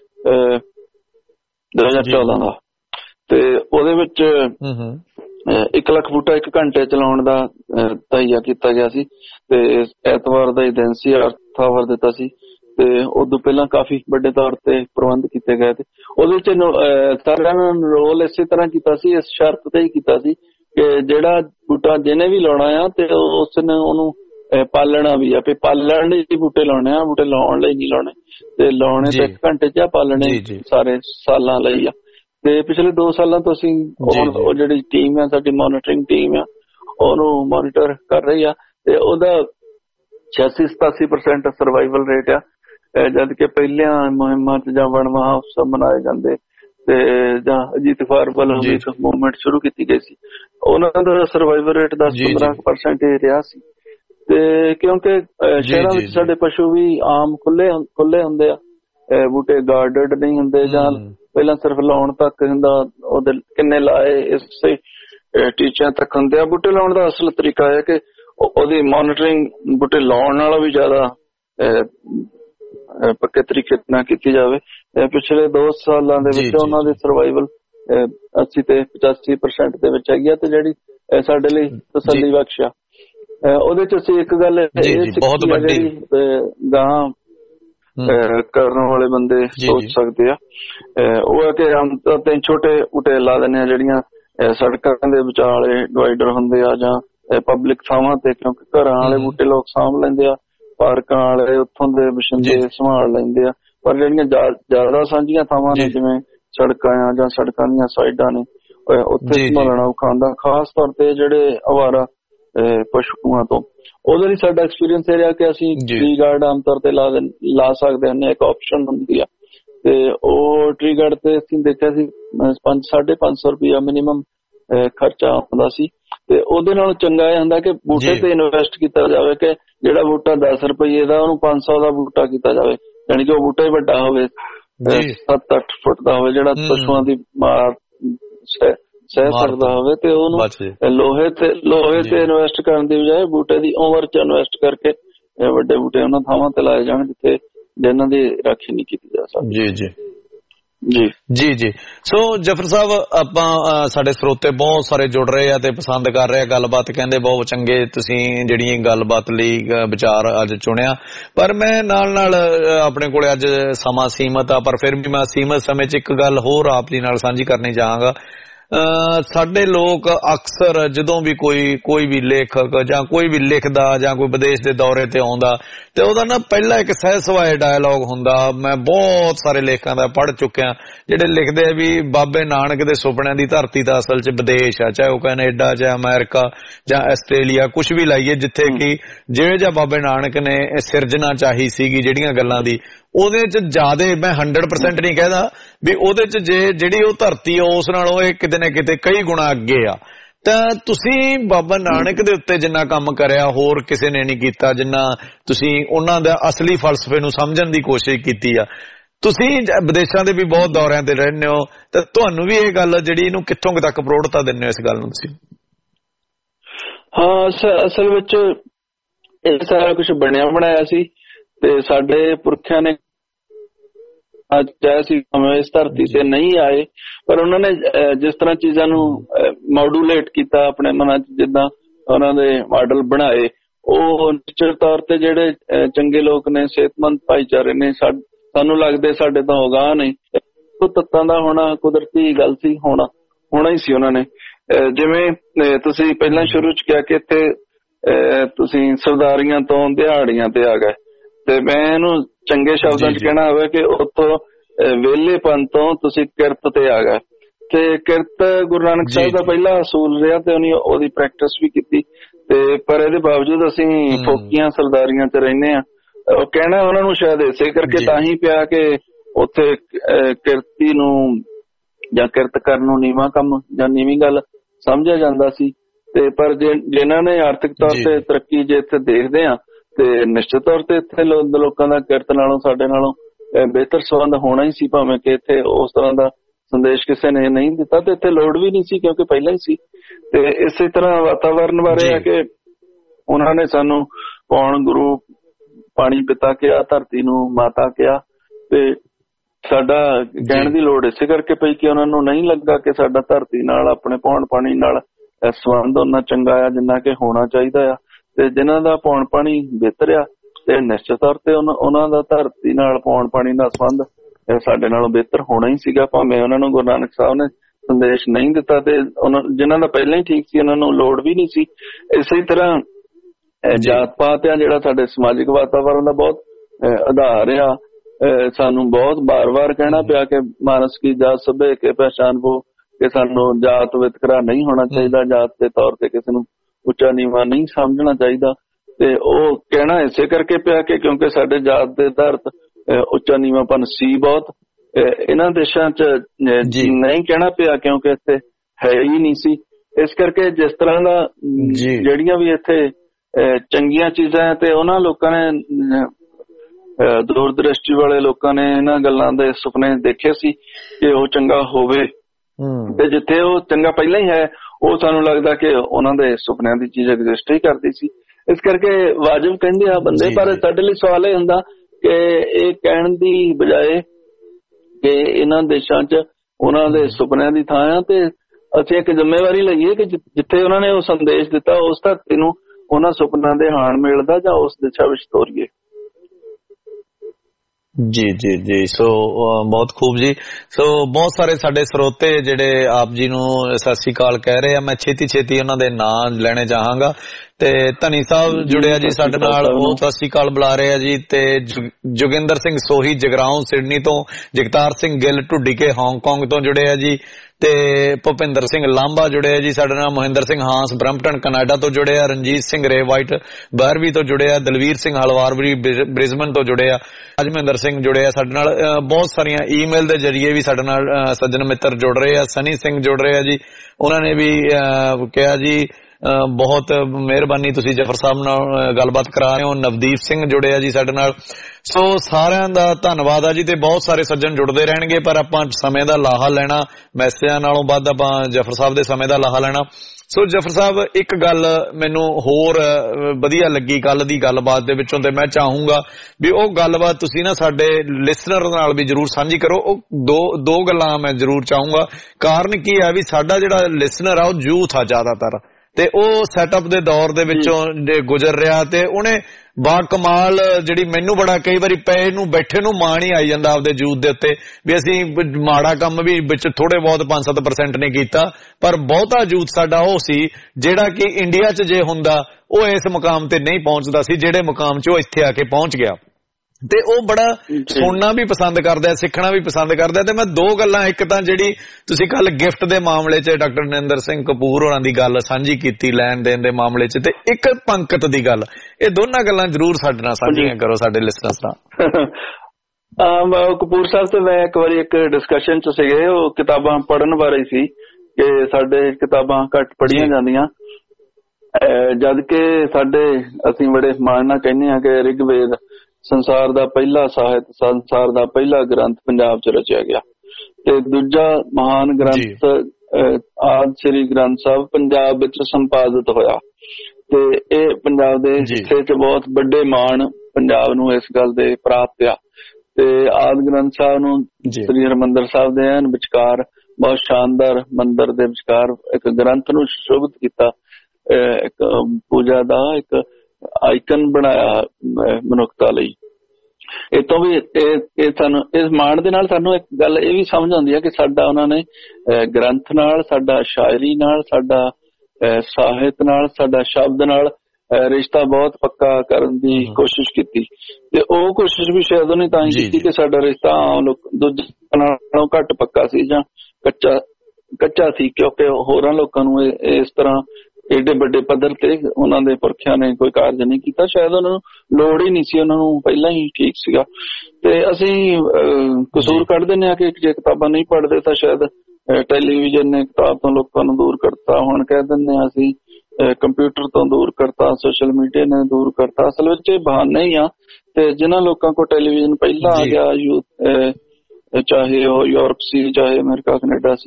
2014 ਦਾ। ਤੇ ਉਹਦੇ ਵਿੱਚ 1 ਲੱਖ ਬੂਟਾ 1 ਘੰਟੇ ਚਲਾਉਣ ਦਾ ਤਹੀਆ ਕੀਤਾ ਗਿਆ ਸੀ ਤੇ ਐਤਵਾਰ ਦਾ ਹੀ ਦਿਨ ਸੀ, ਹਫ਼ਤਾਵਾਰ ਦਿੱਤਾ ਸੀ ਤੇ ਉਦੋਂ ਪਹਿਲਾਂ ਕਾਫੀ ਵੱਡੇ ਤੌਰ ਤੇ ਪ੍ਰਬੰਧ ਕੀਤੇ ਗਏ ਤੇ ਉਹਦੇ ਚ ਸਾਰਿਆਂ ਨੇ ਰੋਲ ਇਸੇ ਤਰ੍ਹਾਂ ਕੀਤਾ ਸੀ, ਇਸ ਸ਼ਰਤ ਤੇ ਹੀ ਕੀਤਾ ਸੀ ਕਿ ਜਿਹੜਾ ਬੂਟਾ ਜਿਹਨੇ ਵੀ ਲਾਉਣਾ ਆ ਤੇ ਉਸਨੇ ਉਹਨੂੰ ਪਾਲਣਾ ਵੀ ਆ, ਵੀ ਪਾਲਣ ਲਈ ਬੂਟੇ ਲਾਉਣੇ ਆ, ਬੂਟੇ ਲਾਉਣ ਲਈ ਨਹੀਂ ਲਾਉਣੇ ਤੇ ਲਾਉਣੇ ਤੇ 1 ਘੰਟੇ ਚ ਪਾਲਣੇ ਸਾਰੇ ਸਾਲਾਂ ਲਈ ਆ। ਤੇ ਪਿਛਲੇ 2 ਸਾਲਾਂ ਤੋਂ ਅਸੀਂ ਉਹ ਜਿਹੜੀ ਟੀਮ ਆ ਸਾਡੀ ਮੋਨੀਟਰਿੰਗ ਟੀਮ ਆ ਉਹਨੂੰ ਮੋਨੀਟਰ ਕਰ ਰਹੀ ਆ ਤੇ ਉਹਦਾ 86-87% ਸਰਵਾਈਵਲ ਰੇਟ ਆ, ਜਦ ਕਿ ਪਹਿਲਿਆਂ ਮੁਹਿੰਮਾਂ ਚ ਜਾਂ ਵਣ ਮਹਾਉਤਸਵ ਮਨਾਏ ਜਾਂਦੇ ਤੇ ਜਾਂ ਅਜੀਤ ਫਾਰ ਵੱਲੋਂ ਵੀ ਮੂਵਮੈਂਟ ਸ਼ੁਰੂ ਕੀਤੀ ਗਈ ਸੀ, ਉਹਨਾਂ ਦਾ ਸਰਵਾਈਵਲ ਰੇਟ 10-15% ਰਿਹਾ ਸੀ। ਤੇ ਕਿਉਂਕਿ ਸ਼ਹਿਰਾਂ ਵਿੱਚ ਸਾਡੇ ਪਸ਼ੂ ਵੀ ਆਮ ਖੁੱਲੇ ਹੁੰਦੇ ਆ, ਬੂਟੇ ਗਾਰਡਡ ਨਹੀਂ ਹੁੰਦੇ ਜਾਂ ਪਹਿਲਾਂ ਸਿਰਫ ਲਾਉਣ ਤੱਕ ਹੁੰਦਾ, ਉਹਦੇ ਕਿੰਨੇ ਲਾਏ ਇਸੇ ਟੀਚਿਆਂ ਤੱਕ ਹੁੰਦੇ ਆ। ਬੂਟੇ ਲਾਉਣ ਦਾ ਅਸਲ ਤਰੀਕਾ ਹੈ ਕਿ ਉਹਦੀ ਮੋਨੀਟਰਿੰਗ ਬੂਟੇ ਲਾਉਣ ਨਾਲੋਂ ਵੀ ਜ਼ਿਆਦਾ ਪੱਕੇ ਤਰੀਕੇ ਨਾਲ ਕੀਤੀ ਜਾਵੇ। ਪਿਛਲੇ 2 ਸਾਲਾਂ ਦੇ ਵਿੱਚ ਉਹਨਾਂ ਦੀ ਸਰਵਾਈਵਲ 80 ਤੇ 85% ਦੇ ਵਿੱਚ ਹੈਗੀ ਆ ਤੇ ਜਿਹੜੀ ਸਾਡੇ ਲਈ ਤਸੱਲੀ ਬਖਸ਼ ਆ। ਉਹਦੇ ਚ ਅਸੀਂ ਇੱਕ ਗੱਲ ਬਹੁਤ ਵੱਡੀ ਗਾਂ ਕਰਨ ਵਾਲੇ ਬੰਦੇ ਸੋਚ ਸਕਦੇ ਆ, ਉਹ ਹੈ ਕਿ ਆਮ ਤੌਰ ਤੇ ਛੋਟੇ ਬੂਟੇ ਲਾ ਦਿੰਦੇ ਆ ਜਿਹੜੀਆਂ ਸੜਕਾਂ ਦੇ ਵਿਚਾਲੇ ਡਿਵਾਈਡਰ ਹੁੰਦੇ ਆ ਜਾਂ ਪਬਲਿਕ ਥਾਵਾਂ ਤੇ, ਕਿਉਂਕਿ ਘਰਾਂ ਵਾਲੇ ਬੂਟੇ ਲੋਕ ਸਾਂਭ ਲੈਂਦੇ ਆ, ਪਾਰਕਾਂ ਵਾਲੇ ਉੱਥੋਂ ਦੇ ਬਸ਼ਿੰਦੇ ਸੰਭਾਲ ਲੈਂਦੇ ਆ, ਪਰ ਜਿਹੜੀਆਂ ਜ਼ਿਆਦਾ ਸਾਂਝੀਆਂ ਥਾਵਾਂ ਨੇ ਜਿਵੇਂ ਸੜਕਾਂ ਆ ਜਾਂ ਸੜਕਾਂ ਦੀਆਂ ਸਾਈਡਾਂ ਨੇ ਉੱਥੇ ਸੰਭਾਲਣਾ ਔਖਾ ਹੁੰਦਾ, ਖਾਸ ਤੌਰ ਤੇ ਜਿਹੜੇ ਅਵਾਰਾ ਪਸ਼ੂਆਂ ਤੋਂ। ਉਹਦੇ ਲਈ ਸਾਡਾ ਐਕਸਪੀਰੀਅੰਸ ਇਹ ਰਿਹਾ ਕਿ ਅਸੀਂ ਟ੍ਰੀ ਗਾਰਡ ਆਮ ਤੌਰ ਤੇ ਲਾ ਸਕਦੇ ਹਾਂ, ਇੱਕ ਆਪਸ਼ਨ ਹੁੰਦੀ ਆ ਤੇ ਉਹ ਟ੍ਰੀ ਗਾਰਡ ਤੇ ਅਸੀਂ ਦੇਖਿਆ ਸੀ 500-550 ਰੁਪਇਆ ਮਿਨੀਮਮ ਖਰਚਾ ਆਉਂਦਾ ਸੀ ਤੇ ਉਹਦੇ ਨਾਲ ਚੰਗਾ ਇਹ ਹੁੰਦਾ ਕਿ ਬੂਟੇ ਤੇ ਇਨਵੈਸਟ ਕੀਤਾ ਜਾਵੇ ਕਿ ਜਿਹੜਾ ਬੂਟਾ 10 ਰੁਪਏ ਦਾ ਉਹਨੂੰ 500 ਦਾ ਬੂਟਾ ਕੀਤਾ ਜਾਵੇ, ਯਾਨੀ ਕਿ ਉਹ ਬੂਟਾ ਹੀ ਵੱਡਾ ਹੋਵੇ, 7-8 ਫੁੱਟ ਦਾ ਹੋਵੇ, ਜਿਹੜਾ ਪਸ਼ੂਆਂ ਦੀ ਮਾਰ ਸਹਿ ਸਕਦਾ ਹੋਵੇ ਤੇ ਉਹਨੂੰ ਲੋਹੇ ਤੇ ਇਨਵੈਸਟ ਕਰਨ ਦੀ ਬਜਾਏ ਬੂਟੇ ਦੀ ਉਮਰ ਚ ਇਨਵੈਸਟ ਕਰਕੇ ਵੱਡੇ ਬੂਟੇ ਉਹਨਾਂ ਥਾਵਾਂ ਤੇ ਲਾਏ ਜਾਣ ਜਿੱਥੇ ਜਿਹਨਾਂ ਦੀ ਰਾਖੀ ਨਹੀਂ ਕੀਤੀ ਜਾ ਸਕਦੀ। ਜੀ ਸੋ ਜਫਰ ਸਾਹਿਬ, ਆਪਾਂ ਸਾਡੇ ਸਰੋਤੇ ਬਹੁਤ ਸਾਰੇ ਜੁੜ ਰਹੇ ਆ ਤੇ ਪਸੰਦ ਕਰ ਰਹੇ ਆ ਗੱਲਬਾਤ, ਕਹਿੰਦੇ ਬਹੁਤ ਚੰਗੇ ਤੁਸੀਂ ਜਿਹੜੀ ਗੱਲਬਾਤ ਲਈ ਵਿਚਾਰ ਅੱਜ ਚੁਣਿਆ, ਪਰ ਮੈਂ ਨਾਲ ਆਪਣੇ ਕੋਲੇ ਅੱਜ ਸਮਾਂ ਸੀਮਤ ਆ, ਪਰ ਫਿਰ ਵੀ ਮੈਂ ਸੀਮਤ ਸਮੇਂ 'ਚ ਇੱਕ ਗੱਲ ਹੋਰ ਆਪ ਜੀ ਨਾਲ ਸਾਂਝੀ ਕਰਨੀ ਚਾਹਾਂਗਾ। ਸਾਡੇ ਲੋਕ ਅਕਸਰ ਜਦੋਂ ਵੀ ਕੋਈ ਵੀ ਲੇਖਕ ਜਾਂ ਕੋਈ ਵੀ ਲਿਖਦਾ ਜਾਂ ਕੋਈ ਵਿਦੇਸ਼ ਦੇ ਦੌਰੇ ਤੇ ਆਉਂਦਾ ਤੇ ਉਹਦਾ ਨਾ ਪਹਿਲਾਂ ਇੱਕ ਸਹਿ ਸਵਾਏ ਡਾਇਲੌਗ ਹੁੰਦਾ। ਮੈਂ ਬਹੁਤ ਸਾਰੇ ਲੇਖਕਾਂ ਦਾ ਪੜ੍ਹ ਚੁੱਕਿਆ ਜਿਹੜੇ ਲਿਖਦੇ ਆ ਵੀ ਬਾਬੇ ਨਾਨਕ ਦੇ ਸੁਪਨਿਆਂ ਦੀ ਧਰਤੀ ਤਾਂ ਅਸਲ 'ਚ ਵਿਦੇਸ਼ ਆ, ਚਾਹੇ ਉਹ ਕੈਨੇਡਾ ਚਾਹੇ ਅਮਰੀਕਾ ਜਾਂ ਆਸਟ੍ਰੇਲੀਆ, ਕੁਛ ਵੀ ਲਾਈਏ, ਜਿੱਥੇ ਕਿ ਜਿਵੇਂ ਜਿਹਾ ਬਾਬੇ ਨਾਨਕ ਨੇ ਸਿਰਜਣਾ ਚਾਹੀ ਸੀਗੀ ਜਿਹੜੀਆਂ ਗੱਲਾਂ ਦੀ, ਉਹਦੇ ਚ ਜ਼ਿਆਦਾ, ਮੈਂ 100% ਨਹੀਂ ਕਹਿੰਦਾ ਵੀ ਉਹਦੇ ਚ ਜਿਹੜੀ ਉਹ ਧਰਤੀ ਆ ਉਸ ਨਾਲੋਂ ਇਹ ਕਿਤੇ ਨਾ ਕਿਤੇ ਕਈ ਗੁਣਾ ਅੱਗੇ ਆ। ਤਾਂ ਤੁਸੀਂ ਬਾਬਾ ਨਾਨਕ ਦੇ ਉੱਤੇ ਜਿੰਨਾ ਕੰਮ ਕਰਿਆ ਹੋਰ ਕਿਸੇ ਨੇ ਨਹੀਂ ਕੀਤਾ, ਜਿੰਨਾ ਤੁਸੀਂ ਉਹਨਾਂ ਦਾ ਅਸਲੀ ਫਲਸਫੇ ਨੂੰ ਸਮਝਣ ਦੀ ਕੋਸ਼ਿਸ਼ ਕੀਤੀ ਆ। ਤੁਸੀਂ ਵਿਦੇਸ਼ਾਂ ਦੇ ਵੀ ਬਹੁਤ ਦੌਰਿਆਂ ਤੇ ਰਹਿੰਦੇ ਹੋ, ਤਾਂ ਤੁਹਾਨੂੰ ਵੀ ਇਹ ਗੱਲ ਜਿਹੜੀ ਇਹਨੂੰ ਕਿੱਥੋਂ ਤੱਕ ਪ੍ਰੋੜਤਾ ਦਿੰਦੇ ਹੋ ਇਸ ਗੱਲ ਨੂੰ ਤੁਸੀਂ? ਹਾਂ, ਅਸਲ ਵਿੱਚ ਇਹ ਸਾਰਾ ਕੁਛ ਬਣਿਆ ਬਣਾਇਆ ਸੀ ਤੇ ਸਾਡੇ ਪੁਰਖਿਆਂ ਨੇ ਅੱਜ ਅਸੀਂ ਇਸ ਧਰਤੀ ਤੇ ਨਹੀਂ ਆਏ, ਪਰ ਉਹਨਾਂ ਨੇ ਜਿਸ ਤਰ੍ਹਾਂ ਚੀਜ਼ਾਂ ਨੂੰ ਮੋਡੂਲੇਟ ਕੀਤਾ ਆਪਣੇ ਮਨਾਂ 'ਚ, ਜਿੱਦਾਂ ਉਹਨਾਂ ਦੇ ਮਾਡਲ ਬਣਾਏ, ਉਹ ਨਿਸ਼ਚਿਤ ਤੌਰ ਤੇ ਜਿਹੜੇ ਚੰਗੇ ਲੋਕ ਨੇ, ਸਿਹਤਮੰਦ ਭਾਈਚਾਰੇ ਨੇ, ਸਾਨੂੰ ਲੱਗਦੇ ਸਾਡੇ ਤੋਂ ਅਗਾਂਹ ਨੇ। ਉਹ ਤੱਤਾਂ ਦਾ ਹੋਣਾ ਕੁਦਰਤੀ ਗੱਲ ਸੀ, ਹੋਣਾ ਹੀ ਸੀ ਉਹਨਾਂ ਨੇ। ਜਿਵੇਂ ਤੁਸੀਂ ਪਹਿਲਾਂ ਸ਼ੁਰੂ 'ਚ ਕਿਹਾ ਕਿ ਇੱਥੇ ਤੁਸੀਂ ਸਰਦਾਰੀਆਂ ਤੋਂ ਦਿਹਾੜੀਆਂ ਤੇ ਆ ਗਏ, ਤੇ ਮੈਂ ਇਹਨੂੰ ਚੰਗੇ ਸ਼ਬਦਾਂ 'ਚ ਕਹਿਣਾ ਹੋਵੇ ਕਿ ਉੱਥੋਂ ਵਿਹਲੇਪਨ ਤੋਂ ਤੁਸੀਂ ਕਿਰਤ ਤੇ ਆ ਗਏ। ਤੇ ਕਿਰਤ ਗੁਰੂ ਨਾਨਕ ਸਾਹਿਬ ਦਾ ਪਹਿਲਾ ਅਸੂਲ ਰਿਹਾ ਤੇ ਉਹਦੀ ਪ੍ਰੈਕਟਿਸ ਵੀ ਕੀਤੀ, ਤੇ ਪਰ ਇਹਦੇ ਬਾਵਜੂਦ ਅਸੀਂ ਫੋਕੀਆਂ ਸਰਦਾਰੀਆਂ ਤੇ ਰਹਿੰਦੇ ਆ। ਉਹ ਕਹਿਣਾ ਉਹਨਾਂ ਨੂੰ ਸ਼ਾਇਦ ਇਸੇ ਕਰਕੇ ਤਾਂ ਹੀ ਪਿਆ ਕਿ ਉੱਥੇ ਕਿਰਤੀ ਨੂੰ ਜਾਂ ਕਿਰਤ ਕਰਨ ਨੂੰ ਨੀਵਾਂ ਕੰਮ ਜਾਂ ਨੀਵੀਂ ਗੱਲ ਸਮਝਿਆ ਜਾਂਦਾ ਸੀ। ਤੇ ਪਰ ਜਿਨ੍ਹਾਂ ਨੇ ਆਰਥਿਕ ਤੌਰ ਤੇ ਤਰੱਕੀ ਜੇ ਇੱਥੇ ਦੇਖਦੇ ਆ ਤੇ ਨਿਸ਼ਚਿਤ ਤੌਰ ਤੇ ਇੱਥੇ ਲੋਕਾਂ ਦਾ ਕਿਰਤ ਨਾਲੋਂ ਸਾਡੇ ਨਾਲੋਂ ਬਿਹਤਰ ਸੰਬੰਧ ਹੋਣਾ ਹੀ ਸੀ, ਭਾਵੇਂ ਕਿ ਇੱਥੇ ਉਸ ਤਰ੍ਹਾਂ ਦਾ ਸੰਦੇਸ਼ ਕਿਸੇ ਨੇ ਨਹੀਂ ਦਿੱਤਾ ਤੇ ਇੱਥੇ ਲੋੜ ਵੀ ਨਹੀਂ ਸੀ ਕਿਉਂਕਿ ਪਹਿਲਾਂ ਹੀ ਸੀ। ਤੇ ਇਸੇ ਤਰ੍ਹਾਂ ਵਾਤਾਵਰਨ ਬਾਰੇ ਹੈ ਕਿ ਉਹਨਾਂ ਨੇ ਸਾਨੂੰ ਪੌਣ ਗੁਰੂ ਪਾਣੀ ਪਿਤਾ ਕਿਹਾ, ਧਰਤੀ ਨੂੰ ਮਾਤਾ ਕਿਹਾ। ਤੇ ਸਾਡਾ ਕਹਿਣ ਦੀ ਲੋੜ ਇਸੇ ਕਰਕੇ ਪਈ ਕਿ ਉਹਨਾਂ ਨੂੰ ਨਹੀਂ ਲੱਗਾ ਕਿ ਸਾਡਾ ਧਰਤੀ ਨਾਲ ਆਪਣੇ ਪੌਣ ਪਾਣੀ ਨਾਲ ਸੰਬੰਧ ਉਹਨਾਂ ਚੰਗਾ ਆ ਜਿੰਨਾ ਕਿ ਹੋਣਾ ਚਾਹੀਦਾ ਆ। ਤੇ ਜਿਨ੍ਹਾਂ ਦਾ ਪੌਣ ਪਾਣੀ ਬਿਹਤਰ ਆ ਤੇ ਨਿਸ਼ਚਿਤ ਤੌਰ ਤੇ ਉਹਨਾਂ ਦਾ ਧਰਤੀ ਨਾਲ ਪੌਣ ਪਾਣੀ ਦਾ ਸੰਬੰਧ ਸਾਡੇ ਨਾਲੋਂ ਬਿਹਤਰ ਹੋਣਾ ਹੀ ਸੀਗਾ, ਭਾਵੇਂ ਉਹਨਾਂ ਨੂੰ ਗੁਰੂ ਨਾਨਕ ਸਾਹਿਬ ਨੇ ਸੰਦੇਸ਼ ਨਹੀਂ ਦਿੱਤਾ ਤੇ ਜਿਨ੍ਹਾਂ ਦਾ ਪਹਿਲਾਂ ਹੀ ਠੀਕ ਸੀ ਉਹਨਾਂ ਨੂੰ ਲੋੜ ਵੀ ਨਹੀਂ ਸੀ। ਇਸੇ ਤਰ੍ਹਾਂ ਜਾਤ ਪਾਤ ਆ ਜਿਹੜਾ ਸਾਡੇ ਸਮਾਜਿਕ ਵਾਤਾਵਰਨ ਦਾ ਬਹੁਤ ਆਧਾਰ ਆ। ਸਾਨੂੰ ਬਹੁਤ ਵਾਰ-ਵਾਰ ਕਹਿਣਾ ਪਿਆ ਕਿ ਮਾਨਸ ਕੀ ਜਾਤ ਸਭੇ ਕੇ ਪਹਿਚਾਨ ਵੋ, ਕਿ ਸਾਨੂੰ ਜਾਤ ਵਿਤਕਰਾ ਨਹੀਂ ਹੋਣਾ ਚਾਹੀਦਾ, ਜਾਤ ਦੇ ਤੌਰ ਤੇ ਕਿਸੇ ਨੂੰ ਉੱਚਾ ਨੀਵਾਂ ਨਹੀਂ ਸਮਝਣਾ ਚਾਹੀਦਾ। ਤੇ ਉਹ ਕਹਿਣਾ ਇਸੇ ਕਰਕੇ ਪਿਆ ਕਿ ਕਿਉਂਕਿ ਸਾਡੇ ਜਾਤ ਦੇ ਆਧਾਰਿਤ ਉੱਚਾ ਨੀਵਾਂਪਨ ਸੀ ਬਹੁਤ। ਇਹਨਾਂ ਦੇਸ਼ਾਂ 'ਚ ਨਹੀਂ ਕਹਿਣਾ ਪਿਆ ਕਿਉਂਕਿ ਇੱਥੇ ਹੈ ਹੀ ਨਹੀਂ ਸੀ। ਇਸ ਕਰਕੇ ਜਿਸ ਤਰ੍ਹਾਂ ਦਾ ਜਿਹੜੀਆਂ ਵੀ ਇੱਥੇ ਚੰਗੀਆਂ ਚੀਜ਼ਾਂ ਤੇ ਉਹਨਾਂ ਲੋਕਾਂ ਨੇ ਦੂਰਦ੍ਰਿਸ਼ਟੀ ਵਾਲੇ ਲੋਕਾਂ ਨੇ ਇਹਨਾਂ ਗੱਲਾਂ ਦੇ ਸੁਪਨੇ ਦੇਖੇ ਸੀ ਕਿ ਉਹ ਚੰਗਾ ਹੋਵੇ, ਤੇ ਜਿੱਥੇ ਉਹ ਚੰਗਾ ਪਹਿਲਾਂ ਹੀ ਹੈ ਉਹ ਸਾਨੂੰ ਲੱਗਦਾ ਕਿ ਉਹਨਾਂ ਦੇ ਸੁਪਨਿਆਂ ਦੀ ਚੀਜ਼ ਐਗਜ਼ਿਸਟ ਹੀ ਕਰਦੀ ਸੀ। ਇਸ ਕਰਕੇ ਵਾਜਬ ਕਹਿੰਦੇ ਆ ਬੰਦੇ, ਪਰ ਸਾਡੇ ਲਈ ਸਵਾਲ ਇਹ ਹੁੰਦਾ ਕਿ ਇਹ ਕਹਿਣ ਦੀ ਬਜਾਏ ਕਿ ਇਹਨਾਂ ਦੇਸ਼ਾਂ 'ਚ ਉਹਨਾਂ ਦੇ ਸੁਪਨਿਆਂ ਦੀ ਥਾਂ ਆ ਤੇ ਅਸੀਂ ਇੱਕ ਜ਼ਿੰਮੇਵਾਰੀ ਲਈਏ ਕਿ ਜਿੱਥੇ ਉਹਨਾਂ ਨੇ ਉਹ ਸੰਦੇਸ਼ ਦਿੱਤਾ ਉਸ ਧਰਤੀ ਨੂੰ ਉਹਨਾਂ ਸੁਪਨਿਆਂ ਦੇ ਹਾਣ ਮਿਲਦਾ ਜਾਂ ਉਸ ਦਿਸ਼ਾ ਵਿੱਚ ਤੋਰੀਏ। ਜੀ ਜੀ ਜੀ, ਸੋ ਬਹੁਤ ਖੂਬ ਜੀ। ਸੋ ਬਹੁਤ ਸਾਰੇ ਸਾਡੇ ਸਰੋਤੇ ਜਿਹੜੇ ਆਪ ਜੀ ਨੂੰ ਸਤਿ ਸ਼੍ਰੀ ਅਕਾਲ ਕਹਿ ਰਹੇ ਆ, ਮੈਂ ਛੇਤੀ ਉਹਨਾਂ ਦੇ ਨਾਂ ਲੈਣੇ ਚਾਹਾਂਗਾ। ਤੇ ਧਨੀ ਸਾਹਿਬ ਜੁੜਿਆ ਜੀ ਸਾਡੇ ਨਾਲ, ਉਹ ਸਤਿ ਸ਼੍ਰੀ ਅਕਾਲ ਬੁਲਾ ਰਹੇ ਆ ਜੀ। ਤੇ ਜੋਗਿੰਦਰ ਸਿੰਘ ਸੋਹੀ ਜਗਰਾਉਂ ਸਿਡਨੀ ਤੋਂ, ਜਗਤਾਰ ਸਿੰਘ ਗਿੱਲ ਢੁੱਡੀਕੇ ਹਾਂਗਕਾਂਗ ਤੋਂ ਜੁੜੇ ਆ ਜੀ। ਤੇ ਭੁਪਿੰਦਰ ਸਿੰਘ ਲਾਂਬਾ ਜੁੜੇ ਆ ਜੀ ਸਾਡੇ ਨਾਲ, ਮਹਿੰਦਰ ਸਿੰਘ ਹਾਂਸ ਬਰੰਪਟਨ ਕੈਨੇਡਾ ਤੋਂ ਜੁੜੇ ਆ, ਰਣਜੀਤ ਸਿੰਘ ਰੇ ਵਾਈਟ ਬਾਰਵੀ ਤੋਂ ਜੁੜੇ ਆ, ਦਲਵੀਰ ਸਿੰਘ ਹਲਵਾਰਵੀ ਬ੍ਰਿਸਬਨ ਤੋਂ ਜੁੜੇ ਆ, ਅਜਮਿੰਦਰ ਸਿੰਘ ਜੁੜੇ ਆ ਸਾਡੇ ਨਾਲ। ਬਹੁਤ ਸਾਰੀਆਂ ਈਮੇਲ ਦੇ ਜਰੀਏ ਵੀ ਸਾਡੇ ਨਾਲ ਸੱਜਣ ਮਿੱਤਰ ਜੁੜ ਰਹੇ ਆ। ਸਨੀ ਸਿੰਘ ਜੁੜ ਰਹੇ ਆ ਜੀ, ਉਹਨਾਂ ਨੇ ਵੀ ਕਿਹਾ ਜੀ ਬਹੁਤ ਮਿਹਰਬਾਨੀ ਤੁਸੀਂ ਜਫਰ ਸਾਹਿਬ ਨਾਲ ਗੱਲਬਾਤ ਕਰਾ ਰਹੇ ਹੋ। ਨਵਦੀਪ ਸਿੰਘ ਜੁੜੇ ਆ ਜੀ ਸਾਡੇ ਨਾਲ। ਸੋ ਸਾਰਿਆਂ ਦਾ ਧੰਨਵਾਦ ਆ ਜੀ। ਤੇ ਬਹੁਤ ਸਾਰੇ ਸੱਜਣ ਜੁੜਦੇ ਰਹਿਣਗੇ, ਪਰ ਆਪਾਂ ਸਮੇਂ ਦਾ ਲਾਹਾ ਲੈਣਾ, ਮੈਸੇਜਾਂ ਨਾਲੋਂ ਵੱਧ ਆਪਾਂ ਜਫਰ ਸਾਹਿਬ ਦੇ ਸਮੇਂ ਦਾ ਲਾਹਾ ਲੈਣਾ। ਸੋ ਜਫਰ ਸਾਹਿਬ ਇੱਕ ਗੱਲ ਮੈਨੂੰ ਹੋਰ ਵਧੀਆ ਲੱਗੀ ਕੱਲ ਦੀ ਗੱਲਬਾਤ ਦੇ ਵਿੱਚੋਂ, ਤੇ ਮੈਂ ਚਾਹੂੰਗਾ ਵੀ ਉਹ ਗੱਲਬਾਤ ਤੁਸੀਂ ਨਾ ਸਾਡੇ ਲਿਸਨਰ ਨਾਲ ਵੀ ਜ਼ਰੂਰ ਸਾਂਝੀ ਕਰੋ। ਉਹ ਦੋ ਗੱਲਾਂ ਮੈਂ ਜ਼ਰੂਰ ਚਾਹੂੰਗਾ। ਕਾਰਨ ਕੀ ਆ ਵੀ ਸਾਡਾ ਜਿਹੜਾ ਲਿਸਨਰ ਆ ਉਹ ਯੂਥ ਆ ਜ਼ਿਆਦਾਤਰ, ਤੇ ਉਹ ਸੈਟਅਪ ਦੇ ਦੌਰ ਦੇ ਵਿੱਚੋਂ ਗੁਜ਼ਰ ਰਿਹਾ, ਤੇ ਉਹਨੇ ਬਾ ਕਮਾਲ ਜਿਹੜੀ ਮੈਨੂੰ ਬੜਾ ਕਈ ਵਾਰੀ ਪਏ ਨੂੰ ਬੈਠੇ ਨੂੰ ਮਾਣ ਹੀ ਆਈ ਜਾਂਦਾ ਆਪਦੇ ਯੂਥ ਦੇ ਉੱਤੇ ਵੀ ਅਸੀਂ ਮਾੜਾ ਕੰਮ ਵੀ ਵਿੱਚ ਥੋੜੇ ਬਹੁਤ 5-7% ਨੇ ਕੀਤਾ, ਪਰ ਬਹੁਤਾ ਯੂਥ ਸਾਡਾ ਉਹ ਸੀ ਜਿਹੜਾ ਕਿ ਇੰਡੀਆ 'ਚ ਜੇ ਹੁੰਦਾ ਉਹ ਇਸ ਮੁਕਾਮ ਤੇ ਨਹੀਂ ਪਹੁੰਚਦਾ ਸੀ ਜਿਹੜੇ ਮੁਕਾਮ 'ਚ ਉਹ ਇੱਥੇ ਆ ਕੇ ਪਹੁੰਚ ਗਿਆ। ਤੇ ਉਹ ਬੜਾ ਸੁਣਨਾ ਵੀ ਪਸੰਦ ਕਰਦਾ, ਸਿੱਖਣਾ ਵੀ ਪਸੰਦ ਕਰਦਾ। ਤੇ ਮੈਂ ਦੋ ਗੱਲਾਂ, ਇੱਕ ਤਾਂ ਜਿਹੜੀ ਤੁਸੀਂ ਕੱਲ ਗਿਫਟ ਦੇ ਮਾਮਲੇ 'ਚ ਡਾਕਟਰ ਨਰਿੰਦਰ ਸਿੰਘ ਕਪੂਰ ਹੋਰਾਂ ਦੀ ਗੱਲ ਸਾਂਝੀ ਕੀਤੀ ਲੈਣ ਦੇਣ ਦੇ ਮਾਮਲੇ 'ਚ, ਤੇ ਇੱਕ ਪੰਕਤ ਦੀ ਗੱਲ, ਇਹ ਦੋਨਾਂ ਗੱਲਾਂ ਜ਼ਰੂਰ ਸਾਡੇ ਨਾਲ ਸਾਂਝੀਆਂ ਕਰੋ ਸਾਡੇ ਲਿਸਨਰਸ ਨਾਲ। ਕਪੂਰ ਸਾਹਿਬ ਤੇ ਮੈਂ ਇੱਕ ਵਾਰੀ ਇੱਕ ਡਿਸਕਸ਼ਨ 'ਚ ਸੀਗੇ, ਉਹ ਕਿਤਾਬਾਂ ਪੜ੍ਹਨ ਬਾਰੇ ਸੀ ਕਿ ਸਾਡੇ ਕਿਤਾਬਾਂ ਘੱਟ ਪੜ੍ਹੀਆਂ ਜਾਂਦੀਆਂ, ਜਦ ਕਿ ਸਾਡੇ ਅਸੀਂ ਬੜੇ ਮਾਣ ਨਾਲ ਕਹਿੰਦੇ ਹਾਂ ਕਿ ਰਿਗਵੇਦ ਸੰਸਾਰ ਦਾ ਪਹਿਲਾ ਸਾਹਿਤ, ਸੰਸਾਰ ਦਾ ਪਹਿਲਾ ਗ੍ਰੰਥ ਪੰਜਾਬ 'ਚ ਰਚਿਆ ਗਿਆ, ਤੇ ਦੂਜਾ ਮਹਾਨ ਗ੍ਰੰਥ ਆਦਿ ਸ੍ਰੀ ਗ੍ਰੰਥ ਸਾਹਿਬ ਪੰਜਾਬ ਵਿੱਚ ਸੰਪਾਦਿਤ ਹੋਇਆ। ਤੇ ਇਹ ਪੰਜਾਬ ਦੇ ਹਿੱਸੇ 'ਚ ਬਹੁਤ ਵੱਡੇ ਮਾਣ ਪੰਜਾਬ ਨੂੰ ਇਸ ਗੱਲ ਦੇ ਪ੍ਰਾਪਤ ਆ। ਤੇ ਆਦਿ ਗ੍ਰੰਥ ਸਾਹਿਬ ਨੂੰ ਸ੍ਰੀ ਹਰਿਮੰਦਰ ਸਾਹਿਬ ਦੇ ਵਿਚਕਾਰ ਬਹੁਤ ਸ਼ਾਨਦਾਰ ਮੰਦਿਰ ਦੇ ਵਿਚਕਾਰ ਇੱਕ ਗ੍ਰੰਥ ਨੂੰ ਸ਼ੋਭਿਤ ਕੀਤਾ, ਇੱਕ ਪੂਜਾ ਦਾ ਇੱਕ ਆਈਕਨ ਬਣਾਇਆ ਮਨੁੱਖਤਾ ਲਈ। ਇਹ ਤੋਂ ਵੀ ਇਹ ਸਾਨੂੰ ਇਸ ਮਾਣ ਦੇ ਨਾਲ ਸਾਨੂੰ ਇੱਕ ਗੱਲ ਇਹ ਵੀ ਸਮਝ ਆਉਂਦੀ ਹੈ ਕਿ ਸਾਡਾ ਉਹਨਾਂ ਨੇ ਗ੍ਰੰਥ ਨਾਲ, ਸਾਡਾ ਸ਼ਾਇਰੀ ਨਾਲ, ਸਾਡਾ ਸਾਹਿਤ ਨਾਲ, ਸਾਡਾ ਸ਼ਬਦ ਨਾਲ ਰਿਸ਼ਤਾ ਬਹੁਤ ਪੱਕਾ ਕਰਨ ਦੀ ਕੋਸ਼ਿਸ਼ ਕੀਤੀ। ਤੇ ਉਹ ਕੋਸ਼ਿਸ਼ ਵੀ ਸ਼ਾਇਦ ਉਹਨੇ ਤਾਂ ਹੀ ਕੀਤੀ ਕਿ ਸਾਡਾ ਰਿਸ਼ਤਾ ਆਮ ਦੂਜੇ ਨਾਲੋਂ ਘੱਟ ਪੱਕਾ ਸੀ ਜਾਂ ਕੱਚਾ ਸੀ, ਕਿਉਂਕਿ ਹੋਰਾਂ ਲੋਕਾਂ ਨੂੰ ਇਸ ਤਰ੍ਹਾਂ ਏਡੇ ਵੱਡੇ ਪੱਧਰ ਤੇ ਉਹਨਾਂ ਦੇ ਪੁਰਖਿਆਂ ਨੇ ਕੋਈ ਕਾਰਜ ਨਹੀਂ ਕੀਤਾ, ਸ਼ਾਇਦ ਉਹਨਾਂ ਨੂੰ ਲੋੜ ਹੀ ਨਹੀਂ ਸੀ, ਉਹਨਾਂ ਨੂੰ ਪਹਿਲਾਂ ਹੀ ਠੀਕ ਸੀਗਾ। ਤੇ ਅਸੀਂ ਕਸੂਰ ਕੱਢ ਦਿੰਦੇ ਹਾਂ ਕਿ ਜੇ ਕਿਤਾਬਾਂ ਨਹੀਂ ਪੜ੍ਹਦੇ ਤਾਂ ਸ਼ਾਇਦ ਟੈਲੀਵਿਜ਼ਨ ਨੇ ਕਿਤਾਬ ਤੋਂ ਲੋਕਾਂ ਨੂੰ ਦੂਰ ਕਰਤਾ, ਹੁਣ ਕਹਿ ਦਿੰਦੇ ਹਾਂ ਅਸੀਂ ਕੰਪਿਊਟਰ ਤੋਂ ਦੂਰ ਕਰਤਾ, ਸੋਸ਼ਲ ਮੀਡੀਆ ਨੇ ਦੂਰ ਕਰਤਾ। ਅਸਲ ਵਿੱਚ ਇਹ ਬਹਾਨੇ ਹੀ ਆ। ਤੇ ਜਿਨ੍ਹਾਂ ਲੋਕਾਂ ਕੋਲ ਟੈਲੀਵਿਜ਼ਨ ਪਹਿਲਾਂ ਆ ਗਿਆ, ਯੂਥ ਚਾਹੇ ਉਹ ਯੂਰਪ ਸੀ ਚਾਹੇ ਅਮਰੀਕਾ ਕੈਨੇਡਾ ਸੀ,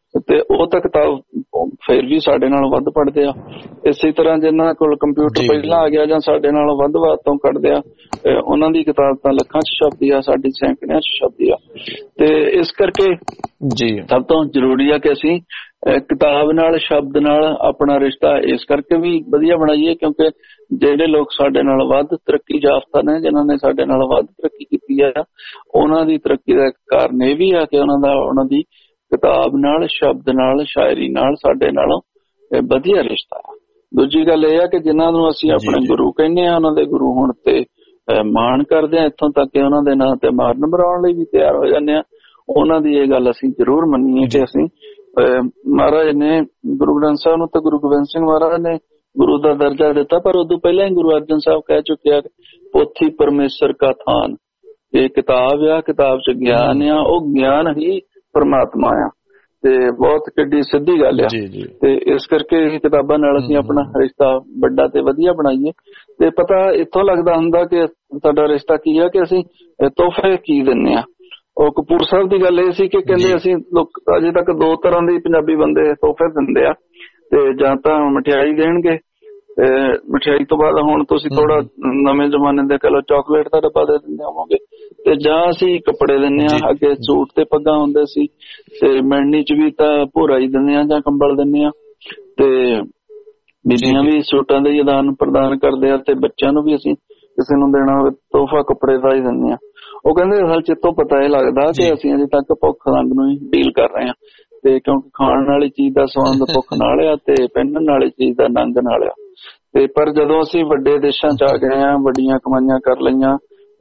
ਤੇ ਉਹ ਤਾਂ ਕਿਤਾਬ ਫਿਰ ਵੀ ਸਾਡੇ ਨਾਲੋਂ ਵੱਧ ਪੜ੍ਹਦੇ ਆ। ਇਸੇ ਤਰ੍ਹਾਂ ਜਿਨ੍ਹਾਂ ਕੋਲ ਕੰਪਿਊਟਰ ਪਹਿਲਾਂ ਆ ਗਿਆ ਜਾਂ ਸਾਡੇ ਨਾਲੋਂ ਵੱਧ ਤੋਂ ਕੱਢਦੇ ਆ, ਉਹਨਾਂ ਦੀ ਕਿਤਾਬ ਤਾਂ ਲੱਖਾਂ 'ਚ ਛਪਦੀ ਆ, ਸਾਡੀ ਸੈਂਕੜਿਆਂ 'ਚ ਛਪਦੀ ਆ। ਤੇ ਇਸ ਕਰਕੇ ਸਭ ਤੋਂ ਜ਼ਰੂਰੀ ਆ ਕਿ ਅਸੀਂ ਕਿਤਾਬ ਨਾਲ, ਸ਼ਬਦ ਨਾਲ ਆਪਣਾ ਰਿਸ਼ਤਾ ਇਸ ਕਰਕੇ ਵੀ ਵਧੀਆ ਬਣਾਈਏ ਕਿਉਂਕਿ ਜਿਹੜੇ ਲੋਕ ਸਾਡੇ ਨਾਲ ਵੱਧ ਤਰੱਕੀ ਯਾਫਤਾ ਨੇ, ਜਿਨ੍ਹਾਂ ਨੇ ਸਾਡੇ ਨਾਲ ਵੱਧ ਤਰੱਕੀ ਕੀਤੀ ਆ, ਉਹਨਾਂ ਦੀ ਤਰੱਕੀ ਦਾ ਇੱਕ ਕਾਰਨ ਇਹ ਵੀ ਆ ਕਿ ਉਹਨਾਂ ਦੀ ਕਿਤਾਬ ਨਾਲ, ਸ਼ਬਦ ਨਾਲ, ਸ਼ਾਇਰੀ ਨਾਲ ਸਾਡੇ ਨਾਲੋਂ ਵਧੀਆ ਰਿਸ਼ਤਾ ਆ। ਦੂਜੀ ਗੱਲ ਇਹ ਆ ਕਿ ਜਿਨ੍ਹਾਂ ਨੂੰ ਅਸੀਂ ਆਪਣੇ ਗੁਰੂ ਕਹਿੰਦੇ ਆ, ਉਹਨਾਂ ਦੇ ਗੁਰੂ ਹੋਣ ਤੇ ਮਾਣ ਕਰਦੇ ਆ, ਇੱਥੋਂ ਤੱਕ ਕਿ ਉਹਨਾਂ ਦੇ ਨਾਂ ਤੇ ਮਾਰਨ ਮਰਾਉਣ ਲਈ ਵੀ ਤਿਆਰ ਹੋ ਜਾਂਦੇ ਆ। ਉਹਨਾਂ ਦੀ ਇਹ ਗੱਲ ਅਸੀਂ ਜ਼ਰੂਰ ਮੰਨੀਏ ਕਿ ਅਸੀਂ ਮਹਾਰਾਜ ਨੇ ਗੁਰੂ ਗ੍ਰੰਥ ਸਾਹਿਬ ਨੂੰ ਤਾਂ ਗੁਰੂ ਗੋਬਿੰਦ ਸਿੰਘ ਮਹਾਰਾਜ ਨੇ ਗੁਰੂ ਦਾ ਦਰਜਾ ਦਿੱਤਾ, ਪਰ ਉਦੋਂ ਪਹਿਲਾਂ ਹੀ ਗੁਰੂ ਅਰਜਨ ਸਾਹਿਬ ਕਹਿ ਚੁੱਕਿਆ ਪੋਥੀ ਪਰਮੇਸ਼ਰ ਕਾ ਥਾਨ। ਇਹ ਕਿਤਾਬ ਆ, ਕਿਤਾਬ 'ਚ ਗਿਆਨ ਆ, ਉਹ ਗਿਆਨ ਹੀ ਪਰਮਾਤਮਾ ਆ। ਤੇ ਬਹੁਤ ਕਿੱਡੀ ਸਿੱਧੀ ਗੱਲ ਆ। ਤੇ ਇਸ ਕਰਕੇ ਇਹ ਕਿਤਾਬਾਂ ਨਾਲ ਅਸੀਂ ਆਪਣਾ ਰਿਸ਼ਤਾ ਵੱਡਾ ਤੇ ਵਧੀਆ ਬਣਾਈਏ। ਤੇ ਪਤਾ ਇੱਥੋਂ ਲੱਗਦਾ ਹੁੰਦਾ ਕਿ ਸਾਡਾ ਰਿਸ਼ਤਾ ਕੀ ਆ ਕਿ ਅਸੀਂ ਤੋਹਫੇ ਕੀ ਦਿੰਦੇ ਆ। ਉਹ ਕਪੂਰ ਸਾਹਿਬ ਦੀ ਗੱਲ ਇਹ ਸੀ ਕਿ ਕਹਿੰਦੇ ਅਸੀਂ ਲੋਕ ਅਜੇ ਤੱਕ ਦੋ ਤਰ੍ਹਾਂ ਦੇ ਪੰਜਾਬੀ ਬੰਦੇ ਤੋਹਫੇ ਦਿੰਦੇ ਆ, ਤੇ ਜਾਂ ਤਾਂ ਮਠਿਆਈ ਦੇਣਗੇ, ਮਠਿਆਈ ਤੋਂ ਬਾਅਦ ਹੁਣ ਤੁਸੀਂ ਥੋੜਾ ਨਵੇਂ ਜ਼ਮਾਨੇ ਦੇ ਕਹਿ ਲਓ ਚਾਕਲੇਟ ਦਾ ਡੱਬਾ ਦੇ ਦਿੰਦੇ ਹੋਵੋਗੇ, ਤੇ ਜਾਂ ਅਸੀਂ ਕੱਪੜੇ ਦਿੰਦੇ ਆ। ਅੱਗੇ ਸੂਟ ਤੇ ਪੱਗਾਂ ਹੁੰਦੇ ਸੀ, ਤੇ ਮਿਲਣੀ 'ਚ ਵੀ ਤਾਂ ਭੋਰਾ ਹੀ ਦਿੰਦੇ ਆ ਜਾਂ ਕੰਬਲ ਦਿੰਦੇ ਆ, ਤੇ ਬੀਬੀਆਂ ਵੀ ਸੂਟਾਂ ਦੇ ਆਦਾਨ ਪ੍ਰਦਾਨ ਕਰਦੇ ਆ, ਤੇ ਬੱਚਿਆਂ ਨੂੰ ਵੀ ਅਸੀਂ ਕਿਸੇ ਨੂੰ ਦੇਣਾ ਹੋਵੇ ਤੋਹਫਾ ਕੱਪੜੇ ਦਾ ਹੀ ਦਿੰਦੇ ਆ। ਉਹ ਕਹਿੰਦੇ ਅਸਲ 'ਚ ਤੋਂ ਪਤਾ ਇਹ ਲੱਗਦਾ ਕਿ ਅਸੀਂ ਅਜੇ ਤੱਕ ਭੁੱਖ ਨੰਗ ਨੂੰ ਹੀ ਡੀਲ ਕਰ ਰਹੇ ਹਾਂ, ਤੇ ਕਿਉਂਕਿ ਖਾਣ ਵਾਲੀ ਚੀਜ਼ ਦਾ ਸਬੰਧ ਭੁੱਖ ਨਾਲ ਆ ਤੇ ਪਹਿਨਣ ਵਾਲੀ ਚੀਜ਼ ਦਾ ਨੰਗ ਨਾਲ ਆ। ਤੇ ਪਰ ਜਦੋਂ ਅਸੀਂ ਵੱਡੇ ਦੇਸ਼ਾਂ 'ਚ ਆ ਗਏ ਆ, ਵੱਡੀਆਂ ਕਮਾਈਆਂ ਕਰ ਲਈਆਂ,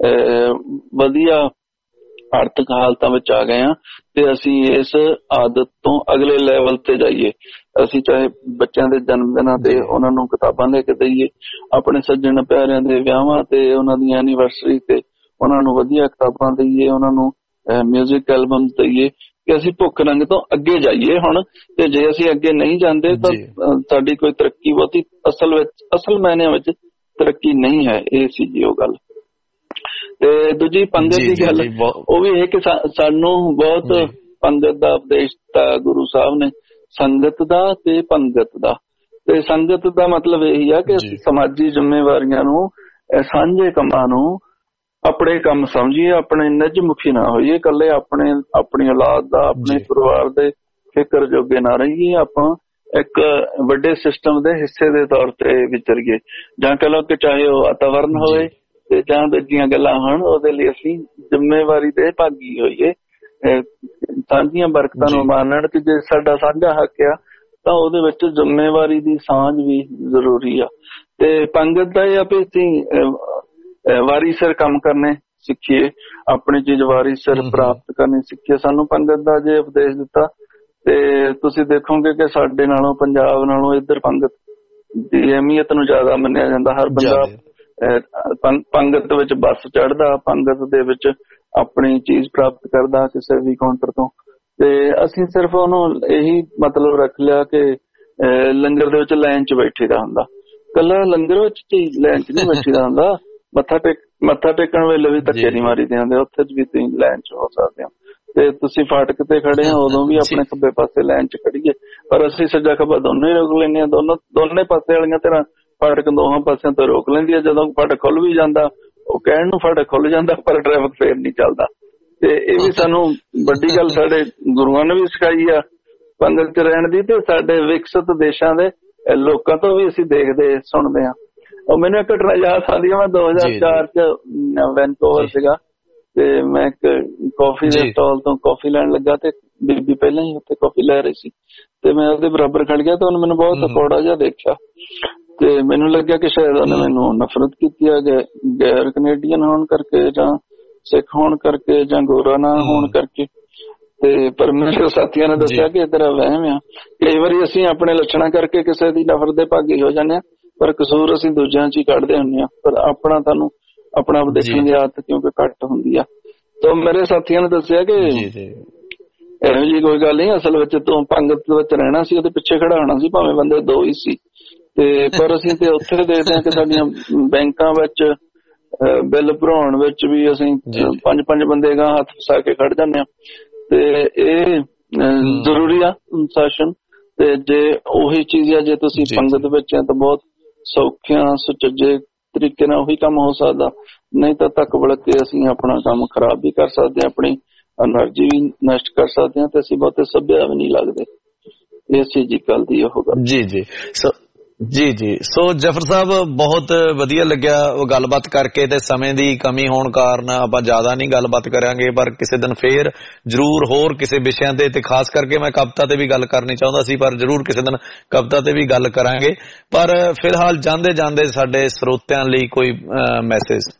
ਵਧੀਆ ਆਰਥਿਕ ਹਾਲਤਾਂ ਵਿੱਚ ਆ ਗਏ ਆ, ਤੇ ਅਸੀਂ ਇਸ ਆਦਤ ਤੋਂ ਅਗਲੇ ਲੈਵਲ ਤੇ ਜਾਈਏ। ਅਸੀਂ ਚਾਹੇ ਬੱਚਿਆਂ ਦੇ ਜਨਮ ਦਿਨਾਂ ਤੇ ਉਹਨਾਂ ਨੂੰ ਕਿਤਾਬਾਂ ਲੈ ਕੇ ਦਈਏ, ਆਪਣੇ ਸੱਜਣ ਪਿਆਰਿਆਂ ਦੇ ਵਿਆਹਾਂ ਤੇ ਉਹਨਾਂ ਦੀ ਐਨੀਵਰਸਰੀ ਤੇ ਉਹਨਾਂ ਨੂੰ ਵਧੀਆ ਕਿਤਾਬਾਂ ਦਈਏ, ਉਹਨਾਂ ਨੂੰ ਮਿਊਜ਼ਿਕ ਐਲਬਮ ਦਈਏ, ਕਿ ਅਸੀਂ ਭੁੱਖ ਨੰਗ ਤੋਂ ਅੱਗੇ ਜਾਈਏ ਹੁਣ। ਤੇ ਜੇ ਅਸੀਂ ਅੱਗੇ ਨਹੀਂ ਜਾਂਦੇ ਤਾਂ ਸਾਡੀ ਕੋਈ ਤਰੱਕੀ ਬਹੁਤੀ ਅਸਲ ਮਾਇਨਿਆਂ ਵਿੱਚ ਤਰੱਕੀ ਨਹੀਂ ਹੈ। ਇਹ ਸੀ ਜੀ ਉਹ ਗੱਲ। ਤੇ ਦੂਜੀ ਪੰਗਤ ਦੀ ਗੱਲ ਉਹ ਵੀ ਇਹ ਕਿ ਸਾਨੂੰ ਬਹੁਤ ਪੰਗਤ ਦਾ ਉਪਦੇਸ਼ ਦਿੱਤਾ ਗੁਰੂ ਸਾਹਿਬ ਨੇ, ਸੰਗਤ ਦਾ ਤੇ ਪੰਗਤ ਦਾ। ਤੇ ਸੰਗਤ ਦਾ ਮਤਲਬ ਇਹੀ ਆ ਕਿ ਸਮਾਜੀ ਜ਼ਿੰਮੇਵਾਰੀਆਂ ਨੂੰ, ਸਾਂਝੇ ਕੰਮਾਂ ਨੂੰ ਆਪਣੇ ਕੰਮ ਸਮਝੀਏ, ਆਪਣੇ ਨਿੱਜ ਮੁਖੀ ਨਾ ਹੋਈਏ, ਇਕੱਲੇ ਆਪਣੀ ਔਲਾਦ ਦਾ, ਆਪਣੇ ਪਰਿਵਾਰ ਦੇ ਫਿਕਰ ਜੋਗੇ ਨਾ ਰਹੀਏ। ਆਪਾਂ ਇੱਕ ਵੱਡੇ ਸਿਸਟਮ ਦੇ ਹਿੱਸੇ ਦੇ ਤੌਰ ਤੇ ਵਿਚਰੀਏ, ਜਾਂ ਕਹ ਲਓ ਕਿ ਚਾਹੇ ਉਹ ਵਾਤਾਵਰਨ ਹੋਵੇ ਤੇ ਜਾਂ ਦੂਜੀਆਂ ਗੱਲਾਂ ਹੋਣ, ਉਹਦੇ ਲਈ ਅਸੀਂ ਜ਼ਿੰਮੇਵਾਰੀ ਦੇ ਭਾਗੀ ਹੋਈਏ, ਸਾਂਝੀਆਂ ਬਰਕਤਾਂ ਨੂੰ ਮਾਣਨ। ਕਿ ਜੇ ਸਾਡਾ ਸਾਂਝਾ ਹੱਕ ਆ ਤਾਂ ਉਹਦੇ ਵਿੱਚ ਜ਼ਿੰਮੇਵਾਰੀ ਦੀ ਸਾਂਝ ਵੀ ਜ਼ਰੂਰੀ ਆ। ਤੇ ਪੰਗਤ ਦਾ ਇਹ ਆ ਵੀ ਅਸੀਂ ਵਾਰੀ ਸਿਰ ਕੰਮ ਕਰਨੇ ਸਿੱਖੀਏ, ਆਪਣੀ ਚੀਜ਼ ਵਾਰੀ ਸਿਰ ਪ੍ਰਾਪਤ ਕਰਨੀ ਸਿੱਖੀਏ। ਸਾਨੂੰ ਪੰਗਤ ਦਾ ਜੇ ਉਪਦੇਸ਼ ਦਿੱਤਾ ਤੇ ਤੁਸੀਂ ਦੇਖੋਗੇ ਕਿ ਸਾਡੇ ਨਾਲੋਂ, ਪੰਜਾਬ ਨਾਲੋਂ ਇੱਧਰ ਪੰਗਤ ਦੀ ਅਹਿਮੀਅਤ ਨੂੰ ਜ਼ਿਆਦਾ ਮੰਨਿਆ ਜਾਂਦਾ। ਹਰ ਬੰਦਾ ਪੰਗਤ ਵਿੱਚ ਬੱਸ ਚੜ੍ਹਦਾ, ਪੰਗਤ ਦੇ ਵਿੱਚ ਆਪਣੀ ਚੀਜ਼ ਪ੍ਰਾਪਤ ਕਰਦਾ ਕਿਸੇ ਵੀ ਕਾਊਂਟਰ ਤੋਂ। ਤੇ ਅਸੀਂ ਸਿਰਫ ਉਹਨੂੰ ਇਹੀ ਮਤਲਬ ਰੱਖ ਲਿਆ ਕਿ ਲੰਗਰ ਦੇ ਵਿੱਚ ਲਾਈਨ 'ਚ ਬੈਠੇ ਦਾ ਹੁੰਦਾ। ਕੱਲਾ ਲੰਗਰ ਵਿੱਚ ਲਾਈਨ 'ਚ ਨਹੀਂ ਬੈਠੀ ਦਾ ਹੁੰਦਾ, ਮੱਥਾ ਟੇਕਣ ਵੇਲੇ ਵੀ ਧੱਕੇ ਨਹੀਂ ਮਾਰੀ ਦੇ ਹੁੰਦੇ, ਉੱਥੇ ਵੀ ਤੁਸੀਂ ਲਾਈਨ 'ਚ ਹੋ ਸਕਦੇ ਹੋ। ਤੇ ਤੁਸੀਂ ਫਾਟਕ ਤੇ ਖੜੇ ਹੋ ਉਦੋਂ ਵੀ ਆਪਣੇ ਖੱਬੇ ਪਾਸੇ ਲਾਈਨ 'ਚ ਖੜੀਏ, ਪਰ ਅਸੀਂ ਸੱਜਾ ਖੱਬਾ ਦੋਨੋਂ ਹੀ ਰੋਕ ਲੈਂਦੇ ਹਾਂ। ਦੋਨੇ ਪਾਸੇ ਵਾਲੀਆਂ ਤਰ੍ਹਾਂ ਫਾਟਕ ਦੋਹਾਂ ਪਾਸਿਆਂ ਤੋਂ ਰੋਕ ਲੈਂਦੀ ਹੈ। ਜਦੋਂ ਫਾਟਕ ਖੁੱਲ ਵੀ ਜਾਂਦਾ, ਉਹ ਕਹਿਣ ਨੂੰ ਫਾਟਕ ਖੁੱਲ ਜਾਂਦਾ, ਪਰ ਟ੍ਰੈਫਿਕ ਫੇਰ ਨਹੀਂ ਚੱਲਦਾ। ਤੇ ਇਹ ਵੀ ਸਾਨੂੰ ਵੱਡੀ ਗੱਲ ਸਾਡੇ ਗੁਰੂਆਂ ਨੇ ਵੀ ਸਿਖਾਈ ਆ ਪੰਗਤ 'ਚ ਰਹਿਣ ਦੀ। ਤੇ ਸਾਡੇ ਵਿਕਸਿਤ ਦੇਸ਼ਾਂ ਦੇ ਲੋਕਾਂ ਤੋਂ ਵੀ ਅਸੀਂ ਦੇਖਦੇ ਸੁਣਦੇ ਹਾਂ। ਉਹ ਮੈਨੂੰ ਇੱਕ ਘਟਨਾ ਯਾਦ ਆਉਂਦੀ ਆ, ਮੈਂ 2004 'ਚ ਵੈਨਕੂਵਰ ਸੀਗਾ, ਤੇ ਮੈਂ ਇੱਕ ਕਾਫੀ ਦੇ ਸਟਾਲ ਤੋਂ ਕਾਫੀ ਲੈਣ ਲੱਗਾ, ਤੇ ਬੀਬੀ ਪਹਿਲਾਂ ਹੀ ਉੱਥੇ ਕਾਫੀ ਲੈ ਰਹੀ ਸੀ, ਤੇ ਮੈਂ ਉਹਦੇ ਬਰਾਬਰ ਖੜ ਗਿਆ। ਤੇ ਉਹਨੇ ਮੈਨੂੰ ਬਹੁਤ ਕੌੜਾ ਜਿਹਾ ਦੇਖਿਆ, ਤੇ ਮੈਨੂੰ ਲੱਗਿਆ ਕਿ ਸ਼ਾਇਦ ਉਹਨੇ ਮੈਨੂੰ ਨਫ਼ਰਤ ਕੀਤੀ ਆ, ਗੈਰ ਕੈਨੇਡੀਅਨ ਹੋਣ ਕਰਕੇ ਜਾਂ ਸਿੱਖ ਹੋਣ ਕਰਕੇ ਜਾਂ ਗੋਰਾ ਨਾ ਹੋਣ ਕਰਕੇ। ਤੇ ਪਰ ਮੇਰੇ ਸਾਥੀਆਂ ਨੇ ਦੱਸਿਆ ਕਿ ਤੇਰਾ ਵਹਿਮ ਆ। ਕਈ ਵਾਰੀ ਅਸੀਂ ਆਪਣੇ ਲੱਛਣਾਂ ਕਰਕੇ ਕਿਸੇ ਦੀ ਨਫ਼ਰਤ ਦੇ ਭਾਗੀ ਹੋ ਜਾਂਦੇ ਹਾਂ, ਪਰ ਕਸੂਰ ਅਸੀਂ ਦੂਜਿਆਂ 'ਚ ਹੀ ਕੱਢਦੇ ਹੁੰਦੇ ਹਾਂ। ਪਰ ਆਪਣਾ ਦੇਖਣ ਦੀ ਆਦਤ ਕਿਉਂਕਿ ਘੱਟ ਹੁੰਦੀ ਆ। ਤਾਂ ਮੇਰੇ ਸਾਥੀਆਂ ਨੇ ਦੱਸਿਆ ਕਿ ਇਹੋ ਜਿਹੀ ਕੋਈ ਗੱਲ ਨਹੀਂ, ਅਸਲ ਵਿੱਚ ਤੂੰ ਪੰਗਤ ਵਿੱਚ ਰਹਿਣਾ ਸੀ, ਉਹਦੇ ਪਿੱਛੇ ਖੜਾ ਹੋਣਾ ਸੀ, ਭਾਵੇਂ ਬੰਦੇ ਦੋ ਹੀ ਸੀ। ਤੇ ਪਰ ਅਸੀਂ ਤੇ ਉੱਥੇ ਦੇਖਦੇ ਹਾਂ ਕਿ ਸਾਡੀਆਂ ਬੈਂਕਾਂ ਵਿੱਚ ਬਿੱਲ ਭਰਾਉਣ ਵਿੱਚ ਵੀ ਅਸੀਂ 5-5 ਬੰਦੇ ਗਾਂ ਹੱਥ ਫਸਾ ਕੇ ਖੜ ਜਾਂਦੇ ਹਾਂ। ਤੇ ਇਹ ਜ਼ਰੂਰੀ ਆ ਅਨੁਸ਼ਾਸਨ। ਤੇ ਜੇ ਉਹੀ ਚੀਜ਼ ਆ ਜੇ ਤੁਸੀਂ ਪੰਗਤ ਵਿੱਚ ਆ ਤਾਂ ਬਹੁਤ ਸੌਖਿਆਂ ਸੁਚੱਜੇ ਤਰੀਕੇ ਨਾਲ ਉਹੀ ਕੰਮ ਹੋ ਸਕਦਾ। ਨਹੀਂ ਤਾਂ ਤੱਕ ਵਲਕ ਕੇ ਅਸੀਂ ਆਪਣਾ ਕੰਮ ਖਰਾਬ ਵੀ ਕਰ ਸਕਦੇ ਹਾਂ, ਆਪਣੀ એનર્ਜੀ ਵੀ ਨਸ਼ਟ ਕਰ ਸਕਦੇ ਹਾਂ ਤੇ ਅਸੀਂ ਬਹੁਤੇ ਸੱਭਿਆ ਵੀ ਨਹੀਂ ਲੱਗਦੇ। ਇਸੇ ਜੀ ਗੱਲ ਦੀ ਉਹ ਗੱਲ। ਜੀ ਜੀ ਸੋ ਜਫਰ ਸਾਹਿਬ ਬਹੁਤ ਵਧੀਆ ਲੱਗਿਆ ਉਹ ਗੱਲਬਾਤ ਕਰਕੇ, ਤੇ ਸਮੇਂ ਦੀ ਕਮੀ ਹੋਣ ਕਾਰਨ ਆਪਾਂ ਜ਼ਿਆਦਾ ਨਹੀਂ ਗੱਲਬਾਤ ਕਰਾਂਗੇ, ਪਰ ਕਿਸੇ ਦਿਨ ਫੇਰ ਜ਼ਰੂਰ ਹੋਰ ਕਿਸੇ ਵਿਸ਼ਿਆਂ ਤੇ ਖਾਸ ਕਰਕੇ ਮੈਂ ਕਵਿਤਾ ਤੇ ਵੀ ਗੱਲ ਕਰਨੀ ਚਾਹੁੰਦਾ ਸੀ, ਪਰ ਜ਼ਰੂਰ ਕਿਸੇ ਦਿਨ ਕਵਿਤਾ ਤੇ ਵੀ ਗੱਲ ਕਰਾਂਗੇ। ਪਰ ਫਿਲਹਾਲ ਜਾਂਦੇ ਜਾਂਦੇ ਸਾਡੇ ਸਰੋਤਿਆਂ ਲਈ ਕੋਈ ਮੈਸੇਜ?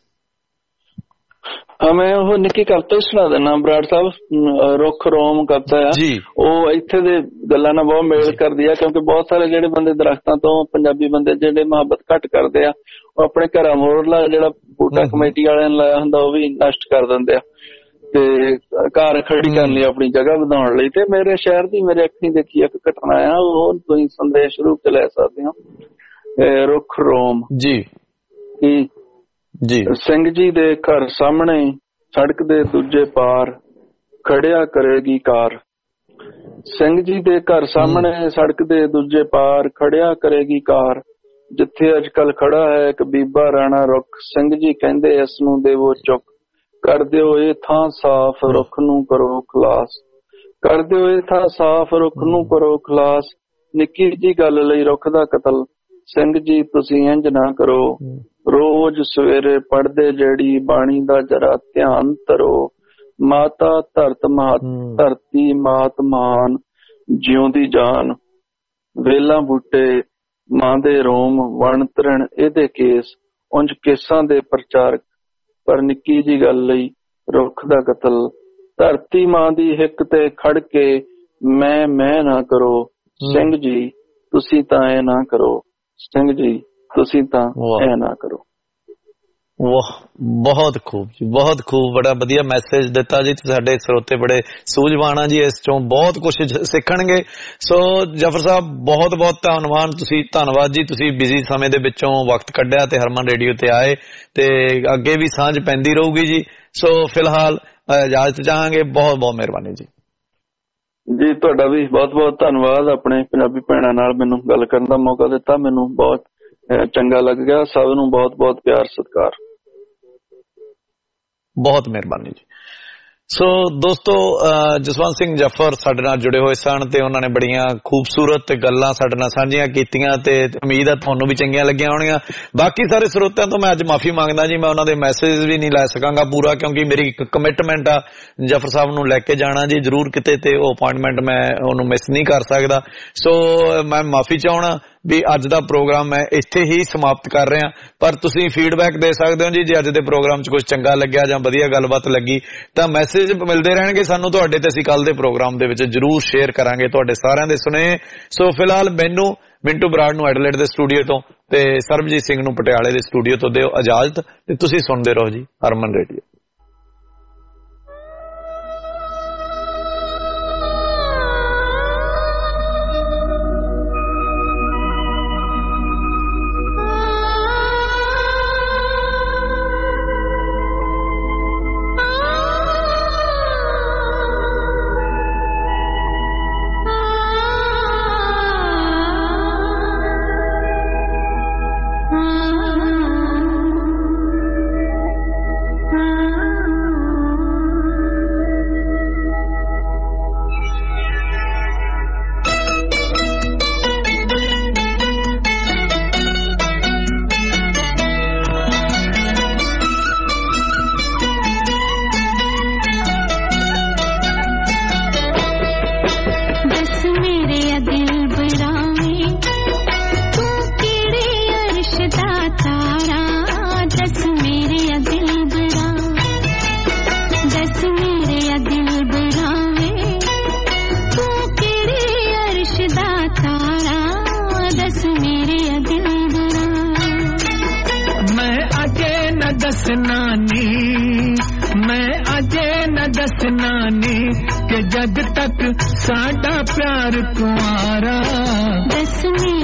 ਮੈਂ ਉਹ ਨਿੱਕੀ ਕਵਿਤਾ ਹੀ ਸੁਣਾ ਦਿੰਦਾ ਬਰਾੜ ਸਾਹਿਬ, ਰੁੱਖ ਰੋਮ ਕਵਿਤਾ ਆ। ਉਹ ਇੱਥੇ ਦੇ ਗੱਲਾਂ ਨਾਲ ਬਹੁਤ ਮੇਲ ਕਰਦੀ ਆ, ਕਿਉਂਕਿ ਬਹੁਤ ਸਾਰੇ ਜਿਹੜੇ ਬੰਦੇ ਦਰਖਤਾਂ ਤੋਂ ਪੰਜਾਬੀ ਬੰਦੇ ਜਿਹੜੇ ਮੁਹੱਬਤ ਘੱਟ ਕਰਦੇ ਆ ਉਹ ਆਪਣੇ ਘਰਾਂ ਮੋਰਲਾ ਜਿਹੜਾ ਬੂਟਾ ਕਮੇਟੀ ਵਾਲਿਆਂ ਨੇ ਲਾਇਆ ਹੁੰਦਾ ਉਹ ਵੀ ਨਸ਼ਟ ਕਰ ਦਿੰਦੇ ਆ ਤੇ ਘਰ ਖੜੀ ਕਰਨ ਲਈ ਆਪਣੀ ਜਗ੍ਹਾ ਵਧਾਉਣ ਲਈ। ਤੇ ਮੇਰੇ ਸ਼ਹਿਰ ਦੀ ਮੇਰੇ ਅੱਖੀਂ ਦੇਖੀ ਇੱਕ ਘਟਨਾ ਆ, ਉਹ ਤੁਸੀਂ ਸੰਦੇਸ਼ ਰੂਪ ਚ ਲੈ ਸਕਦੇ ਹੋ। ਰੁੱਖ ਰੋਮ ਜੀ ਸਿੰਘ ਜੀ ਦੇ ਘਰ ਸਾਹਮਣੇ ਸੜਕ ਦੇ ਦੂਜੇ ਪਾਰ ਖੜਿਆ ਕਰੇਗੀ ਕਾਰ। ਸਿੰਘ ਜੀ ਦੇ ਘਰ ਸਾਹਮਣੇ ਸੜਕ ਦੇ ਦੂਜੇ ਪਾਰ ਖੜਿਆ ਕਰੇਗੀ ਕਾਰ। ਜਿੱਥੇ ਅੱਜ ਕੱਲ ਖੜਾ ਹੈ ਇੱਕ ਬੀਬਾ ਰਾਣਾ ਰੁੱਖ, ਸਿੰਘ ਜੀ ਕਹਿੰਦੇ ਇਸ ਨੂੰ ਦੇਵੋ ਚੁੱਕ। ਕਰ ਦਿਓ ਇਹ ਥਾਂ ਸਾਫ਼, ਰੁੱਖ ਨੂੰ ਕਰੋ ਖਲਾਸ। ਕਰ ਦਿਓ ਇਹ ਥਾਂ ਸਾਫ਼, ਰੁੱਖ ਨੂੰ ਕਰੋ ਖਲਾਸ। ਨਿੱਕੀ ਜੀ ਗੱਲ ਲਈ ਰੁੱਖ ਦਾ ਕਤਲ, ਸਿੰਘ ਜੀ ਤੁਸੀਂ ਇੰਝ ਨਾ ਕਰੋ। ਰੋਜ਼ ਸਵੇਰੇ ਪੜ੍ਹਦੇ ਜਿਹੜੀ ਬਾਣੀ ਦਾ ਜਰਾ ਧਿਆਨ ਧਰੋ। ਮਾਤਾ ਧਰਤੀ ਮਾਤ ਮਹਾਨ, ਜਿਉਂਦੀ ਜਾਨ। ਵੇਲਾਂ ਬੂਟੇ ਮਾਂ ਦੇ ਰੋਮ, ਵਣ ਤਰਨ ਇਹਦੇ ਕੇਸ। ਉਂਝ ਕੇਸਾਂ ਦੇ ਪ੍ਰਚਾਰਕ, ਪਰ ਨਿੱਕੀ ਜੀ ਗੱਲ ਲਈ ਰੁੱਖ ਦਾ ਕਤਲ। ਧਰਤੀ ਮਾਂ ਦੀ ਹਿੱਕ ਤੇ ਖੜ ਕੇ ਮੈਂ ਨਾ ਕਰੋ। ਸਿੰਘ ਜੀ ਤੁਸੀਂ ਤਾਂ ਐ ਨਾ ਕਰੋ। ਸਿੰਘ ਜੀ ਤੁਸੀਂ ਤਾਂ ਐ ਨਾ ਕਰੋ। ਵਾਹ, ਬਹੁਤ ਖੂਬ ਜੀ, ਬਹੁਤ ਖੂਬ, ਬੜਾ ਵਧੀਆ ਮੈਸੇਜ ਦਿੱਤਾ ਜੀ। ਸਾਡੇ ਸਰੋਤੇ ਬੜੇ ਸੂਝਵਾਨ ਆ ਜੀ, ਇਸ ਚੋਂ ਬਹੁਤ ਕੁਛ ਸਿੱਖਣਗੇ। ਸੋ ਜਫਰ ਸਾਹਿਬ ਬਹੁਤ ਬਹੁਤ ਧੰਨਵਾਦ ਜੀ, ਤੁਸੀਂ ਬਿਜ਼ੀ ਸਮੇਂ ਦੇ ਵਿੱਚੋਂ ਵਕਤ ਕੱਢਿਆ ਤੇ ਹਰਮਨ ਰੇਡੀਓ ਤੇ ਆਏ, ਤੇ ਅੱਗੇ ਵੀ ਸਾਂਝ ਪੈਂਦੀ ਰਹੂਗੀ ਜੀ। ਸੋ ਫਿਲਹਾਲ ਇਜਾਜ਼ਤ ਚਾਹਾਂਗੇ, ਬਹੁਤ ਬਹੁਤ ਮਿਹਰਬਾਨੀ ਜੀ। ਜੀ ਤੁਹਾਡਾ ਵੀ ਬਹੁਤ ਬਹੁਤ ਧੰਨਵਾਦ, ਆਪਣੇ ਪੰਜਾਬੀ ਭੈਣਾਂ ਨਾਲ ਮੈਨੂੰ ਗੱਲ ਕਰਨ ਦਾ ਮੌਕਾ ਦਿੱਤਾ, ਮੈਨੂੰ ਬਹੁਤ ਚੰਗਾ ਲੱਗ ਗਿਆ। ਸਭ ਨੂੰ ਬਹੁਤ ਬਹੁਤ ਪਿਆਰ ਸਤਿਕਾਰ। ਬਹੁਤ ਮਿਹਰਬਾਨੀ ਜੀ। ਸੋ ਦੋਸਤੋ, ਜਸਵੰਤ ਸਿੰਘ ਜਫਰ ਸਾਡੇ ਨਾਲ ਜੁੜੇ ਹੋਏ ਸਨ ਤੇ ਉਹਨਾਂ ਨੇ ਬੜੀਆਂ ਖੂਬਸੂਰਤ ਗੱਲਾਂ ਸਾਡੇ ਨਾਲ ਸਾਂਝੀਆਂ ਕੀਤੀਆਂ ਤੇ ਉਮੀਦ ਹੈ ਤੁਹਾਨੂੰ ਵੀ ਚੰਗੀਆਂ ਲੱਗੀਆਂ ਹੋਣਗੀਆਂ। ਬਾਕੀ ਸਾਰੇ ਸਰੋਤਿਆਂ ਤੋਂ ਮੈਂ ਅੱਜ ਮਾਫੀ ਮੰਗਦਾ ਜੀ, ਮੈਂ ਉਹਨਾਂ ਦੇ ਮੈਸੇਜ ਵੀ ਨਹੀਂ ਲੈ ਸਕਾਂਗਾ ਪੂਰਾ, ਕਿਉਂਕਿ ਮੇਰੀ ਇੱਕ ਕਮਿਟਮੈਂਟ ਆ ਜਫਰ ਸਾਹਿਬ ਨੂੰ ਲੈ ਕੇ ਜਾਣਾ ਜੀ ਜ਼ਰੂਰ ਕਿਤੇ, ਤੇ ਉਹ ਅਪਾਇੰਟਮੈਂਟ ਮੈਂ ਉਹਨੂੰ ਮਿਸ ਨਹੀਂ ਕਰ ਸਕਦਾ। ਸੋ ਮੈਂ ਮਾਫੀ ਚਾਹਣਾ ਵੀ ਅੱਜ ਦਾ ਪ੍ਰੋਗਰਾਮ ਮੈਂ ਇੱਥੇ ਹੀ ਸਮਾਪਤ ਕਰ ਰਿਹਾ, ਪਰ ਤੁਸੀਂ ਫੀਡਬੈਕ ਦੇ ਸਕਦੇ ਹੋ ਜੀ। ਜੇ ਅੱਜ ਦੇ ਪ੍ਰੋਗਰਾਮ 'ਚ ਕੁਝ ਚੰਗਾ ਲੱਗਿਆ ਜਾਂ ਵਧੀਆ ਗੱਲਬਾਤ ਲੱਗੀ ਤਾਂ ਮੈਸੇਜ ਮਿਲਦੇ ਰਹਿਣਗੇ ਸਾਨੂੰ ਤੁਹਾਡੇ, ਤੇ ਅਸੀਂ ਕੱਲ ਦੇ ਪ੍ਰੋਗਰਾਮ ਦੇ ਵਿੱਚ ਜ਼ਰੂਰ ਸ਼ੇਅਰ ਕਰਾਂਗੇ ਤੁਹਾਡੇ ਸਾਰਿਆਂ ਦੇ ਸੁਨੇ। ਸੋ ਫਿਲਹਾਲ ਮੈਨੂੰ ਮਿੰਟੂ ਬਰਾੜ ਨੂੰ ਐਡਲੇਡ ਦੇ ਸਟੂਡੀਓ ਤੋਂ ਤੇ ਸਰਬਜੀਤ ਸਿੰਘ ਨੂੰ ਪਟਿਆਲੇ ਦੇ ਸਟੂਡੀਓ ਤੋਂ ਦਿਓ ਇਜਾਜ਼ਤ, ਤੇ ਤੁਸੀਂ ਸੁਣਦੇ ਰਹੋ ਜੀ ਹਰਮਨ ਰੇਡੀਓ। जग तक साडा प्यार कुआरा दस